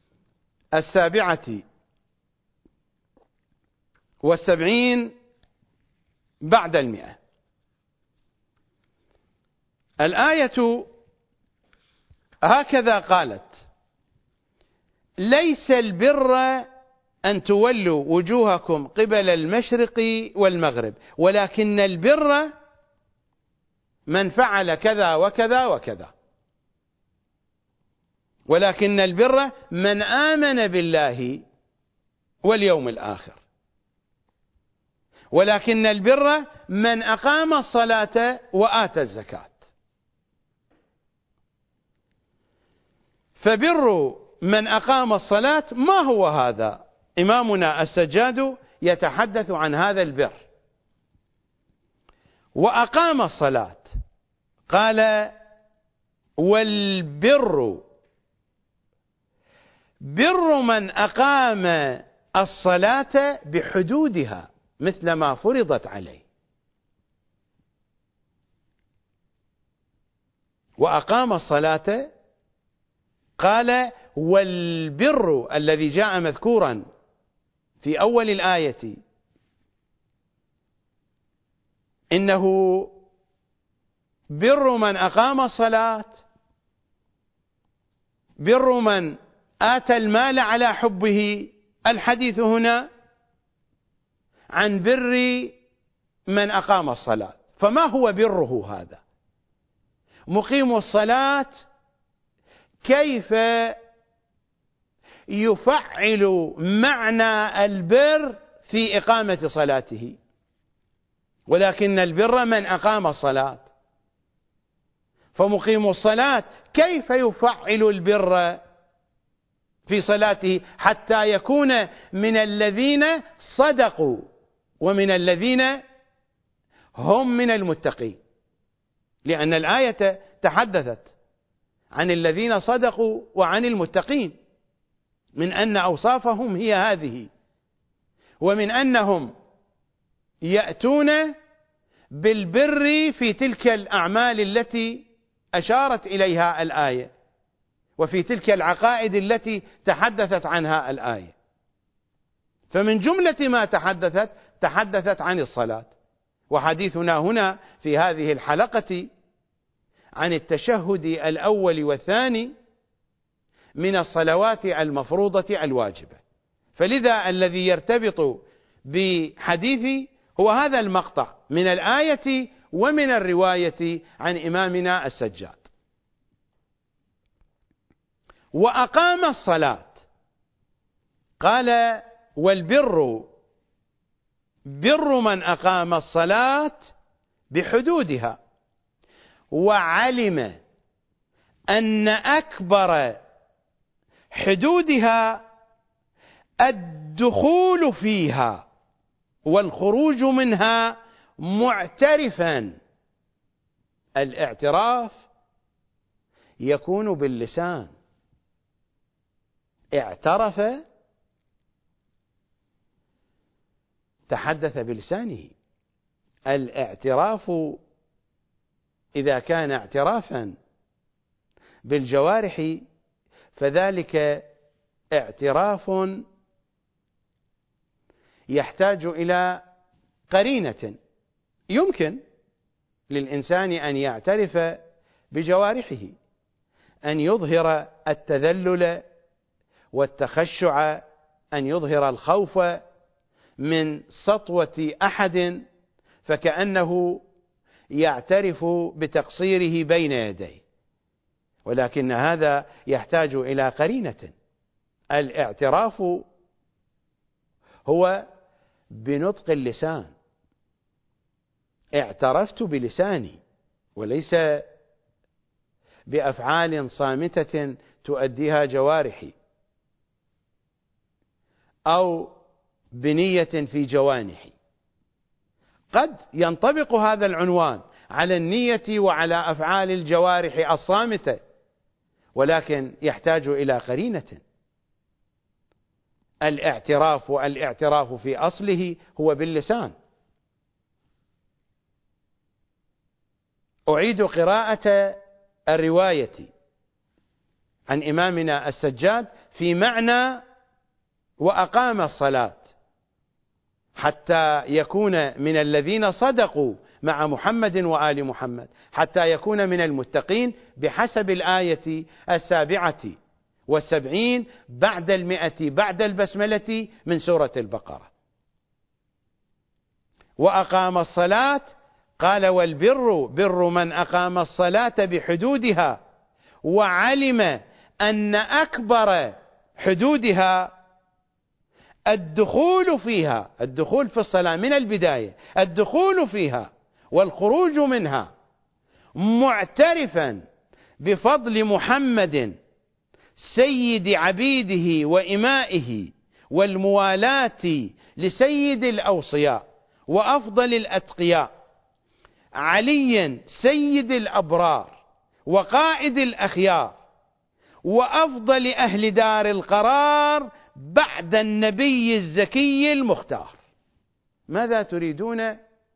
77 بعد 100. الآية هكذا قالت: ليس البر أن تولوا وجوهكم قبل المشرق والمغرب، ولكن البر من فعل كذا وكذا وكذا، ولكن البر من آمن بالله واليوم الآخر، ولكن البر من أقام الصلاة وآتى الزكاة. فبر من أقام الصلاة ما هو هذا؟ إمامنا السجاد يتحدث عن هذا البر. وأقام الصلاة، قال والبر بر من أقام الصلاة بحدودها مثل ما فرضت عليه. وأقام الصلاة، قال والبر الذي جاء مذكورا في أول الآية إنه بر من أقام الصلاة، بر من آتى المال على حبه. الحديث هنا عن بر من أقام الصلاة، فما هو بره هذا؟ مقيم الصلاة كيف يفعل معنى البر في إقامة صلاته؟ ولكن البر من أقام الصلاة، فمقيم الصلاة كيف يفعل البر في صلاته حتى يكون من الذين صدقوا ومن الذين هم من المتقين؟ لأن الآية تحدثت عن الذين صدقوا وعن المتقين، من أن أوصافهم هي هذه، ومن أنهم يأتون بالبر في تلك الأعمال التي أشارت إليها الآية، وفي تلك العقائد التي تحدثت عنها الآية. فمن جملة ما تحدثت عن الصلاة، وحديثنا هنا في هذه الحلقة عن التشهد الأول والثاني من الصلوات المفروضة الواجبة. فلذا الذي يرتبط بحديثي هو هذا المقطع من الآية ومن الرواية عن إمامنا السجاد. وأقام الصلاة، قال والبر بر من أقام الصلاة بحدودها وعلم أن أكبر حدودها الدخول فيها والخروج منها معترفا. الاعتراف يكون باللسان، اعترف تحدث بلسانه. الاعتراف إذا كان اعترافا بالجوارح فذلك اعتراف يحتاج إلى قرينة. يمكن للإنسان أن يعترف بجوارحه، أن يظهر التذلل والتخشع، أن يظهر الخوف من سطوة أحد فكأنه يعترف بتقصيره بين يديه، ولكن هذا يحتاج إلى قرينة. الاعتراف هو بنطق اللسان، اعترفت بلساني، وليس بأفعال صامتة تؤديها جوارحي أو بنية في جوانحي. قد ينطبق هذا العنوان على النية وعلى أفعال الجوارح الصامتة، ولكن يحتاج إلى قرينة. الاعتراف في أصله هو باللسان. أعيد قراءة الرواية عن إمامنا السجاد في معنى وأقام الصلاة حتى يكون من الذين صدقوا مع محمد وآل محمد، حتى يكون من المتقين بحسب الآية 77 بعد 100 بعد البسملة من سورة البقرة. وأقام الصلاة قال والبر بر من أقام الصلاة بحدودها وعلم أن أكبر حدودها الدخول فيها، الدخول في الصلاة من البداية، الدخول فيها والخروج منها، معترفا بفضل محمد سيد عبيده وإمائه والموالاة لسيد الأوصياء وأفضل الأتقياء عليا سيد الأبرار وقائد الأخيار وأفضل أهل دار القرار بعد النبي الزكي المختار. ماذا تريدون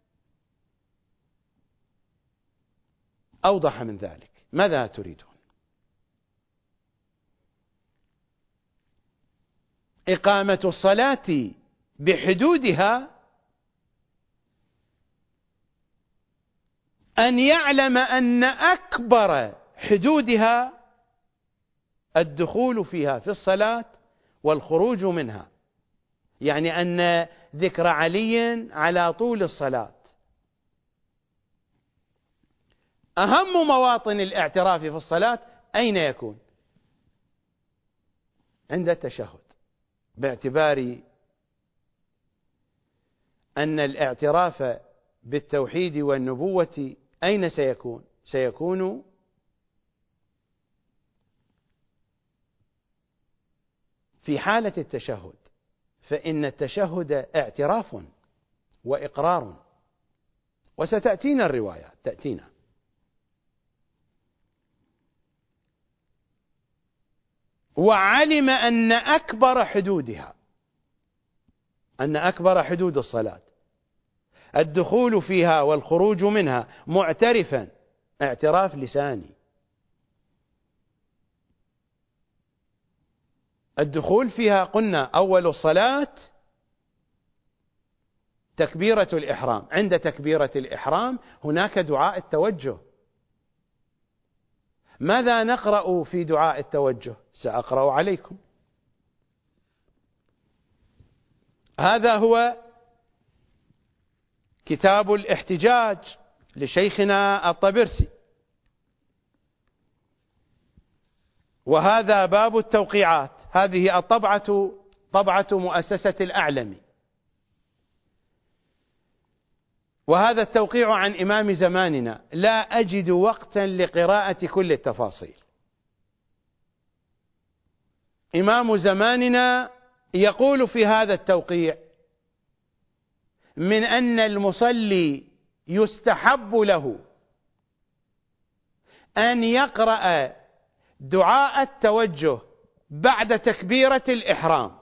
أوضح من ذلك؟ ماذا تريدون؟ إقامة الصلاة بحدودها أن يعلم أن أكبر حدودها الدخول فيها في الصلاة والخروج منها، يعني أن ذكر علي على طول الصلاة. أهم مواطن الاعتراف في الصلاة أين يكون؟ عند التشهد، باعتبار أن الاعتراف بالتوحيد والنبوة أين سيكون؟ سيكون في حالة التشهد، فإن التشهد اعتراف وإقرار، وستأتينا الروايات تأتينا. وعلم أن أكبر حدودها، أن أكبر حدود الصلاة الدخول فيها والخروج منها معترفا، اعتراف لساني. الدخول فيها قلنا أول الصلاة تكبيرة الإحرام، عند تكبيرة الإحرام هناك دعاء التوجه. ماذا نقرأ في دعاء التوجه؟ سأقرأ عليكم. هذا هو كتاب الاحتجاج لشيخنا الطبرسي، وهذا باب التوقيعات. هذه الطبعة طبعة مؤسسة الأعلمي. وهذا التوقيع عن إمام زماننا، لا أجد وقتا لقراءة كل التفاصيل. إمام زماننا يقول في هذا التوقيع: من أن المصلي يستحب له أن يقرأ دعاء التوجه بعد تكبيرة الإحرام.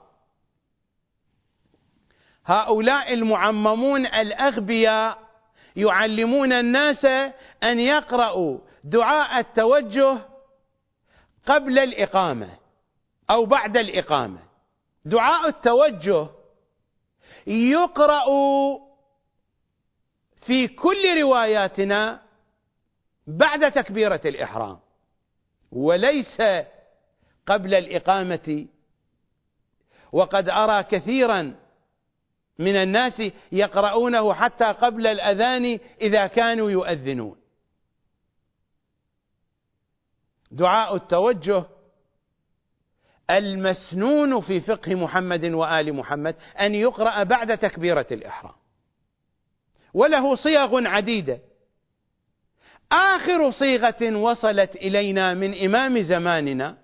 هؤلاء المعممون الأغبياء يعلمون الناس أن يقرأوا دعاء التوجه قبل الإقامة أو بعد الإقامة. دعاء التوجه يقرأ في كل رواياتنا بعد تكبيرة الإحرام، وليس قبل الإقامة. وقد أرى كثيرا من الناس يقرؤونه حتى قبل الأذان إذا كانوا يؤذنون. دعاء التوجه المسنون في فقه محمد وآل محمد أن يقرأ بعد تكبيرة الإحرام، وله صيغ عديدة. آخر صيغة وصلت إلينا من إمام زماننا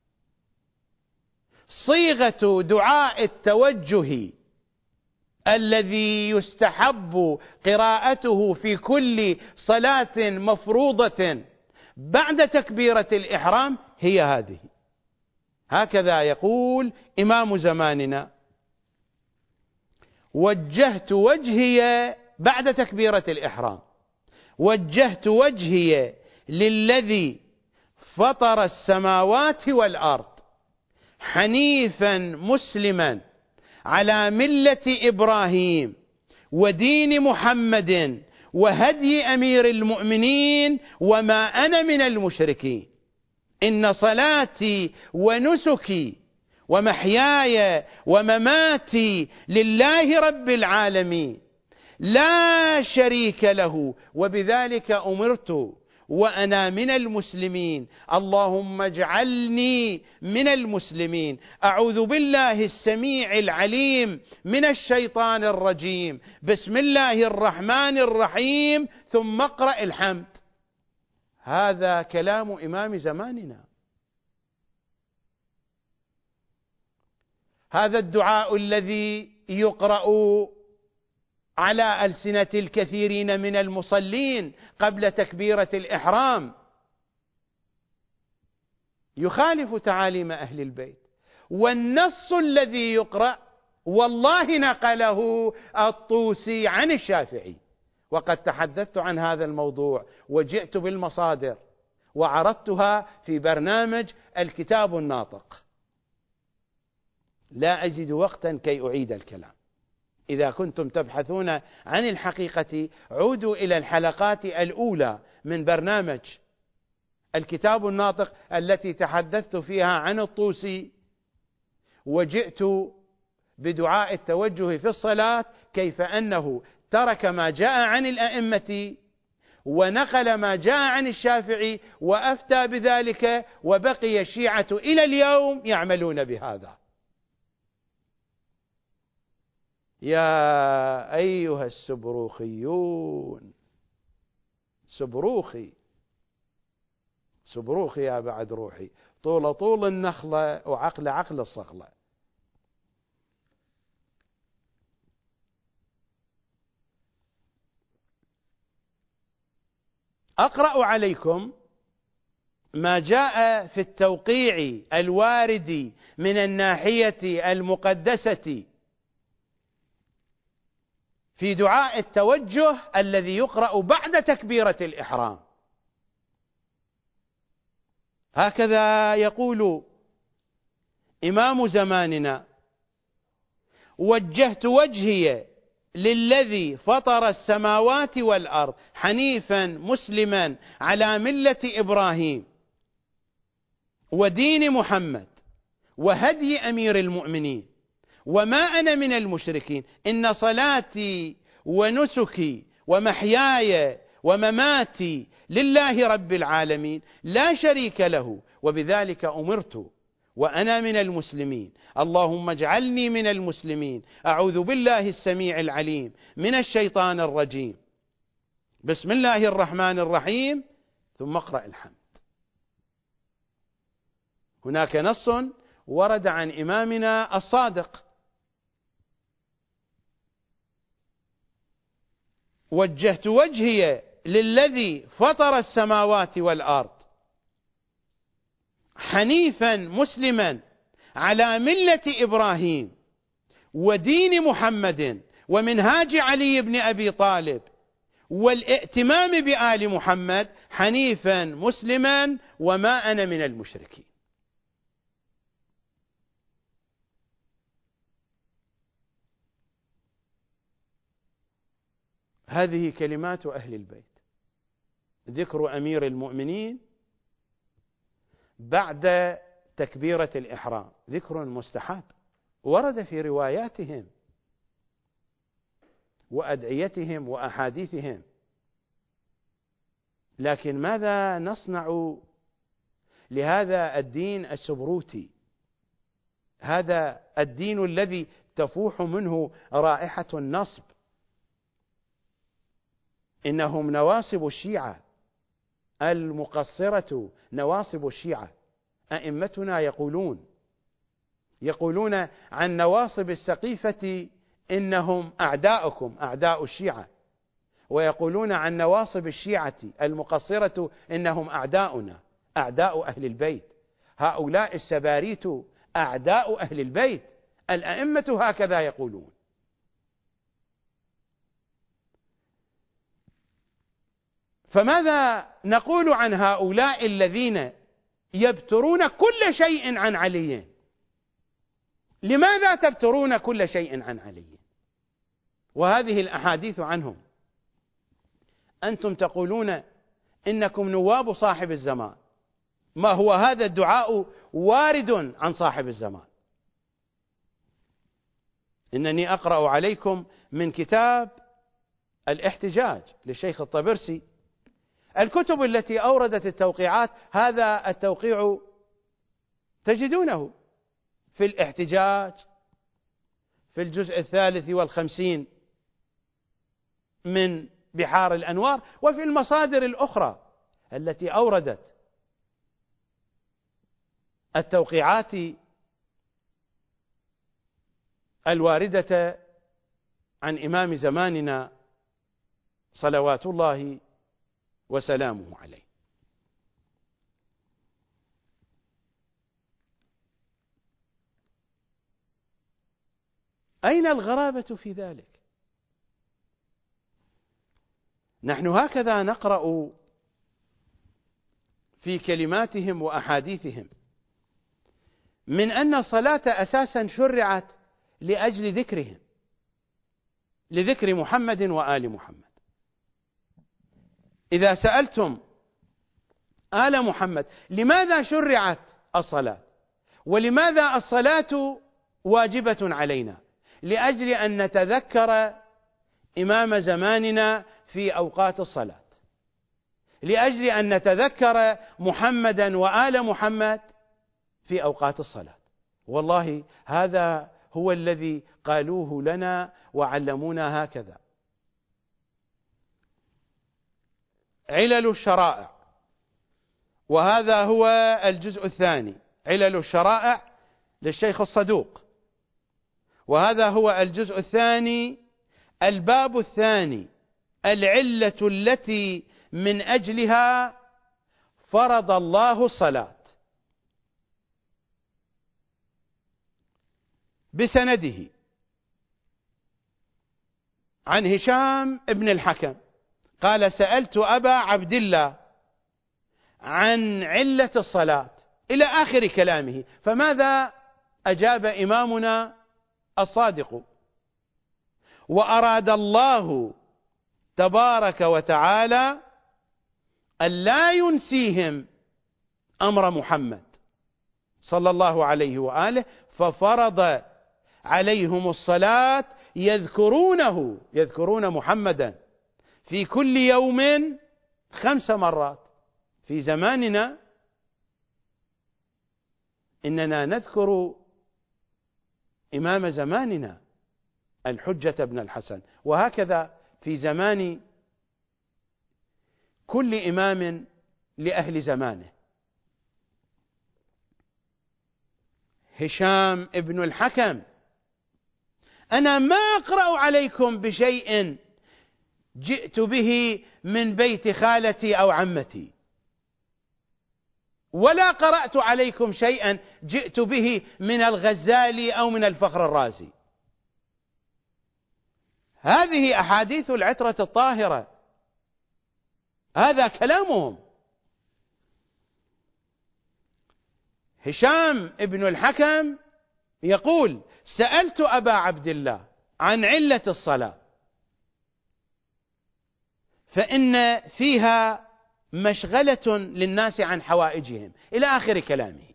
صيغة دعاء التوجه الذي يستحب قراءته في كل صلاة مفروضة بعد تكبيرة الإحرام، هي هذه. هكذا يقول إمام زماننا: وجهت وجهي بعد تكبيرة الإحرام، وجهت وجهي للذي فطر السماوات والأرض حنيفا مسلما على ملة إبراهيم ودين محمد وهدي أمير المؤمنين وما أنا من المشركين. إن صلاتي ونسكي ومحياي ومماتي لله رب العالمين لا شريك له وبذلك أمرت وأنا من المسلمين. اللهم اجعلني من المسلمين. أعوذ بالله السميع العليم من الشيطان الرجيم. بسم الله الرحمن الرحيم. ثم اقرأ الحمد. هذا كلام إمام زماننا. هذا الدعاء الذي يقرأ على ألسنة الكثيرين من المصلين قبل تكبيرة الإحرام يخالف تعاليم أهل البيت. والنص الذي يقرأ والله نقله الطوسي عن الشافعي، وقد تحدثت عن هذا الموضوع وجئت بالمصادر وعرضتها في برنامج الكتاب الناطق. لا أجد وقتا كي أعيد الكلام. إذا كنتم تبحثون عن الحقيقة عودوا إلى الحلقات الأولى من برنامج الكتاب الناطق التي تحدثت فيها عن الطوسي، وجئت بدعاء التوجه في الصلاة كيف أنه ترك ما جاء عن الأئمة ونقل ما جاء عن الشافعي وأفتى بذلك، وبقي الشيعة إلى اليوم يعملون بهذا. يا أيها السبروخيون، سبروخي يا بعد روحي، طول النخلة وعقل الصقلة. أقرأ عليكم ما جاء في التوقيع الوارد من الناحية المقدسة في دعاء التوجه الذي يقرأ بعد تكبيرة الإحرام. هكذا يقول إمام زماننا: وجهت وجهي للذي فطر السماوات والأرض حنيفا مسلما على ملة إبراهيم ودين محمد وهدي أمير المؤمنين وما أنا من المشركين. إن صلاتي ونسكي ومحياي ومماتي لله رب العالمين لا شريك له وبذلك أمرت وأنا من المسلمين. اللهم اجعلني من المسلمين. أعوذ بالله السميع العليم من الشيطان الرجيم. بسم الله الرحمن الرحيم ثم اقرأ الحمد. هناك نص ورد عن إمامنا الصادق: وجهت وجهي للذي فطر السماوات والأرض حنيفا مسلما على ملة إبراهيم ودين محمد ومنهاج علي بن أبي طالب والائتمام بآل محمد حنيفا مسلما وما أنا من المشركين. هذه كلمات أهل البيت. ذكر أمير المؤمنين بعد تكبيرة الإحرام ذكر مستحب، ورد في رواياتهم وأدعيتهم وأحاديثهم، لكن ماذا نصنع لهذا الدين السبروتي، هذا الدين الذي تفوح منه رائحة النصب؟ إنهم نواصب الشيعة المقصرة، نواصب الشيعة. أئمتنا يقولون عن نواصب السقيفة إنهم أعداؤكم، أعداء الشيعة، ويقولون عن نواصب الشيعة المقصرة إنهم أعداؤنا، أعداء أهل البيت. هؤلاء السباريت أعداء أهل البيت، الأئمة هكذا يقولون. فماذا نقول عن هؤلاء الذين يبترون كل شيء عن علي؟ لماذا تبترون كل شيء عن علي؟ وهذه الأحاديث عنهم، أنتم تقولون إنكم نواب صاحب الزمان. ما هو هذا الدعاء وارد عن صاحب الزمان. إنني أقرأ عليكم من كتاب الاحتجاج للشيخ الطبرسي، الكتب التي أوردت التوقيعات. هذا التوقيع تجدونه في الاحتجاج في الجزء 53 من بحار الأنوار، وفي المصادر الأخرى التي أوردت التوقيعات الواردة عن إمام زماننا صلوات الله وسلامه عليه. أين الغرابة في ذلك؟ نحن هكذا نقرأ في كلماتهم وأحاديثهم من أن الصلاة أساسا شرعت لأجل ذكرهم، لذكر محمد وآل محمد. إذا سألتم آل محمد لماذا شرعت الصلاة ولماذا الصلاة واجبة علينا؟ لأجل أن نتذكر إمام زماننا في أوقات الصلاة، لأجل أن نتذكر محمدا وآل محمد في أوقات الصلاة. والله هذا هو الذي قالوه لنا وعلمونا هكذا. علل الشرائع، وهذا هو الجزء الثاني، علل الشرائع للشيخ الصدوق، وهذا هو الجزء الثاني، الباب الثاني، العلة التي من أجلها فرض الله الصلاة، بسنده عن هشام ابن الحكم قال: سألت أبا عبد الله عن علة الصلاة، إلى آخر كلامه. فماذا أجاب إمامنا الصادق؟ وأراد الله تبارك وتعالى ألا ينسيهم أمر محمد صلى الله عليه وآله، ففرض عليهم الصلاة يذكرون محمدا في كل يوم 5 مرات. في زماننا إننا نذكر إمام زماننا الحجة بن الحسن، وهكذا في زمان كل إمام لأهل زمانه. هشام ابن الحكم: أنا ما أقرأ عليكم بشيء جئت به من بيت خالتي أو عمتي، ولا قرأت عليكم شيئا جئت به من الغزالي أو من الفخر الرازي. هذه أحاديث العترة الطاهرة، هذا كلامهم. هشام ابن الحكم يقول: سألت أبا عبد الله عن علة الصلاة، فإن فيها مشغلة للناس عن حوائجهم، إلى آخر كلامه.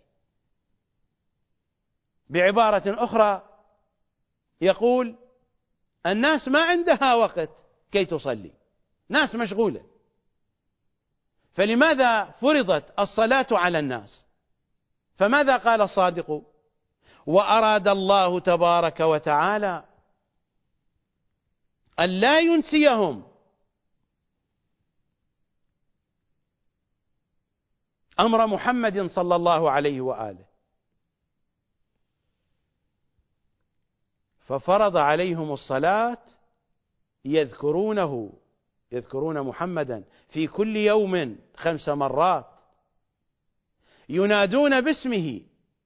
بعبارة أخرى يقول: الناس ما عندها وقت كي تصلي، ناس مشغولة، فلماذا فرضت الصلاة على الناس؟ فماذا قال الصادق؟ وأراد الله تبارك وتعالى أن لا ينسيهم أمر محمد صلى الله عليه وآله، ففرض عليهم الصلاة يذكرون محمدا في كل يوم 5 مرات، ينادون باسمه،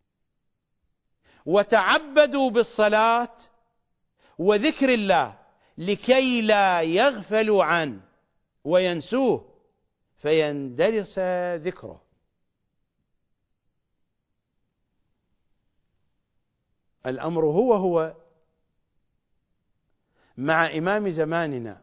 وتعبدوا بالصلاة وذكر الله لكي لا يغفلوا عنه وينسوه فيندرس ذكره. الأمر هو مع إمام زماننا.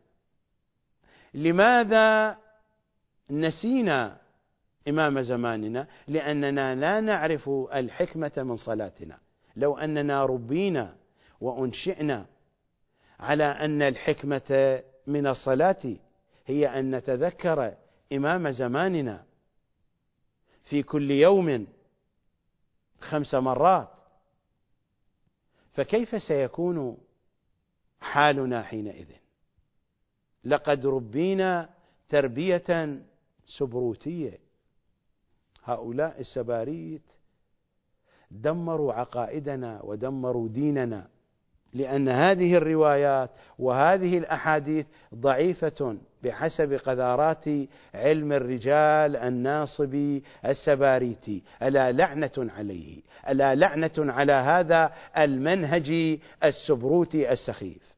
لماذا نسينا إمام زماننا؟ لأننا لا نعرف الحكمة من صلاتنا. لو أننا ربينا وأنشئنا على أن الحكمة من الصلاة هي أن نتذكر إمام زماننا في كل يوم 5 مرات، فكيف سيكون حالنا حينئذ؟ لقد ربينا تربية سبروتية. هؤلاء السباريت دمروا عقائدنا ودمروا ديننا، لأن هذه الروايات وهذه الأحاديث ضعيفة بحسب قذارات علم الرجال الناصبي السباريتي. ألا لعنة عليه، ألا لعنة على هذا المنهج السبروتي السخيف.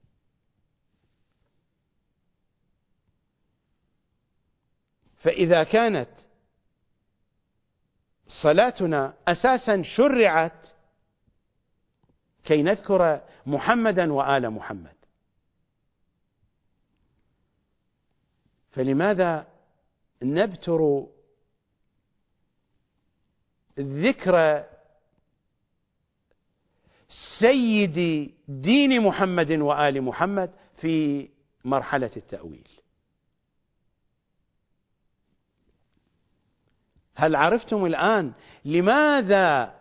فإذا كانت صلاتنا أساسا شرعت كي نذكر محمدا وآل محمد، فلماذا نبتر ذكر سيد دين محمد وآل محمد في مرحلة التأويل؟ هل عرفتم الآن لماذا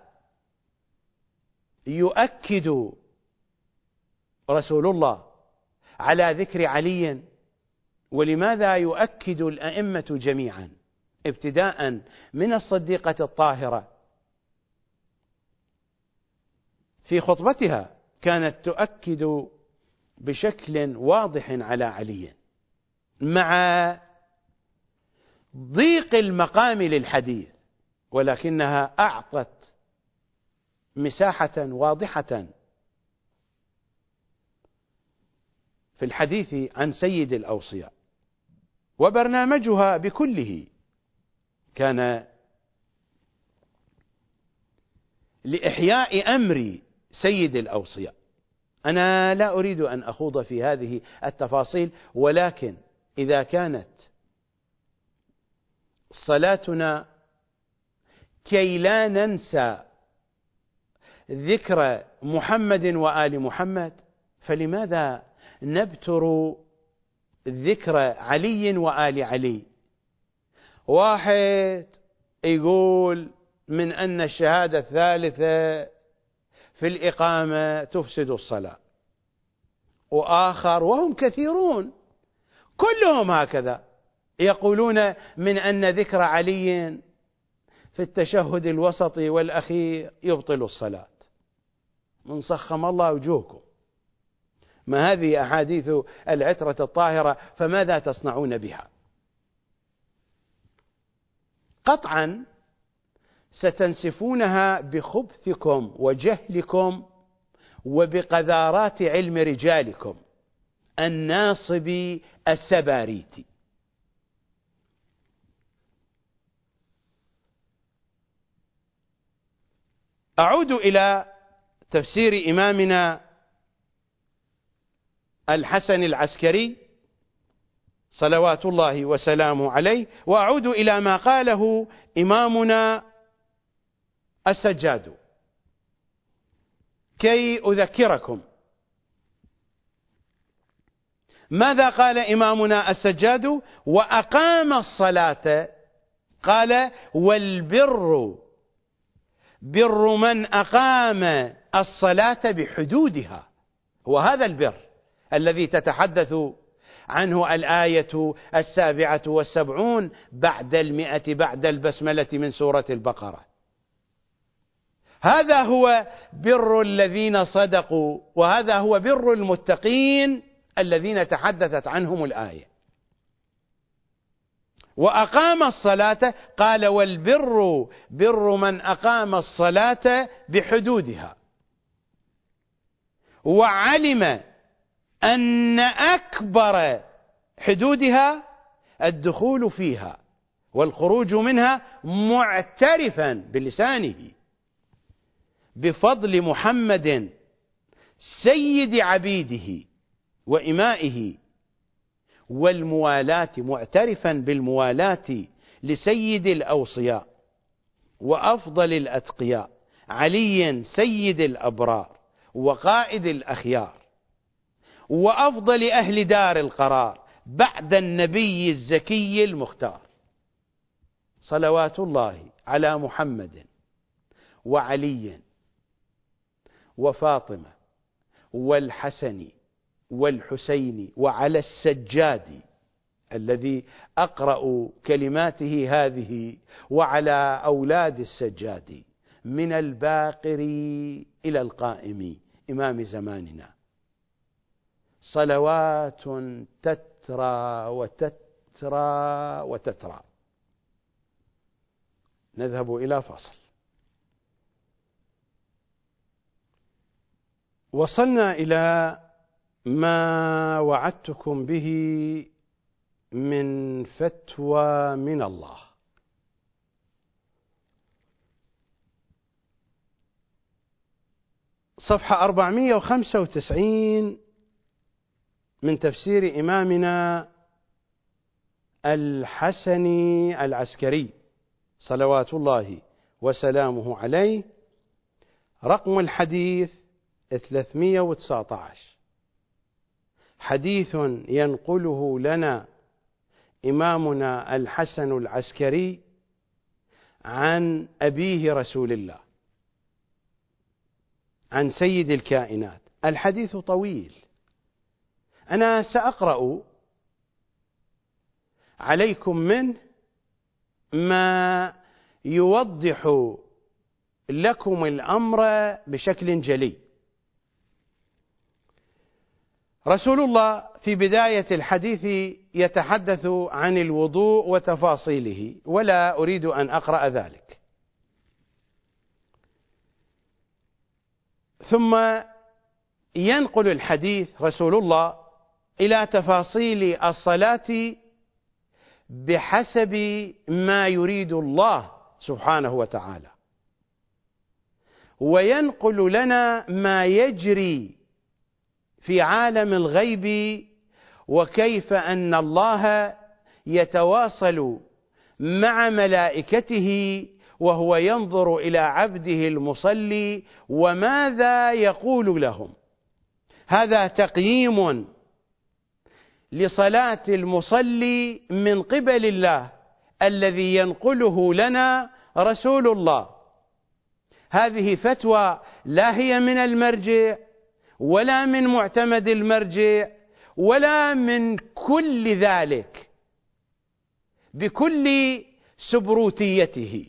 يؤكد رسول الله على ذكر علي، ولماذا يؤكد الأئمة جميعا ابتداء من الصديقة الطاهرة في خطبتها كانت تؤكد بشكل واضح على علي، مع ضيق المقام للحديث، ولكنها أعطت مساحة واضحة في الحديث عن سيد الأوصياء، وبرنامجها بكله كان لإحياء أمر سيد الأوصياء. أنا لا أريد أن أخوض في هذه التفاصيل، ولكن إذا كانت صلاتنا كي لا ننسى ذكر محمد وآل محمد، فلماذا نبتر ذكر علي وآل علي؟ واحد يقول من أن الشهادة الثالثة في الإقامة تفسد الصلاة، وآخر، وهم كثيرون كلهم هكذا، يقولون من أن ذكر علي في التشهد الوسطي والأخير يبطل الصلاة. من صخم الله وجوهكم، ما هذه أحاديث العترة الطاهرة، فماذا تصنعون بها؟ قطعا ستنسفونها بخبثكم وجهلكم وبقذارات علم رجالكم الناصب السباريت. أعود إلى تفسير إمامنا الحسن العسكري صلوات الله وسلامه عليه، وأعود إلى ما قاله إمامنا السجاد كي أذكركم. ماذا قال إمامنا السجاد؟ وأقام الصلاة، قال والبر بر من أقام الصلاة بحدودها، وهذا البر الذي تتحدث عنه الآية 77 بعد 100 بعد البسملة من سورة البقرة. هذا هو بر الذين صدقوا، وهذا هو بر المتقين الذين تحدثت عنهم الآية. وأقام الصلاة، قال والبر بر من أقام الصلاة بحدودها، وعلم أن أكبر حدودها الدخول فيها والخروج منها، معترفا بلسانه بفضل محمد سيد عبيده وإمائه، والموالاة، معترفا بالموالاة لسيد الأوصياء وأفضل الأتقياء علي سيد الأبرار وقائد الأخيار وأفضل أهل دار القرار بعد النبي الزكي المختار، صلوات الله على محمد وعلي وفاطمة والحسن والحسين وعلى السجاد الذي أقرأ كلماته هذه، وعلى أولاد السجاد من الباقر إلى القائم إمام زماننا، صلوات تترى وتترى وتترى. نذهب إلى فصل. وصلنا إلى ما وعدتكم به من فتوى من الله. صفحة 495 من تفسير إمامنا الحسن العسكري صلوات الله وسلامه عليه، رقم الحديث 319، حديث ينقله لنا إمامنا الحسن العسكري عن أبيه رسول الله، عن سيد الكائنات. الحديث طويل، أنا سأقرأ عليكم منه ما يوضح لكم الأمر بشكل جلي. رسول الله في بداية الحديث يتحدث عن الوضوء وتفاصيله، ولا أريد أن أقرأ ذلك. ثم ينقل الحديث رسول الله إلى تفاصيل الصلاة بحسب ما يريد الله سبحانه وتعالى، وينقل لنا ما يجري في عالم الغيب، وكيف أن الله يتواصل مع ملائكته وهو ينظر إلى عبده المصلي وماذا يقول لهم. هذا تقييم لصلاة المصلي من قبل الله الذي ينقله لنا رسول الله. هذه فتوى لا هي من المرجع ولا من معتمد المرجع ولا من كل ذلك، بكل سبروتيته.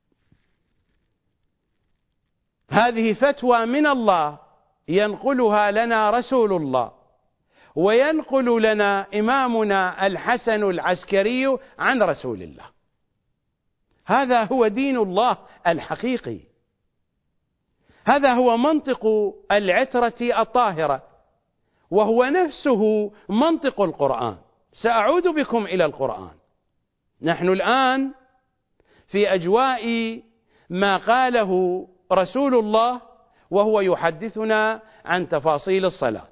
هذه فتوى من الله ينقلها لنا رسول الله، وينقل لنا إمامنا الحسن العسكري عن رسول الله. هذا هو دين الله الحقيقي، هذا هو منطق العترة الطاهرة، وهو نفسه منطق القرآن. سأعود بكم إلى القرآن. نحن الآن في أجواء ما قاله رسول الله وهو يحدثنا عن تفاصيل الصلاة.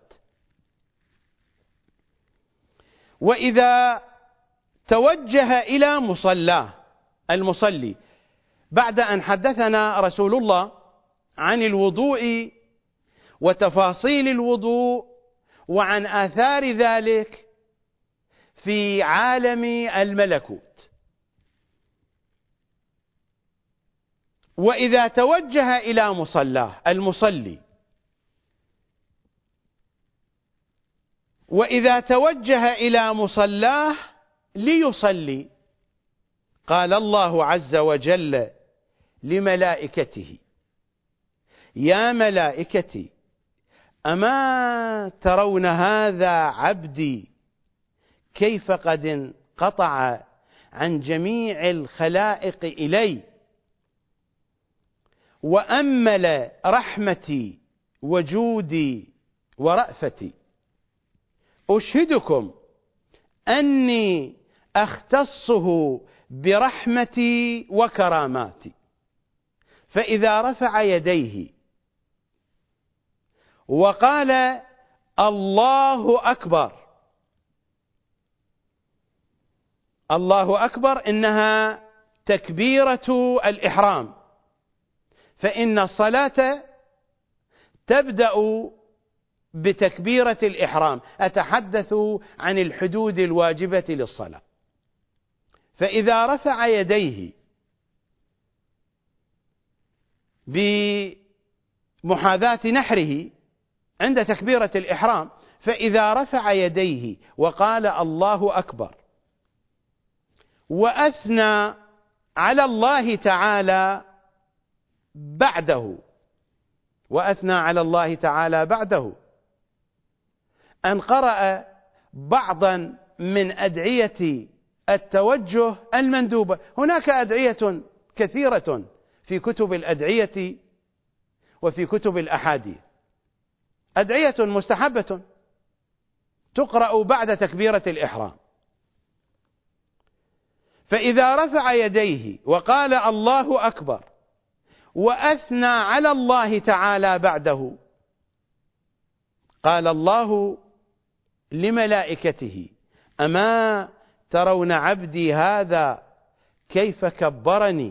وإذا توجه إلى مصلاه، المصلي، بعد أن حدثنا رسول الله عن الوضوء وتفاصيل الوضوء وعن آثار ذلك في عالم الملكوت، وإذا توجه إلى مصلاه المصلي، وإذا توجه إلى مصلاه ليصلي، قال الله عز وجل لملائكته: يا ملائكتي أما ترون هذا عبدي كيف قد انقطع عن جميع الخلائق إلي، وأمل رحمتي وجودي ورأفتي، أشهدكم أني أختصه برحمتي وكراماتي. فإذا رفع يديه وقال الله أكبر، الله أكبر إنها تكبيرة الإحرام، فإن الصلاة تبدأ بتكبيرة الإحرام. أتحدث عن الحدود الواجبة للصلاة. فإذا رفع يديه بمحاذاة نحره عند تكبيرة الإحرام، فإذا رفع يديه وقال الله أكبر وأثنى على الله تعالى بعده، وأثنى على الله تعالى بعده أن قرأ بعضا من أدعية التوجه المندوبة. هناك أدعية كثيرة في كتب الأدعية وفي كتب الأحاديث، أدعية مستحبة تقرأ بعد تكبيرة الإحرام. فإذا رفع يديه وقال الله أكبر وأثنى على الله تعالى بعده، قال الله لملائكته: أما ترون عبدي هذا كيف كبرني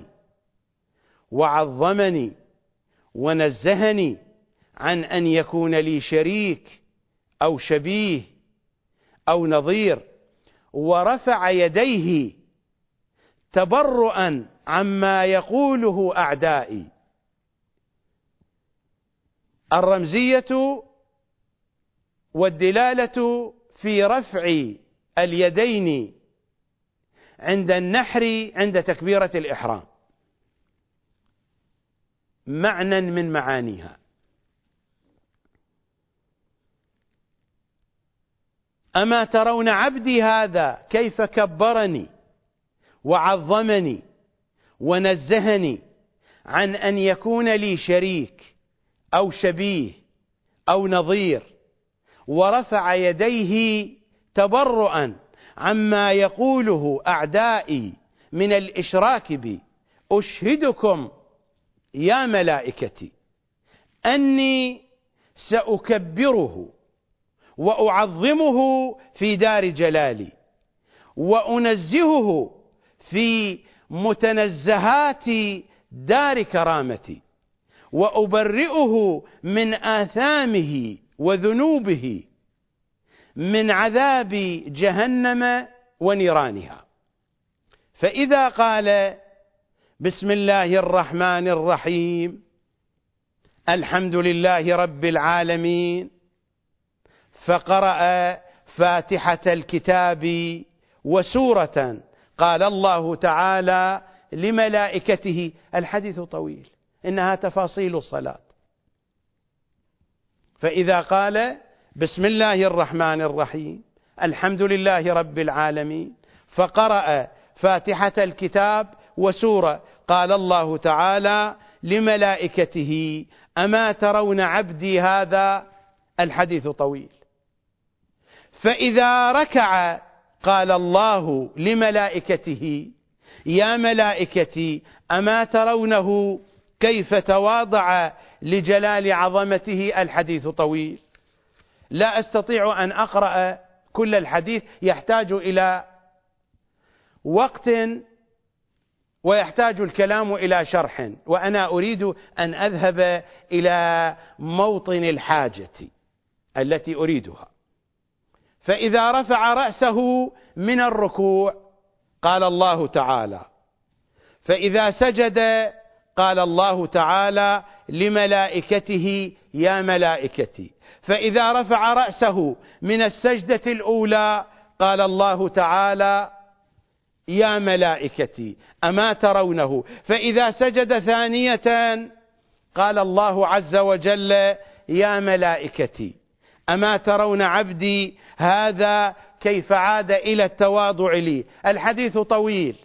وعظمني ونزهني عن أن يكون لي شريك أو شبيه أو نظير، ورفع يديه تبرؤا عما يقوله أعدائي. الرمزية والدلالة في رفع اليدين عند النحر عند تكبيرة الإحرام معنى من معانيها. أما ترون عبدي هذا كيف كبرني وعظمني ونزهني عن أن يكون لي شريك أو شبيه أو نظير، ورفع يديه تبرؤا عما يقوله أعدائي من الإشراك بي. أشهدكم يا ملائكتي أني سأكبره وأعظمه في دار جلالي، وأنزهه في متنزهات دار كرامتي، وأبرئه من آثامه وذنوبه من عذاب جهنم ونيرانها. فإذا قال بسم الله الرحمن الرحيم الحمد لله رب العالمين، فقرأ فاتحة الكتاب وسورة قال الله تعالى لملائكته. الحديث طويل، إنها تفاصيل الصلاة. فإذا قال بسم الله الرحمن الرحيم الحمد لله رب العالمين فقرأ فاتحة الكتاب وسورة، قال الله تعالى لملائكته أما ترون عبدي هذا؟ الحديث طويل. فإذا ركع قال الله لملائكته يا ملائكتي أما ترونه كيف تواضع لجلال عظمته؟ الحديث طويل، لا أستطيع أن أقرأ كل الحديث، يحتاج إلى وقت ويحتاج الكلام إلى شرح، وأنا أريد أن أذهب إلى موطن الحاجة التي أريدها. فإذا رفع رأسه من الركوع قال الله تعالى، فإذا سجد قال الله تعالى لملائكته يا ملائكتي، فإذا رفع رأسه من السجدة الأولى قال الله تعالى يا ملائكتي أما ترونه، فإذا سجد ثانية قال الله عز وجل يا ملائكتي أما ترون عبدي هذا كيف عاد إلى التواضع لي؟ الحديث طويل.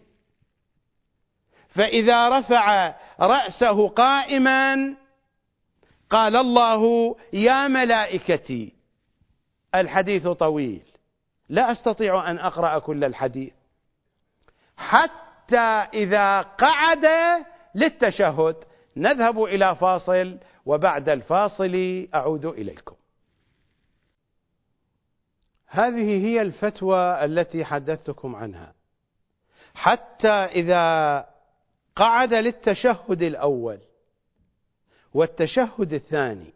فإذا رفع رأسه قائما قال الله يا ملائكتي. الحديث طويل، لا أستطيع أن أقرأ كل الحديث. حتى إذا قعد للتشهد. نذهب إلى فاصل، وبعد الفاصل أعود إليكم. هذه هي الفتوى التي حدثتكم عنها. حتى إذا قعد للتشهد الأول والتشهد الثاني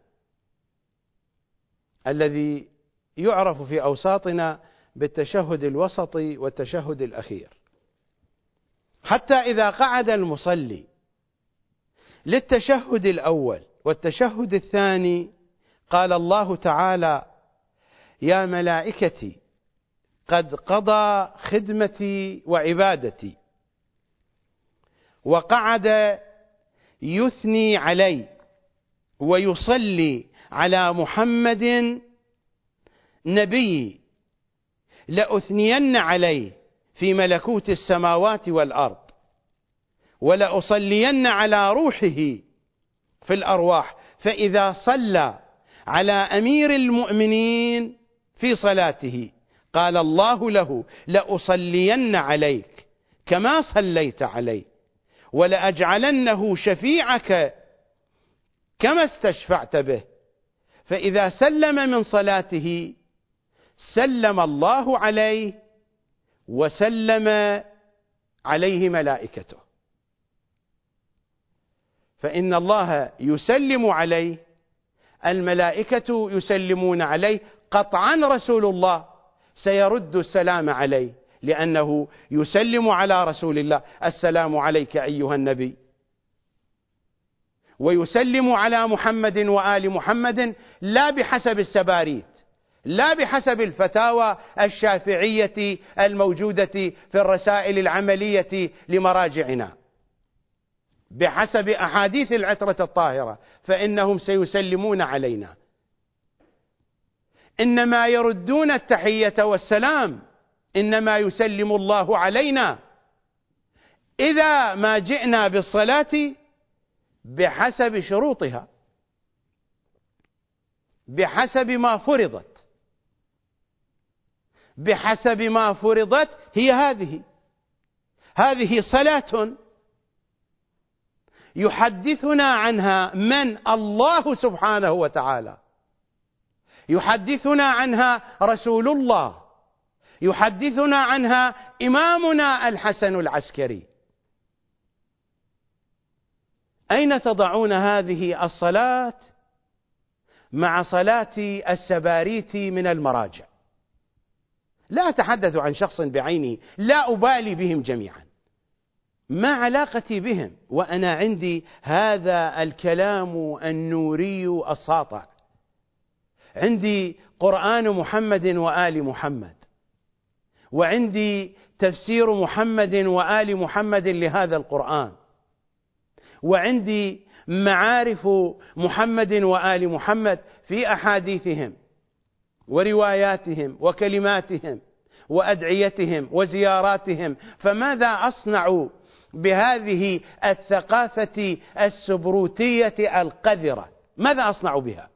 الذي يعرف في أوساطنا بالتشهد الوسطي والتشهد الأخير، حتى إذا قعد المصلي للتشهد الأول والتشهد الثاني قال الله تعالى يا ملائكتي قد قضى خدمتي وعبادتي، وقعد يثني علي ويصلي على محمد نبي، لأثنين عليه في ملكوت السماوات والأرض، ولأصلين على روحه في الأرواح. فإذا صلى على أمير المؤمنين في صلاته قال الله له لأصلين عليك كما صليت عليه، ولأجعلنه شفيعك كما استشفعت به. فإذا سلم من صلاته سلم الله عليه وسلم عليه ملائكته، فإن الله يسلم عليه، الملائكة يسلمون عليه، قطعا رسول الله سيرد السلام عليه، لأنه يسلم على رسول الله السلام عليك أيها النبي، ويسلم على محمد وآل محمد لا بحسب السباريت، لا بحسب الفتاوى الشافعية الموجودة في الرسائل العملية لمراجعنا، بحسب أحاديث العترة الطاهرة، فإنهم سيسلمون علينا. إنما يردون التحية والسلام، إنما يسلم الله علينا إذا ما جئنا بالصلاة بحسب شروطها، بحسب ما فرضت، بحسب ما فرضت. هي هذه صلاة يحدثنا عنها من؟ الله سبحانه وتعالى، يحدثنا عنها رسول الله، يحدثنا عنها إمامنا الحسن العسكري. أين تضعون هذه الصلاة مع صلاة السباريت من المراجع؟ لا أتحدث عن شخص بعينه، لا أبالي بهم جميعا، ما علاقتي بهم، وأنا عندي هذا الكلام النوري الساطع، عندي قرآن محمد وآل محمد، وعندي تفسير محمد وآل محمد لهذا القرآن، وعندي معارف محمد وآل محمد في أحاديثهم ورواياتهم وكلماتهم وأدعيتهم وزياراتهم، فماذا أصنع بهذه الثقافة السبروتية القذرة؟ ماذا أصنع بها؟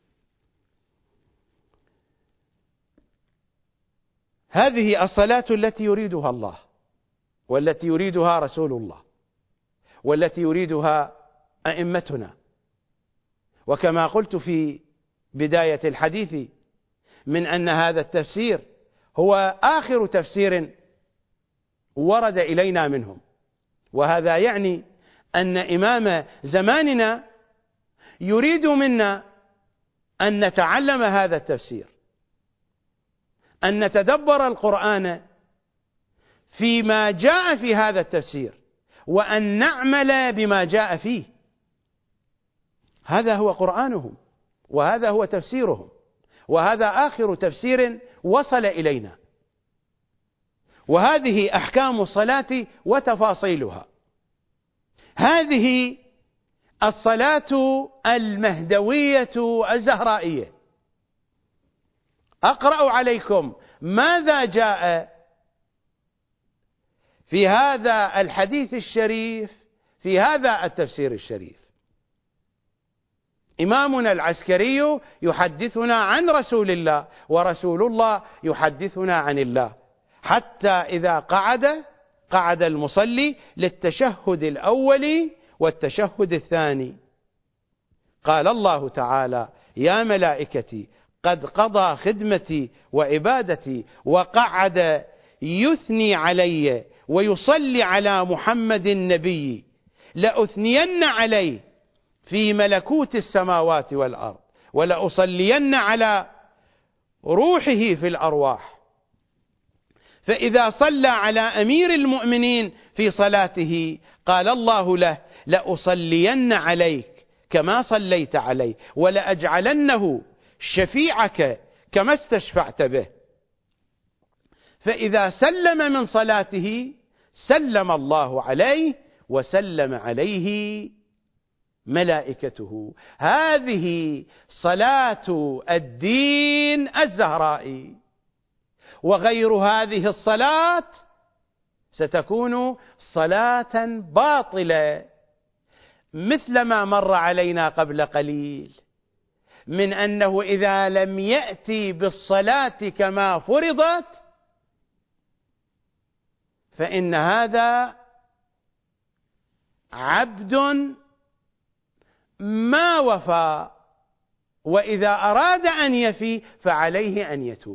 هذه الصلاة التي يريدها الله، والتي يريدها رسول الله، والتي يريدها أئمتنا. وكما قلت في بداية الحديث من أن هذا التفسير هو آخر تفسير ورد إلينا منهم، وهذا يعني أن إمام زماننا يريد منا أن نتعلم هذا التفسير، أن نتدبر القرآن فيما جاء في هذا التفسير، وأن نعمل بما جاء فيه. هذا هو قرآنهم، وهذا هو تفسيرهم، وهذا آخر تفسير وصل إلينا، وهذه أحكام الصلاة وتفاصيلها. هذه الصلاة المهدوية الزهرائية. أقرأ عليكم ماذا جاء في هذا الحديث الشريف، في هذا التفسير الشريف. إمامنا العسكري يحدثنا عن رسول الله، ورسول الله يحدثنا عن الله، حتى إذا قعد المصلي للتشهد الأول والتشهد الثاني، قال الله تعالى: يا ملائكتي قد قضى خدمتي وعبادتي، وقعد يثني علي ويصلي على محمد النبي، لأثنين عليه في ملكوت السماوات والأرض، ولأصلين على روحه في الأرواح. فإذا صلى على أمير المؤمنين في صلاته قال الله له: لأصلين عليك كما صليت عليه، ولأجعلنه شفيعك كما استشفعت به. فإذا سلم من صلاته سلم الله عليه وسلم عليه ملائكته. هذه صلاة الدين الزهرائي، وغير هذه الصلاة ستكون صلاة باطلة، مثل ما مر علينا قبل قليل من أنه إذا لم يأتي بالصلاة كما فرضت فإن هذا عبد ما وفى، وإذا أراد أن يفي فعليه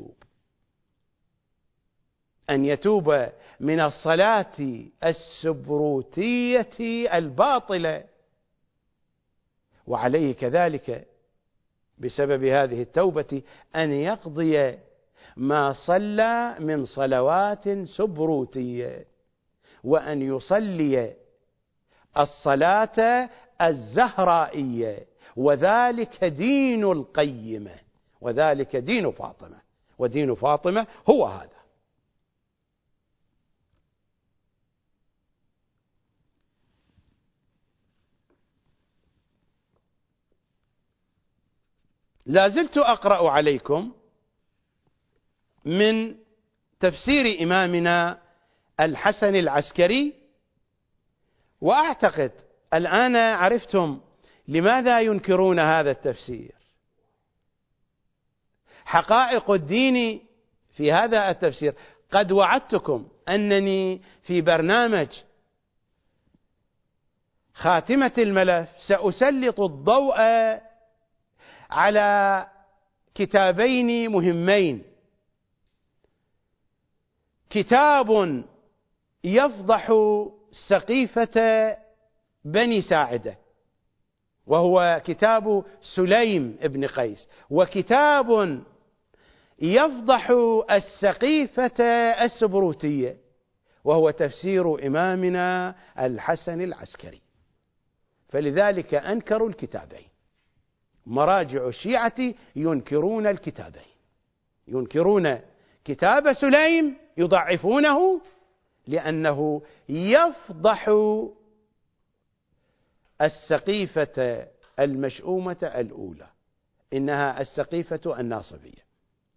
أن يتوب من الصلاة السبروتية الباطلة، وعليه كذلك بسبب هذه التوبة أن يقضي ما صلى من صلوات سبروتية، وأن يصلي الصلاة الزهرائية، وذلك دين القيمة، وذلك دين فاطمة، ودين فاطمة هو هذا. لا زلت أقرأ عليكم من تفسير إمامنا الحسن العسكري، وأعتقد الآن عرفتم لماذا ينكرون هذا التفسير. حقائق الدين في هذا التفسير. قد وعدتكم أنني في برنامج خاتمة الملف سأسلط الضوء على كتابين مهمين: كتاب يفضح سقيفة بني ساعدة، وهو كتاب سليم بن قيس، وكتاب يفضح السقيفة السبروتية، وهو تفسير إمامنا الحسن العسكري. فلذلك أنكروا الكتابين. مراجع الشيعة ينكرون الكتابين، ينكرون كتاب سليم يضعفونه؟ لأنه يفضح السقيفة المشؤومة الأولى، إنها السقيفة الناصبية.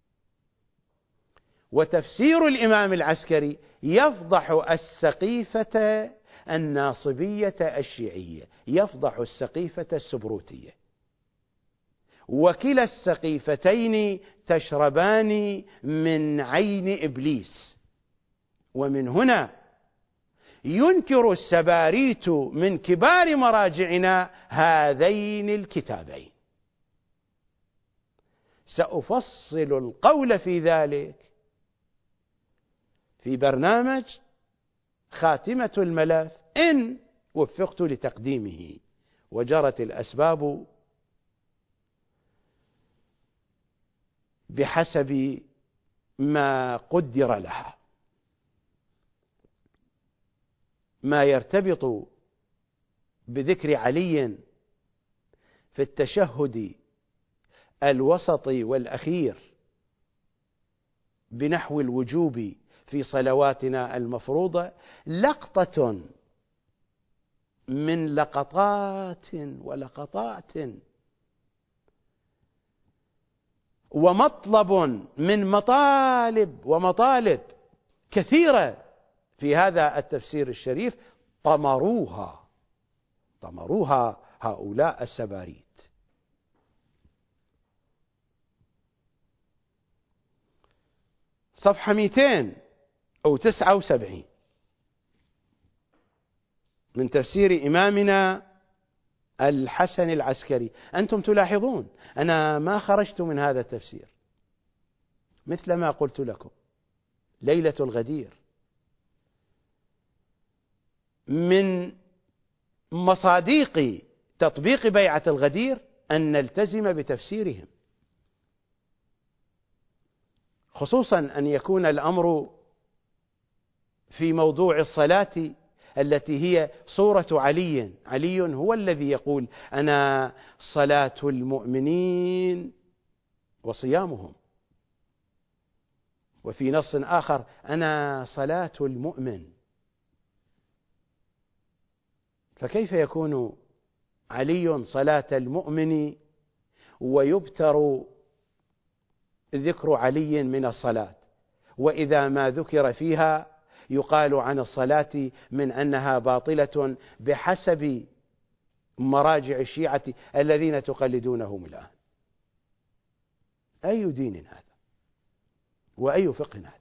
وتفسير الإمام العسكري يفضح السقيفة الناصبية الشيعية، يفضح السقيفة السبروتية، وكلا السقيفتين تشربان من عين إبليس. ومن هنا ينكر السباريت من كبار مراجعنا هذين الكتابين. سأفصل القول في ذلك في برنامج خاتمة الملف إن وفقت لتقديمه وجرت الأسباب بحسب ما قدر لها. ما يرتبط بذكر علي في التشهد الوسط والأخير بنحو الوجوب في صلواتنا المفروضة لقطة من لقطات ولقطات، ومطلب من مطالب ومطالب كثيرة في هذا التفسير الشريف طمروها هؤلاء السباريت. صفحة 279 من تفسير إمامنا الحسن العسكري. أنتم تلاحظون أنا ما خرجت من هذا التفسير، مثل ما قلت لكم ليلة الغدير من مصادق تطبيق بيعة الغدير أن نلتزم بتفسيرهم، خصوصا أن يكون الأمر في موضوع الصلاة التي هي صورة علي. علي هو الذي يقول أنا صلاة المؤمنين وصيامهم، وفي نص آخر أنا صلاة المؤمن. فكيف يكون علي صلاة المؤمن ويبتر ذكر علي من الصلاة، وإذا ما ذكر فيها يقال عن الصلاة من أنها باطلة بحسب مراجع الشيعة الذين تقلدونهم الآن؟ أي دين هذا وأي فقه هذا؟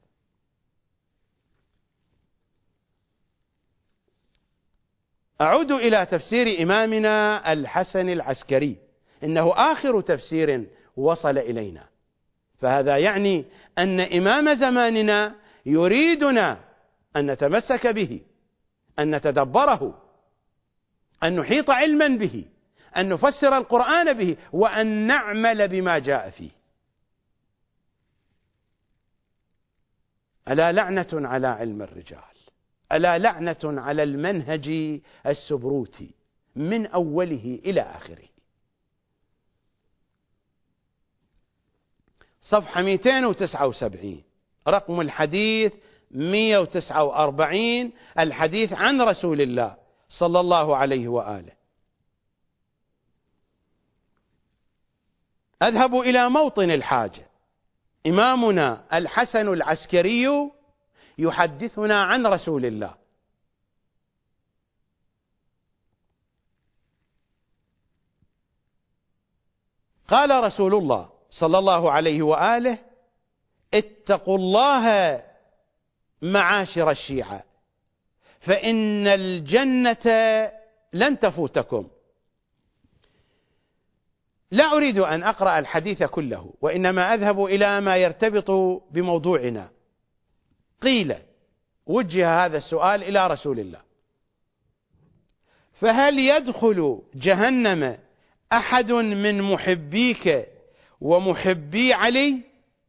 أعود إلى تفسير إمامنا الحسن العسكري، إنه آخر تفسير وصل إلينا، فهذا يعني أن إمام زماننا يريدنا أن نتمسك به، أن نتدبره، أن نحيط علما به، أن نفسر القرآن به، وأن نعمل بما جاء فيه. ألا لعنة على علم الرجال، ألا لعنة على المنهج السبروتي من أوله إلى آخره. صفحة 279 رقم الحديث 149، الحديث عن رسول الله صلى الله عليه وآله. أذهب إلى موطن الحاجة. إمامنا الحسن العسكري يحدثنا عن رسول الله. قال رسول الله صلى الله عليه وآله: اتقوا الله معاشر الشيعة فإن الجنة لن تفوتكم. لا أريد أن أقرأ الحديث كله، وإنما أذهب إلى ما يرتبط بموضوعنا. قيل وجه هذا السؤال إلى رسول الله: فهل يدخل جهنم أحد من محبيك ومحبي علي؟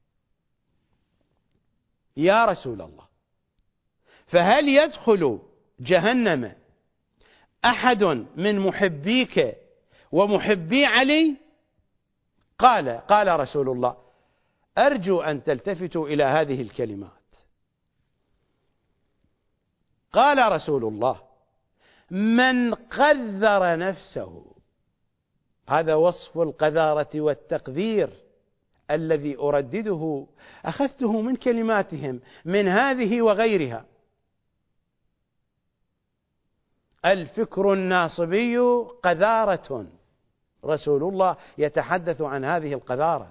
يا رسول الله، فهل يدخل جهنم أحد من محبيك ومحبي علي؟ قال رسول الله: أرجو أن تلتفتوا إلى هذه الكلمات: قال رسول الله: من قذر نفسه. هذا وصف القذارة والتقذير الذي أردده، أخذته من كلماتهم من هذه وغيرها. الفكر الناصبي قذارة، رسول الله يتحدث عن هذه القذارة.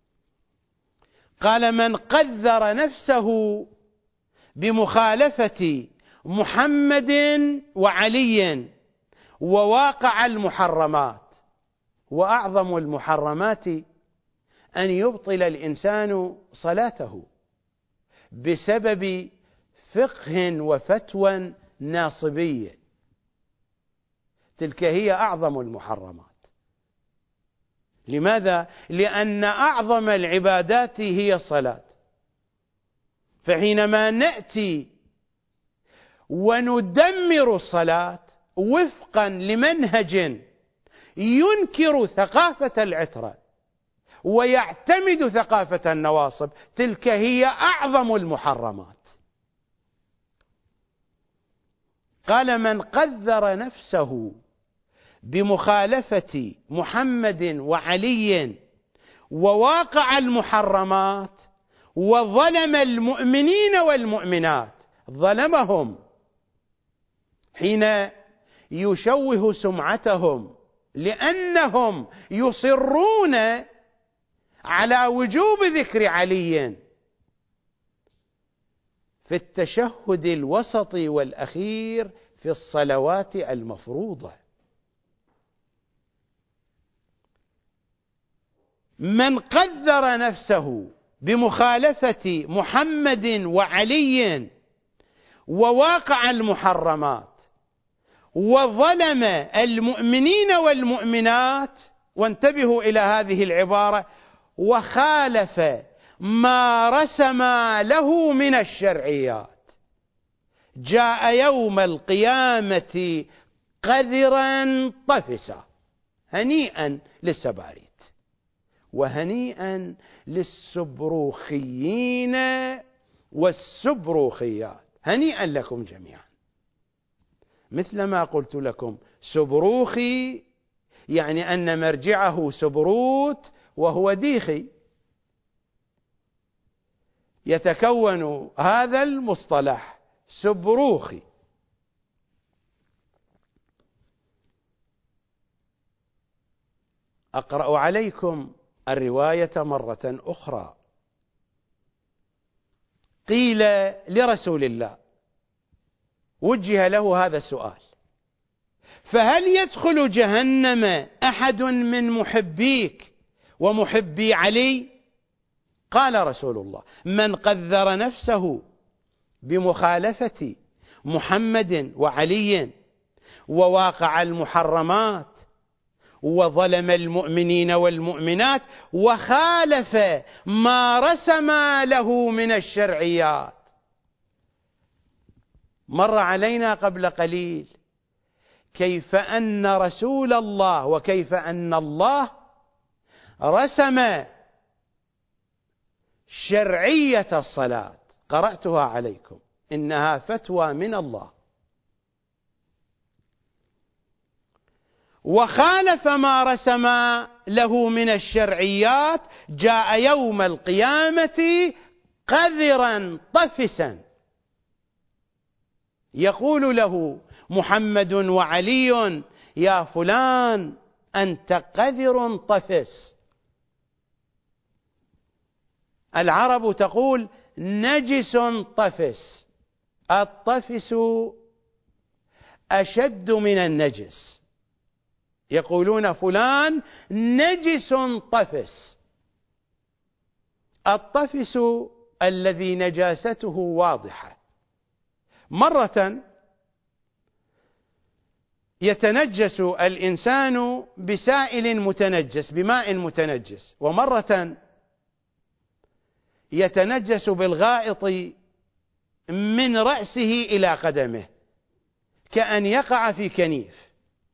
قال: من قذر نفسه بمخالفة محمد وعلي وواقع المحرمات. وأعظم المحرمات أن يبطل الإنسان صلاته بسبب فقه وفتوى ناصبية، تلك هي أعظم المحرمات. لماذا؟ لأن أعظم العبادات هي الصلاة. فحينما نأتي وندمر الصلاة وفقا لمنهج ينكر ثقافة العترة ويعتمد ثقافة النواصب، تلك هي أعظم المحرمات. قال: من قذر نفسه بمخالفة محمد وعلي وواقع المحرمات وظلم المؤمنين والمؤمنات. ظلمهم حين يشوه سمعتهم لأنهم يصرون على وجوب ذكر علي في التشهد الوسطي والأخير في الصلوات المفروضة. من قذر نفسه بمخالفة محمد وعلي وواقع المحرمات وظلم المؤمنين والمؤمنات، وانتبهوا إلى هذه العبارة، وخالف ما رسم له من الشرعيات، جاء يوم القيامة قذرا طفسا. هنيئا للسباريت وهنيئا للسبروخيين والسبروخيات، هنيئا لكم جميعا. مثل ما قلت لكم، سبروخي يعني أن مرجعه سبروت وهو ديخي. يتكون هذا المصطلح سبروخي. أقرأ عليكم الرواية مرة أخرى. قيل لرسول الله، وجه له هذا السؤال: فهل يدخل جهنم أحد من محبيك ومحبي علي؟ قال رسول الله: من قذر نفسه بمخالفة محمد وعلي وواقع المحرمات وظلم المؤمنين والمؤمنات وخالف ما رسم له من الشرعيات. مر علينا قبل قليل كيف أن رسول الله وكيف أن الله رسم شرعية الصلاة، قرأتها عليكم، إنها فتوى من الله. وخالف ما رسم له من الشرعيات، جاء يوم القيامة قذرا طفسا. يقول له محمد وعلي: يا فلان أنت قذر طفس. العرب تقول نجس طفس، الطفس أشد من النجس، يقولون فلان نجس طفس. الطفس الذي نجاسته واضحة. مرة يتنجس الإنسان بسائل متنجس، بماء متنجس، ومرة يتنجس بالغائط من رأسه إلى قدمه، كأن يقع في كنيف،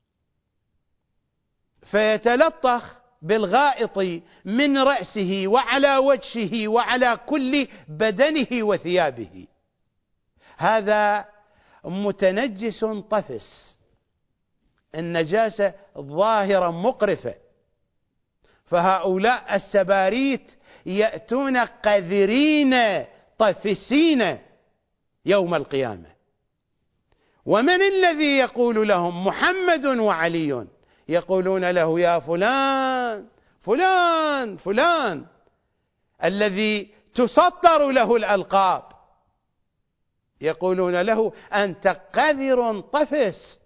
فيتلطخ بالغائط من رأسه وعلى وجهه وعلى كل بدنه وثيابه. هذا متنجس طفس، النجاسة ظاهرة مقرفة، فهؤلاء السباريت يأتون قذرين طفسين يوم القيامة. ومن الذي يقول لهم؟ محمد وعلي، يقولون له يا فلان فلان فلان، الذي تسطر له الألقاب، يقولون له أنت قذر طفس.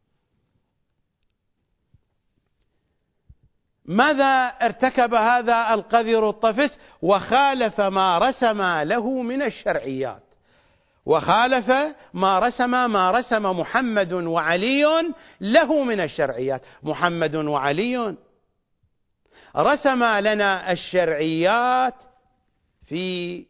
ماذا ارتكب هذا القذر الطفس؟ وخالف ما رسم له من الشرعيات، وخالف ما رسم محمد وعلي له من الشرعيات. محمد وعلي رسم لنا الشرعيات في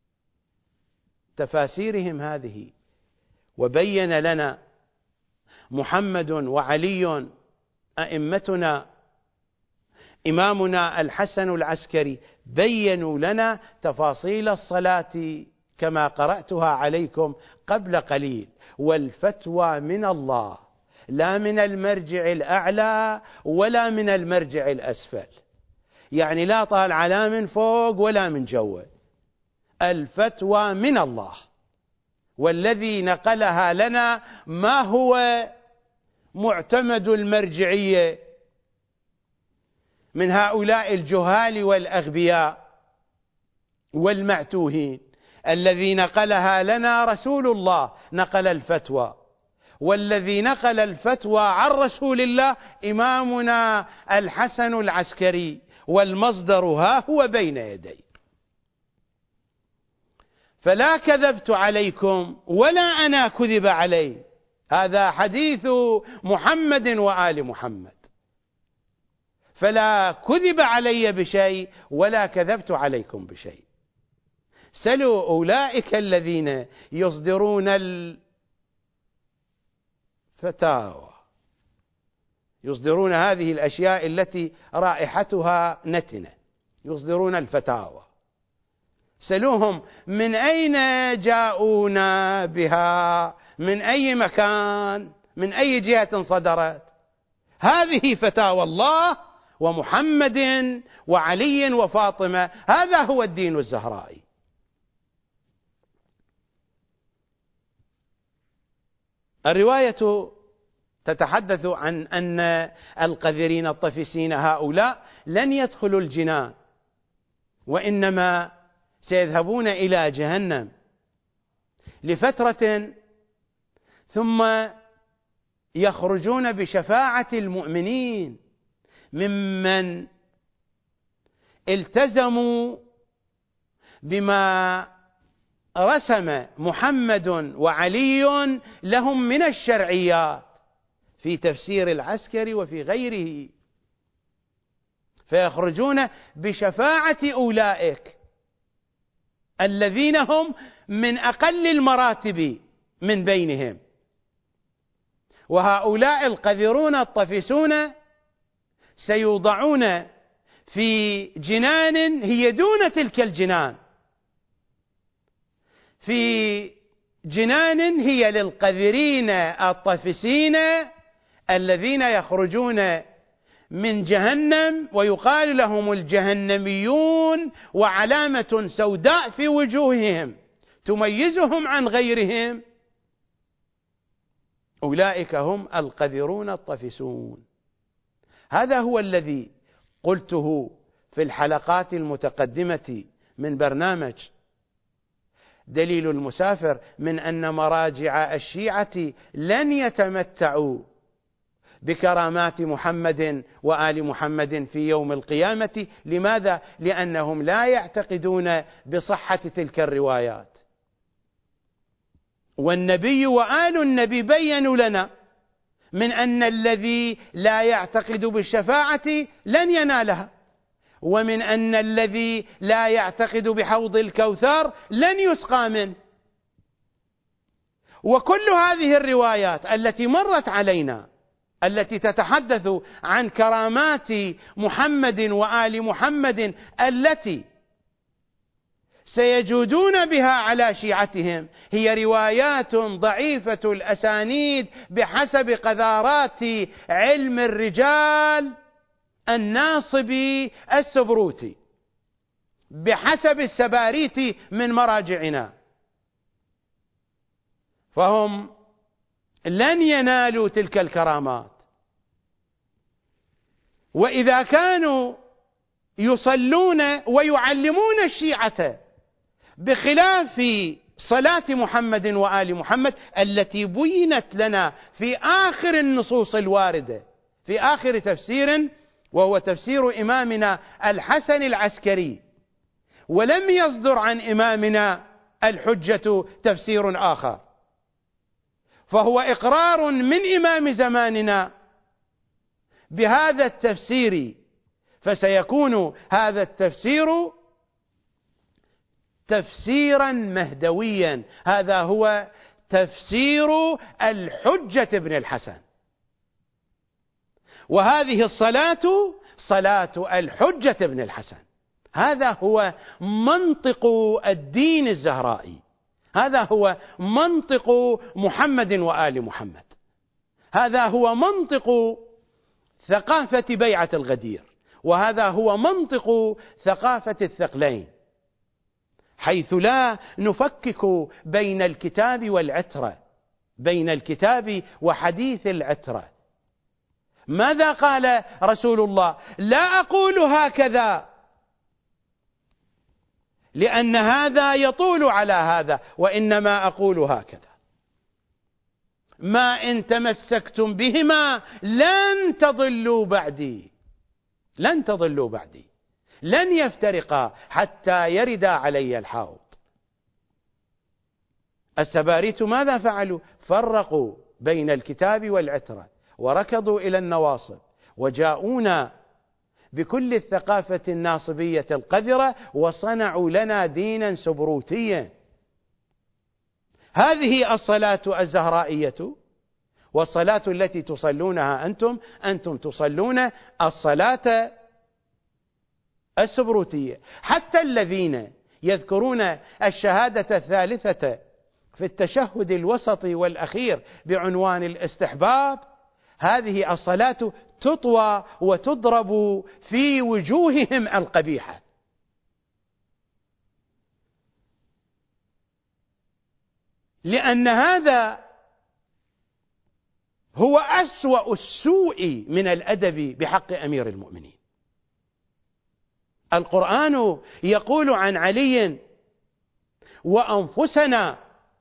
تفاسيرهم هذه، وبين لنا محمد وعلي أئمتنا، إمامنا الحسن العسكري بينوا لنا تفاصيل الصلاة كما قرأتها عليكم قبل قليل، والفتوى من الله لا من المرجع الأعلى ولا من المرجع الأسفل، يعني لا طال على من فوق ولا من جوا، الفتوى من الله. والذي نقلها لنا ما هو معتمد المرجعية من هؤلاء الجهال والأغبياء والمعتوهين، الذي نقلها لنا رسول الله نقل الفتوى، والذي نقل الفتوى عن رسول الله إمامنا الحسن العسكري، والمصدر ها هو بين يدي. فلا كذبت عليكم ولا أنا كذب علي، هذا حديث محمد وآل محمد، فلا كذب علي بشيء ولا كذبت عليكم بشيء. سلوا أولئك الذين يصدرون الفتاوى، يصدرون هذه الأشياء التي رائحتها نتنة، يصدرون الفتاوى، سلوهم من أين جاءونا بها، من أي مكان، من أي جهة صدرت. هذه فتاوى الله ومحمد وعلي وفاطمة، هذا هو الدين الزهرائي. الرواية تتحدث عن أن القذرين الطفسين هؤلاء لن يدخلوا الجنان، وإنما سيذهبون إلى جهنم لفترة، ثم يخرجون بشفاعة المؤمنين ممن التزموا بما رسم محمد وعلي لهم من الشرعيات في تفسير العسكري وفي غيره، فيخرجون بشفاعة أولئك الذين هم من أقل المراتب من بينهم. وهؤلاء القذرون الطفسون سيوضعون في جنان هي دون تلك الجنان، في جنان هي للقذرين الطفسين الذين يخرجون من جهنم ويقال لهم الجهنميون، وعلامة سوداء في وجوههم تميزهم عن غيرهم، أولئك هم القذرون الطفسون. هذا هو الذي قلته في الحلقات المتقدمة من برنامج دليل المسافر، من أن مراجع الشيعة لن يتمتعوا بكرامات محمد وآل محمد في يوم القيامة. لماذا؟ لأنهم لا يعتقدون بصحة تلك الروايات، والنبي وآل النبي بيّنوا لنا من أن الذي لا يعتقد بالشفاعة لن ينالها، ومن أن الذي لا يعتقد بحوض الكوثر لن يسقى منه. وكل هذه الروايات التي مرت علينا التي تتحدث عن كرامات محمد وآل محمد التي سيجودون بها على شيعتهم، هي روايات ضعيفة الأسانيد بحسب قذارات علم الرجال الناصبي السبروتي، بحسب السباريتي من مراجعنا، فهم لن ينالوا تلك الكرامات. وإذا كانوا يصلون ويعلمون الشيعة بخلاف صلاة محمد وآل محمد التي بينت لنا في آخر النصوص الواردة، في آخر تفسير وهو تفسير إمامنا الحسن العسكري، ولم يصدر عن إمامنا الحجة تفسير آخر، فهو إقرار من إمام زماننا بهذا التفسير، فسيكون هذا التفسير تفسيرا مهدويا. هذا هو تفسير الحجة ابن الحسن، وهذه الصلاة صلاة الحجة ابن الحسن. هذا هو منطق الدين الزهرائي، هذا هو منطق محمد وآل محمد، هذا هو منطق ثقافة بيعة الغدير، وهذا هو منطق ثقافة الثقلين، حيث لا نفكك بين الكتاب والعترة، بين الكتاب وحديث العترة. ماذا قال رسول الله؟ لا أقول هكذا لأن هذا يطول على هذا، وإنما أقول هكذا: ما إن تمسكتم بهما لن تضلوا بعدي، لن تضلوا بعدي، لن يفترقا حتى يردا علي الحوض. السباريت ماذا فعلوا؟ فرقوا بين الكتاب والعترة، وركضوا إلى النواصب، وجاءونا بكل الثقافة الناصبية القذرة، وصنعوا لنا دينا سبروتيا. هذه الصلاة الزهرائية، والصلاة التي تصلونها أنتم تصلون الصلاة السبروتية. حتى الذين يذكرون الشهادة الثالثة في التشهد الوسط والأخير بعنوان الاستحباب، هذه الصلاة تطوى وتضرب في وجوههم القبيحة، لأن هذا هو أسوأ السوء من الأدب بحق أمير المؤمنين. القرآن يقول عن علي: وأنفسنا،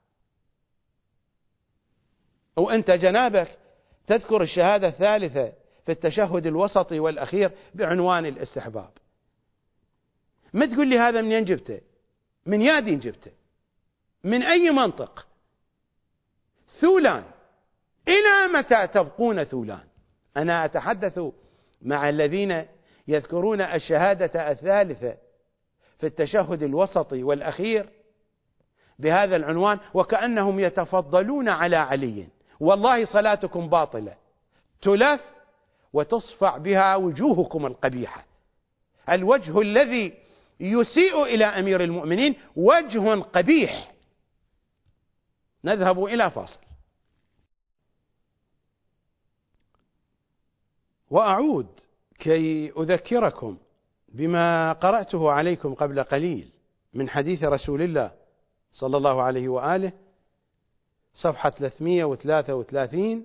وأنت جنابك تذكر الشهادة الثالثة في التشهد الوسط والأخير بعنوان الاستحباب. ما تقول لي هذا منين جبته؟ من يادين جبته؟ من أي منطق؟ ثولان. إلى متى تبقون ثولان؟ أنا أتحدث مع الذين يذكرون الشهادة الثالثة في التشهد الوسط والأخير بهذا العنوان وكأنهم يتفضلون على علي. والله صلاتكم باطلة، تلف وتصفع بها وجوهكم القبيحة. الوجه الذي يسيء إلى أمير المؤمنين وجه قبيح. نذهب إلى فاصل وأعود كي أذكركم بما قرأته عليكم قبل قليل من حديث رسول الله صلى الله عليه وآله، صفحة 333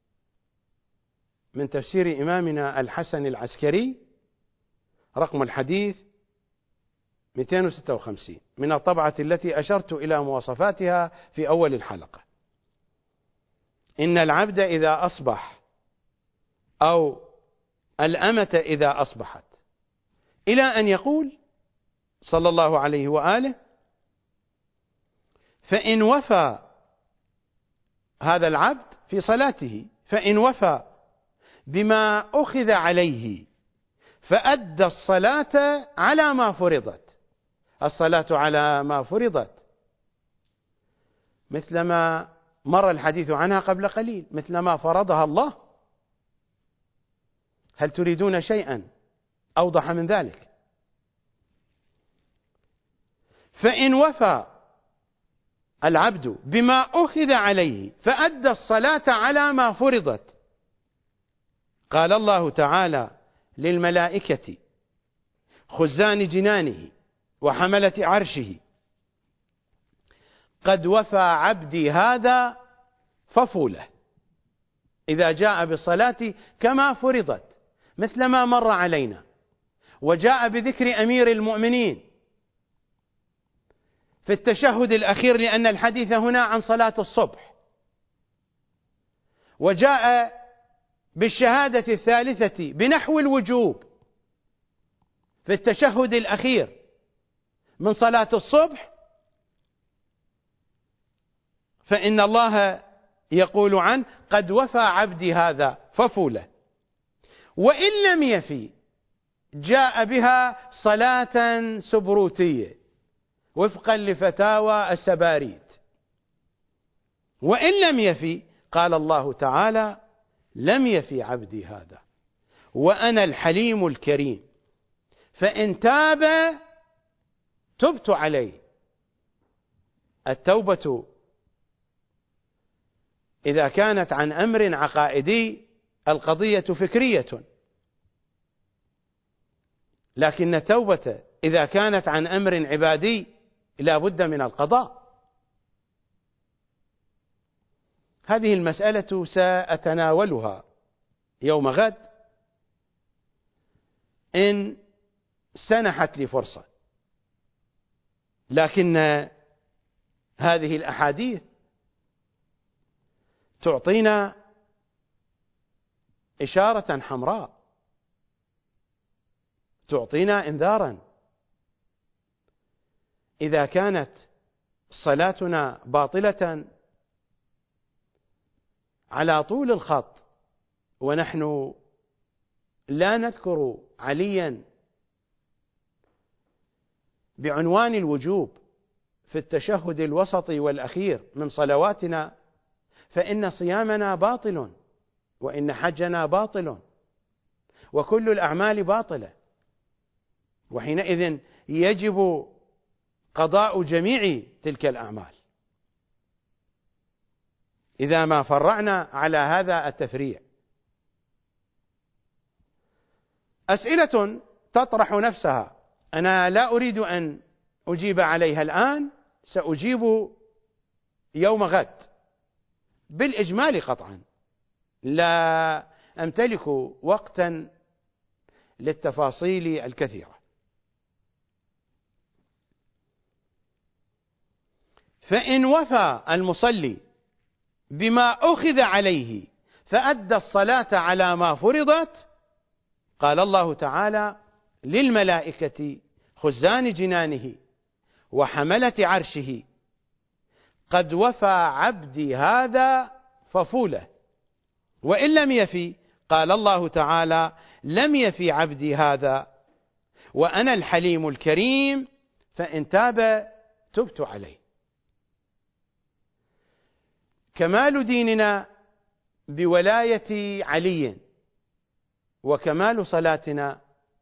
من تفسير إمامنا الحسن العسكري، رقم الحديث 256 من الطبعة التي أشرت إلى مواصفاتها في أول الحلقة: إن العبد إذا أصبح، أو الأمة إذا أصبحت، إلى أن يقول صلى الله عليه وآله: فإن وفى هذا العبد في صلاته، فإن وفى بما أخذ عليه فأدى الصلاة على ما فرضت. الصلاة على ما فرضت مثل ما مر الحديث عنها قبل قليل، مثل ما فرضها الله. هل تريدون شيئا أوضح من ذلك؟ فإن وفى العبد بما أخذ عليه فأدى الصلاة على ما فرضت، قال الله تعالى للملائكة خزان جنانه وحملة عرشه: قد وفى عبدي هذا فافوا له، إذا جاء بالصلاة كما فرضت مثل ما مر علينا، وجاء بذكر أمير المؤمنين في التشهد الأخير لأن الحديث هنا عن صلاة الصبح، وجاء بالشهادة الثالثة بنحو الوجوب في التشهد الأخير من صلاة الصبح، فإن الله يقول عنه: قد وفى عبدي هذا فافوا له. وإن لم يفي جاء بها صلاة سبروتية وفقا لفتاوى السباريد. وإن لم يفي قال الله تعالى: لم يفي عبدي هذا وأنا الحليم الكريم، فإن تاب تبت عليه. التوبة إذا كانت عن أمر عقائدي القضية فكرية، لكن التوبة إذا كانت عن أمر عبادي لا بد من القضاء. هذه المسألة سأتناولها يوم غد إن سنحت لي فرصة، لكن هذه الأحاديث تعطينا إشارة حمراء، تعطينا إنذارا. إذا كانت صلاتنا باطلة على طول الخط ونحن لا نذكر عليا بعنوان الوجوب في التشهد الوسطي والأخير من صلواتنا، فإن صيامنا باطل، وإن حجنا باطل، وكل الأعمال باطلة، وحينئذ يجب قضاء جميع تلك الأعمال إذا ما فرعنا على هذا التفريع. أسئلة تطرح نفسها، أنا لا أريد أن أجيب عليها الآن، سأجيب يوم غد بالإجمال قطعا، لا أمتلك وقتا للتفاصيل الكثيرة. فإن وفى المصلي بما أخذ عليه فأدى الصلاة على ما فرضت، قال الله تعالى للملائكة خزان جنانه وحملة عرشه: قد وفى عبدي هذا فافوا له. وإن لم يفي قال الله تعالى: لم يفي عبدي هذا وأنا الحليم الكريم، فإن تاب تبت عليه. كمال ديننا بولاية علي، وكمال صلاتنا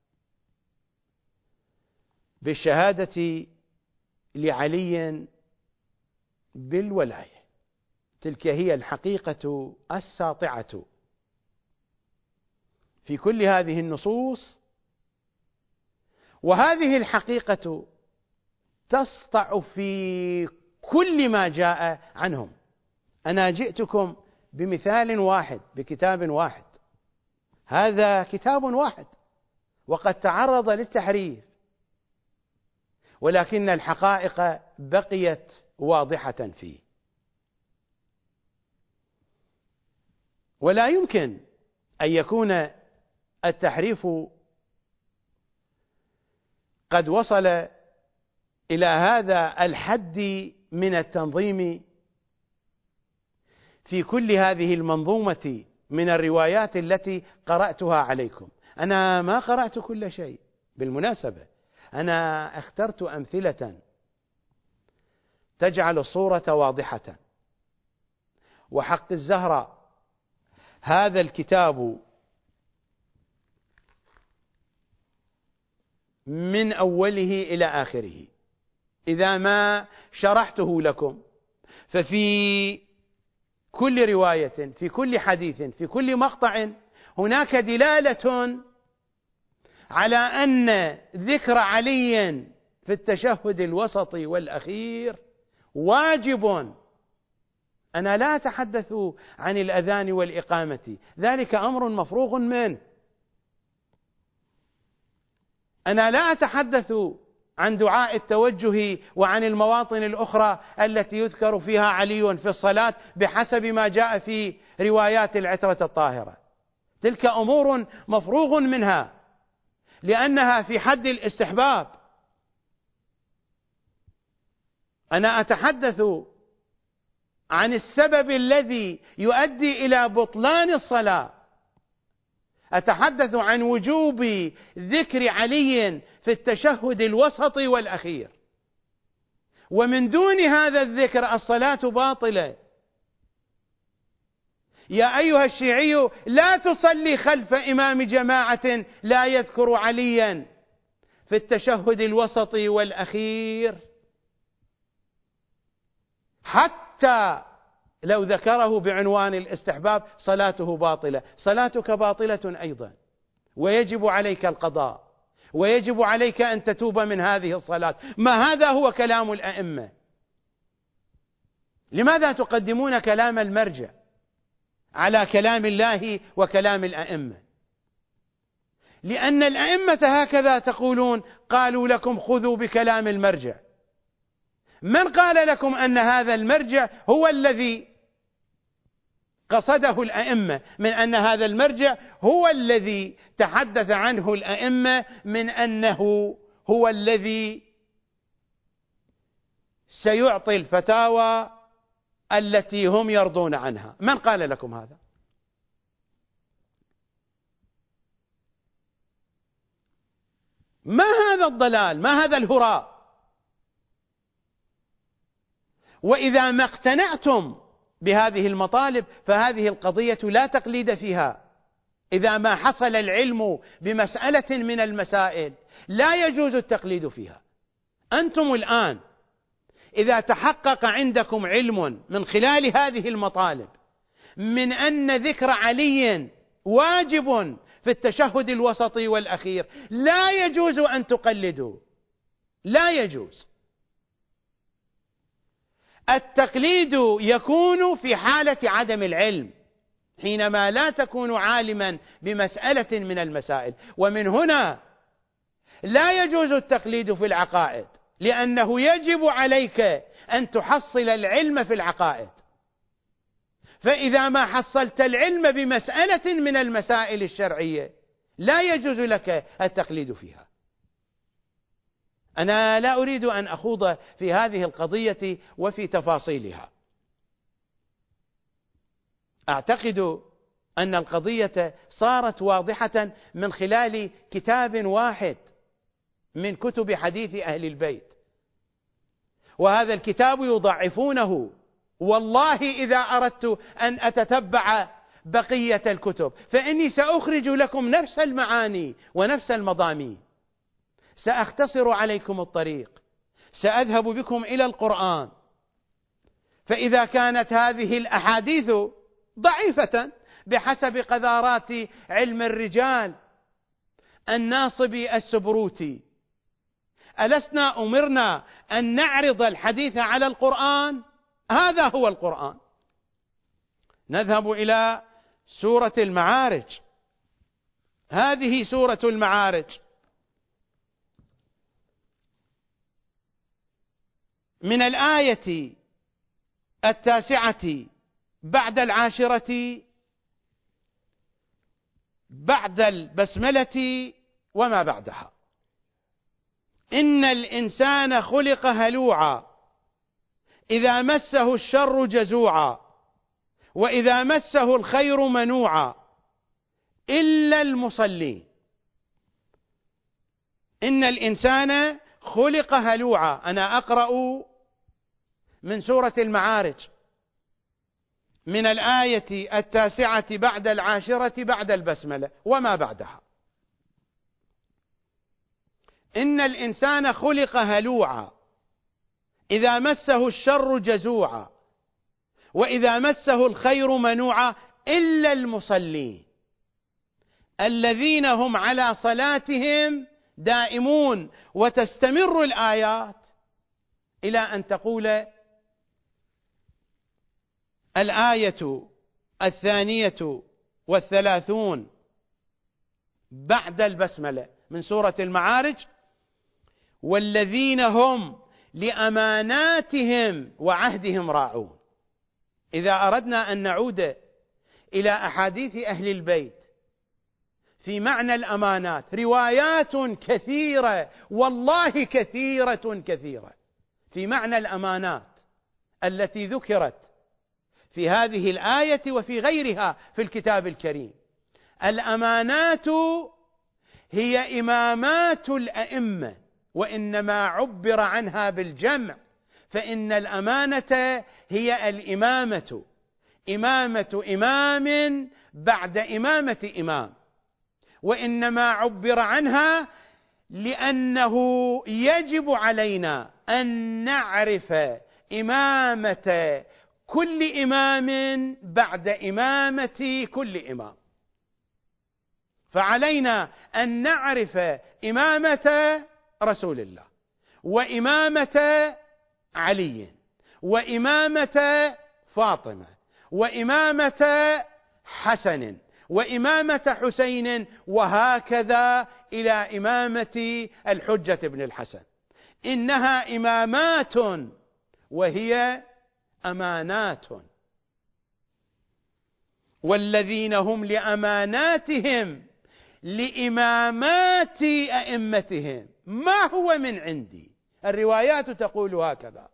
بالشهادة لعلي بالولاية، تلك هي الحقيقة الساطعة في كل هذه النصوص، وهذه الحقيقة تسطع في كل ما جاء عنهم. أنا جئتكم بمثال واحد، بكتاب واحد، هذا كتاب واحد وقد تعرض للتحريف، ولكن الحقائق بقيت واضحة فيه. ولا يمكن أن يكون التحريف قد وصل إلى هذا الحد من التنظيم في كل هذه المنظومة من الروايات التي قرأتها عليكم. أنا ما قرأت كل شيء بالمناسبة، أنا اخترت أمثلة تجعل الصورة واضحة. وحق الزهراء هذا الكتاب من أوله إلى آخره إذا ما شرحته لكم، ففي كل رواية، في كل حديث، في كل مقطع هناك دلالة على أن ذكر علي في التشهد الوسط والأخير واجب. أنا لا أتحدث عن الأذان والإقامة، ذلك أمر مفروغ منه. أنا لا أتحدث عن دعاء التوجه وعن المواطن الأخرى التي يذكر فيها علي في الصلاة بحسب ما جاء في روايات العترة الطاهرة، تلك أمور مفروغ منها لأنها في حد الاستحباب. أنا أتحدث عن السبب الذي يؤدي إلى بطلان الصلاة، أتحدث عن وجوب ذكر علي في التشهد الوسط والأخير، ومن دون هذا الذكر الصلاة باطلة. يا أيها الشيعي لا تصلي خلف إمام جماعة لا يذكر عليا في التشهد الوسط والأخير، حتى لو ذكره بعنوان الاستحباب صلاته باطلة. صلاتك باطلة أيضا، ويجب عليك القضاء، ويجب عليك أن تتوب من هذه الصلاة. ما هذا هو كلام الأئمة؟ لماذا تقدمون كلام المرجع على كلام الله وكلام الأئمة؟ لأن الأئمة هكذا تقولون، قالوا لكم خذوا بكلام المرجع. من قال لكم أن هذا المرجع هو الذي قصده الأئمة، من أن هذا المرجع هو الذي تحدث عنه الأئمة من أنه هو الذي سيعطي الفتاوى التي هم يرضون عنها؟ من قال لكم هذا؟ ما هذا الضلال؟ ما هذا الهراء؟ وإذا ما اقتنعتم بهذه المطالب فهذه القضية لا تقليد فيها. إذا ما حصل العلم بمسألة من المسائل لا يجوز التقليد فيها. أنتم الآن إذا تحقق عندكم علم من خلال هذه المطالب من أن ذكر علي واجب في التشهد الوسط والأخير، لا يجوز أن تقلدوا، لا يجوز. التقليد يكون في حالة عدم العلم، حينما لا تكون عالما بمسألة من المسائل، ومن هنا لا يجوز التقليد في العقائد، لأنه يجب عليك أن تحصل العلم في العقائد. فإذا ما حصلت العلم بمسألة من المسائل الشرعية لا يجوز لك التقليد فيها. أنا لا أريد أن أخوض في هذه القضية وفي تفاصيلها. أعتقد أن القضية صارت واضحة من خلال كتاب واحد من كتب حديث أهل البيت، وهذا الكتاب يضعفونه. والله إذا أردت أن أتتبع بقية الكتب فإني سأخرج لكم نفس المعاني ونفس المضامين. سأختصر عليكم الطريق، سأذهب بكم إلى القرآن. فإذا كانت هذه الأحاديث ضعيفة بحسب قذارات علم الرجال الناصبي السبروتي، ألسنا أمرنا أن نعرض الحديث على القرآن؟ هذا هو القرآن. نذهب إلى سورة المعارج. هذه سورة المعارج، من الآية 9 بعد 10 بعد البسملة وما بعدها: إن الإنسان خلق هلوعا إذا مسه الشر جزوعا وإذا مسه الخير منوعا إلا المصلين. إن الإنسان خلق هلوعا. أنا أقرأ من سورة المعارج من الآية 9 بعد 10 بعد البسملة وما بعدها: إن الإنسان خلق هلوعا إذا مسه الشر جزوعا وإذا مسه الخير منوعا إلا المصلين الذين هم على صلاتهم دائمون. وتستمر الآيات إلى أن تقول الآية 32 بعد البسملة من سورة المعارج: والذين هم لأماناتهم وعهدهم راعون. إذا أردنا أن نعود إلى أحاديث أهل البيت في معنى الأمانات، روايات كثيرة والله كثيرة في معنى الأمانات التي ذكرت في هذه الآية وفي غيرها في الكتاب الكريم. الأمانات هي إمامات الأئمة، وإنما عبر عنها بالجمع، فإن الأمانة هي الإمامة، إمامة إمام بعد إمامة إمام، وإنما عبر عنها لأنه يجب علينا أن نعرف إمامة كل إمام بعد إمامة كل إمام. فعلينا أن نعرف إمامة رسول الله، وإمامة علي، وإمامة فاطمة، وإمامة حسن، وإمامة حسين، وهكذا إلى إمامة الحجة بن الحسن. إنها إمامات وهي أمانات. والذين هم لأماناتهم لإمامات أئمتهم ما هو من عندي. الروايات تقول هكذا: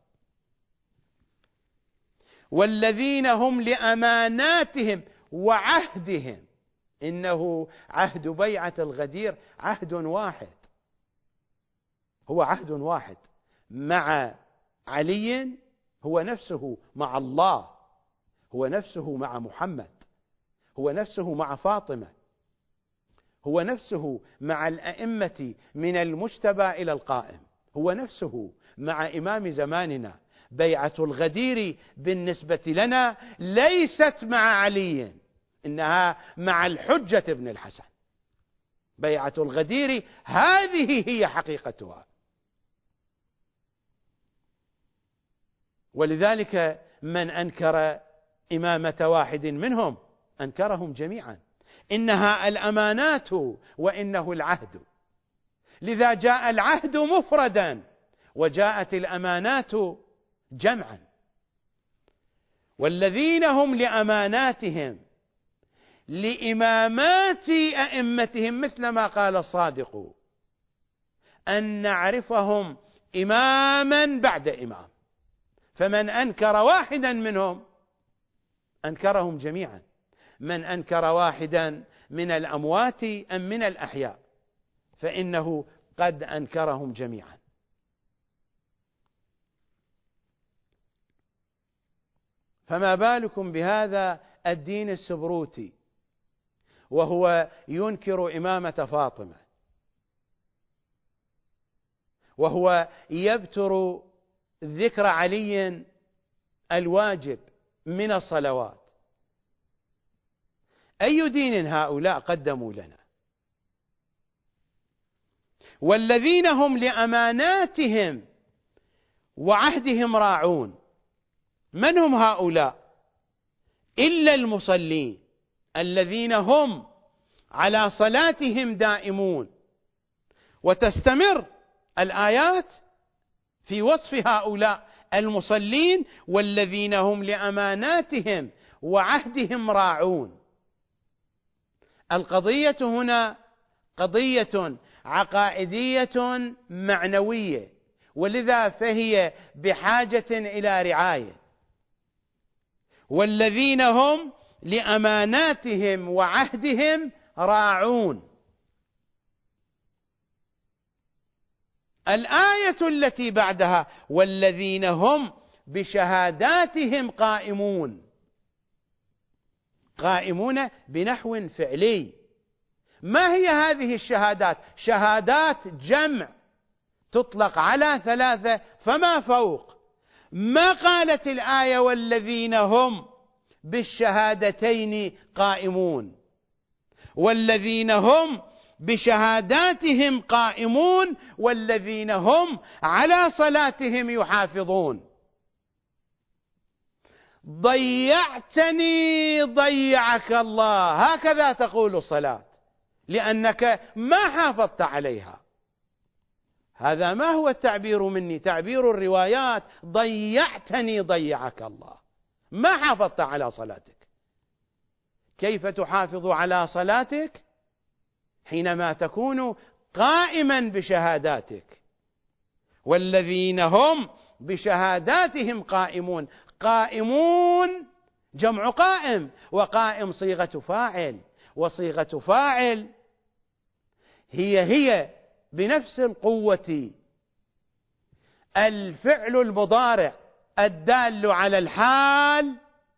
والذين هم لأماناتهم وعهدهم. إنه عهد بيعة الغدير عهد واحد، هو عهد واحد مع علي، هو نفسه مع الله، هو نفسه مع محمد، هو نفسه مع فاطمة، هو نفسه مع الأئمة من المجتبى إلى القائم، هو نفسه مع إمام زماننا. بيعة الغدير بالنسبة لنا ليست مع علي، إنها مع الحجة بن الحسن. بيعة الغدير هذه هي حقيقتها. ولذلك من أنكر إمامة واحد منهم أنكرهم جميعا. إنها الأمانات وإنه العهد، لذا جاء العهد مفردا وجاءت الأمانات جمعا. والذين هم لأماناتهم لإمامات أئمتهم، مثل ما قال الصادق: أن نعرفهم إماما بعد إمام. فمن أنكر واحدا منهم أنكرهم جميعا. من أنكر واحدا من الأموات أم من الأحياء فإنه قد أنكرهم جميعا. فما بالكم بهذا الدين السبروتي وهو ينكر إمامة فاطمة، وهو يبتر ذكر علي الواجب من الصلوات. أي دين هؤلاء قدموا لنا؟ والذين هم لأماناتهم وعهدهم راعون. من هم هؤلاء؟ إلا المصلين الذين هم على صلاتهم دائمون. وتستمر الآيات في وصف هؤلاء المصلين: والذين هم لأماناتهم وعهدهم راعون. القضية هنا قضية عقائدية معنوية، ولذا فهي بحاجة إلى رعاية. والذين هم لأماناتهم وعهدهم راعون. الآية التي بعدها: والذين هم بشهاداتهم قائمون. قائمون بنحو فعلي. ما هي هذه الشهادات؟ شهادات جمع تطلق على 3 فما فوق، ما قالت الآية والذين هم بالشهادتين قائمون، والذين هم بشهاداتهم قائمون، والذين هم على صلاتهم يحافظون. ضيعتني ضيعك الله، هكذا تقول الصلاة، لأنك ما حافظت عليها. هذا ما هو التعبير مني، تعبير الروايات ضيعتني ضيعك الله، ما حافظت على صلاتك. كيف تحافظ على صلاتك؟ حينما تكون قائما بشهاداتك. والذين هم بشهاداتهم قائمون، قائمون جمع قائم، وقائم صيغة فاعل، وصيغة فاعل هي بنفس القوة الفعل المضارع الدال على الحال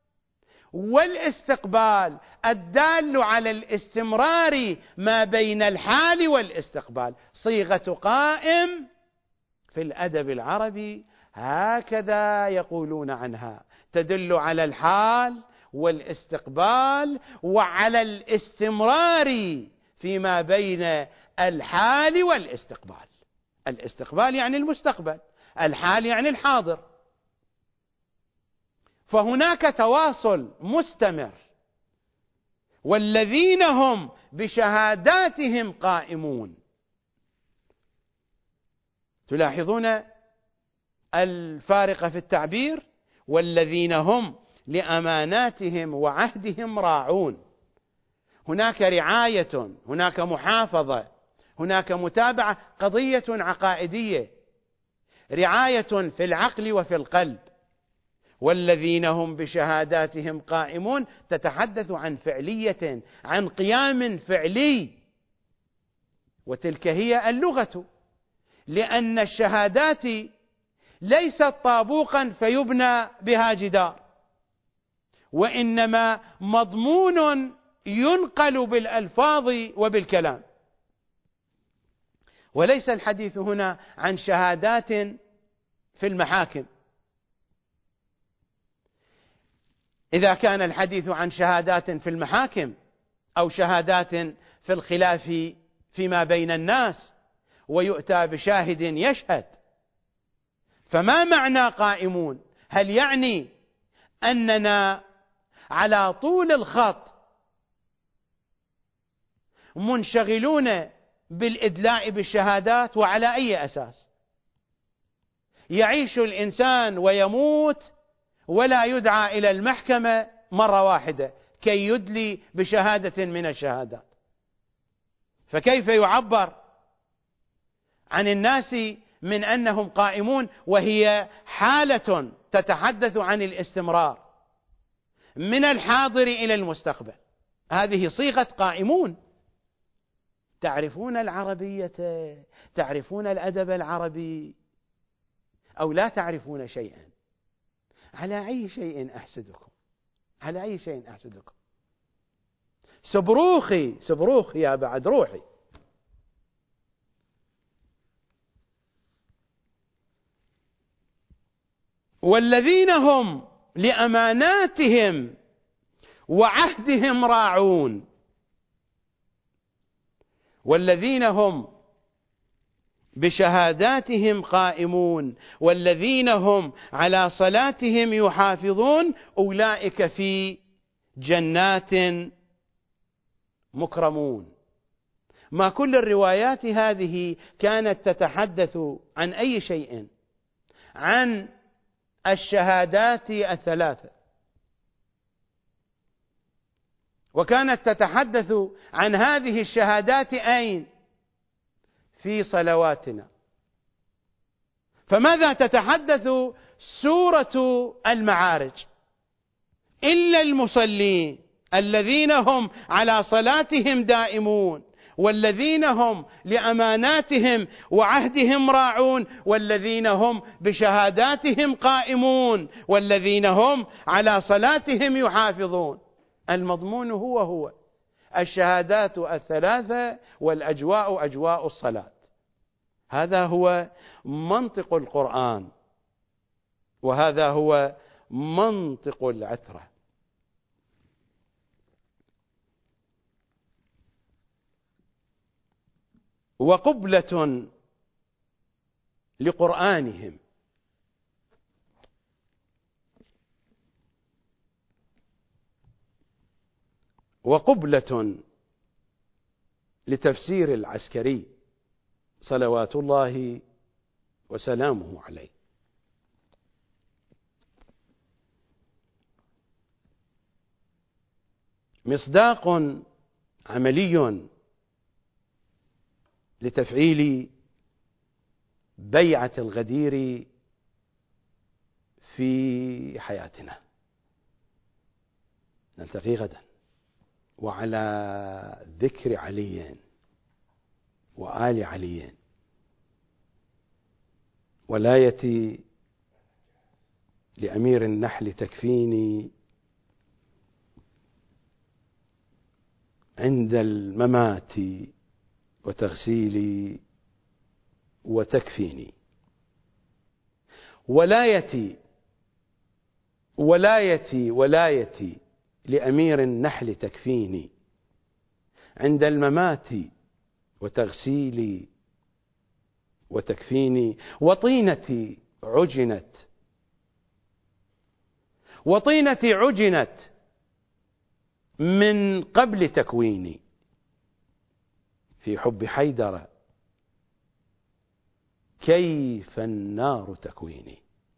والاستقبال الدال على الاستمرار ما بين الحال والاستقبال. صيغة قائم في الأدب العربي هكذا يقولون عنها، تدل على الحال والاستقبال وعلى الاستمرار فيما بين الحال والاستقبال. الاستقبال يعني المستقبل، الحال يعني الحاضر، فهناك تواصل مستمر. والذين هم بشهاداتهم قائمون، تلاحظون الفارق في التعبير. والذين هم لأماناتهم وعهدهم راعون، هناك رعاية، هناك محافظة، هناك متابعة، قضية عقائدية، رعاية في العقل وفي القلب. والذين هم بشهاداتهم قائمون تتحدث عن فعلية، عن قيام فعلي، وتلك هي اللغة، لأن الشهادات ليست طابوقا فيبنى بها جدار، وإنما مضمون ينقل بالألفاظ وبالكلام. وليس الحديث هنا عن شهادات في المحاكم. إذا كان الحديث عن شهادات في المحاكم أو شهادات في الخلاف فيما بين الناس ويؤتى بشاهد يشهد، فما معنى قائمون؟ هل يعني أننا على طول الخط منشغلون بالإدلاء بالشهادات؟ وعلى أي أساس؟ يعيش الإنسان ويموت ولا يدعى إلى المحكمة مرة واحدة كي يدلي بشهادة من الشهادات، فكيف يعبر عن الناس من أنهم قائمون وهي حالة تتحدث عن الاستمرار من الحاضر إلى المستقبل؟ هذه صيغة قائمون. تعرفون العربية، تعرفون الأدب العربي، أو لا تعرفون شيئا؟ على أي شيء أحسدكم؟ على أي شيء أحسدكم؟ سبروخي يا بعد روحي. والذين هم لأماناتهم وعهدهم راعون، والذين هم بشهاداتهم قائمون، والذين هم على صلاتهم يحافظون، أولئك في جنات مكرمون. ما كل الروايات هذه كانت تتحدث عن أي شيء؟ عن الشهادات الثلاثة، وكانت تتحدث عن هذه الشهادات أين؟ في صلواتنا. فماذا تتحدث سورة المعارج؟ إلا المصلين الذين هم على صلاتهم دائمون، والذين هم لأماناتهم وعهدهم راعون، والذين هم بشهاداتهم قائمون، والذين هم على صلاتهم يحافظون. المضمون هو الشهادات الثلاثة، والأجواء أجواء الصلاة. هذا هو منطق القرآن. وهذا هو منطق العترة. وقبلة لقرآنهم، وقبلة لتفسير العسكري صلوات الله وسلامه عليه. مصداق عملي لتفعيل بيعة الغدير في حياتنا. نلتقي غدا، وعلى ذكر علي وآل علي ولاية لأمير النحل تكفيني عند الممات وتغسيلي وتكفيني. ولايتي لأمير النحل تكفيني عند الممات وتغسيلي وتكفيني. وطينتي عجنت من قبل تكويني في حب حيدر، كيف النار تكويني.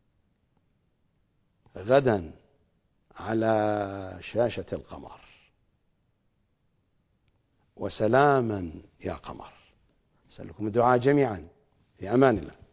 غدا على شاشة القمر، وسلاما يا قمر. أسألكم الدعاء جميعا، في أمان الله.